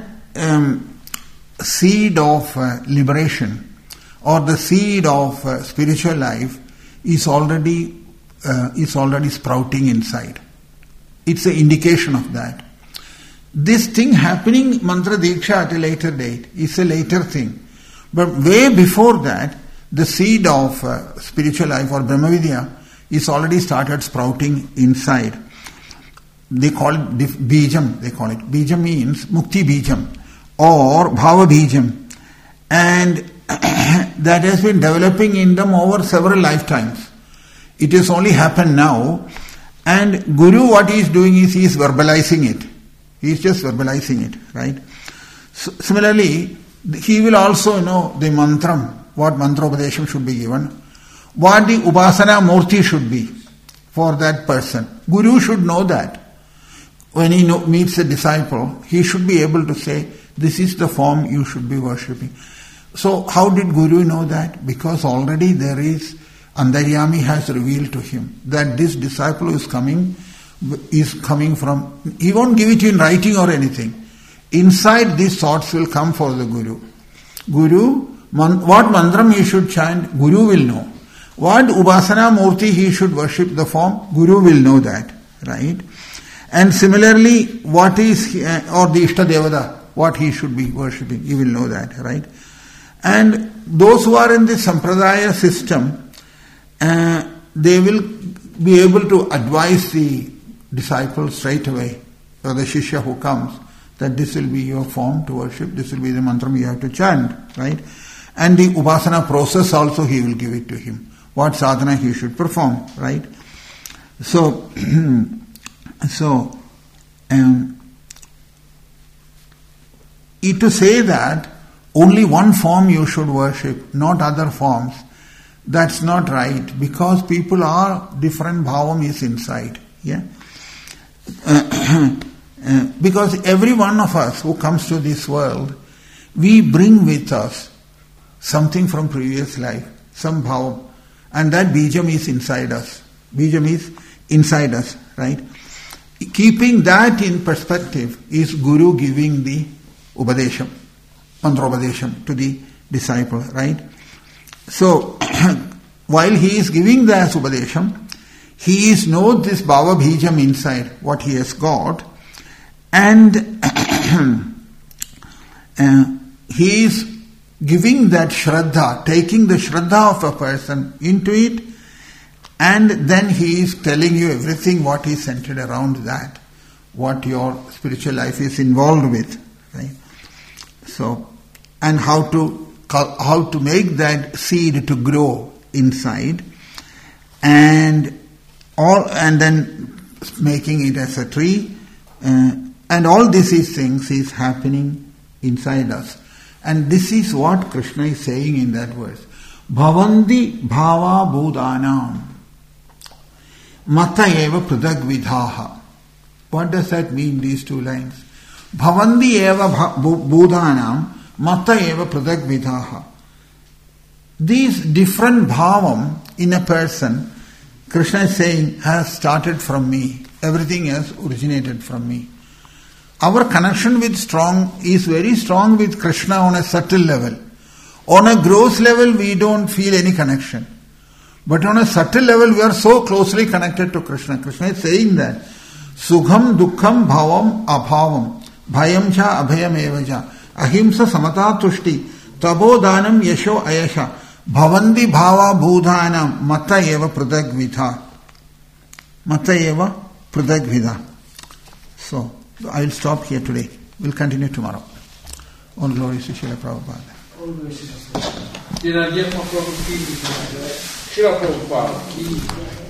seed of liberation or the seed of spiritual life is already sprouting inside. It's an indication of that. This thing happening, mantra diksha, at a later date is a later thing. But way before that, the seed of spiritual life or Brahmavidya is already started sprouting inside. They call it bijam, Bijam means mukti bijam or bhava bijam. And that has been developing in them over several lifetimes. It has only happened now. And Guru, what he is doing is he is verbalizing it. He is just verbalizing it, right? So, similarly, he will also know the mantram, what mantra upadesham should be given, what the upasana murti should be for that person. Guru should know that. When he meets a disciple, he should be able to say, this is the form you should be worshipping. So how did Guru know that? Because already there is, Antaryami has revealed to him that this disciple who is coming from, he won't give it in writing or anything. Inside these thoughts will come for the Guru. What mantram he should chant, Guru will know. What upasana murti he should worship the form, Guru will know that, right? And similarly, what is, or the Ishta Devada, what he should be worshipping, he will know that, right? And those who are in the Sampradaya system, they will be able to advise the disciple straight away, or the Shishya who comes, that this will be your form to worship, this will be the mantram you have to chant, right? And the upasana process also he will give it to him, what sadhana he should perform, right? So, to say that only one form you should worship, not other forms, that's not right, because people are different, bhavam is inside. Yeah? Because every one of us who comes to this world, we bring with us something from previous life, some bhavam, and that bijam is inside us. Bijam is inside us, right? Keeping that in perspective is Guru giving the upadesham, mantra upadesham to the disciple, right? So, while he is giving the upadesham, he is knows this bhava bijam inside, what he has got, and he is giving that shraddha, taking the shraddha of a person into it, and then he is telling you everything what is centered around that, what your spiritual life is involved with, right? So, and how to make that seed to grow inside, and then making it as a tree, and all these things is happening inside us. And this is what Krishna is saying in that verse. Bhavanti bhava bhudanam mata eva pradag vidhaha. What does that mean, these two lines? Bhavanti eva bhudanam mata eva pradag vidhaha. These different bhavam in a person, Krishna is saying, has started from me. Everything has originated from me. Our connection is very strong with Krishna on a subtle level. On a gross level, we don't feel any connection. But on a subtle level, we are so closely connected to Krishna. Krishna is saying that Sukham Dukkham Bhavam Abhavam Bhayam Cha Abhayam Evaja Ahimsa Samata Tushti Tabodhanam Yasho Ayasha Bhavanti Bhava Bhudhanam Mata Eva Pradag Vidha. Mata Eva Pradag Vidha. So, I will stop here today. We'll continue tomorrow. All glory to Srila Prabhupada. All glory to Srila Prabhupada.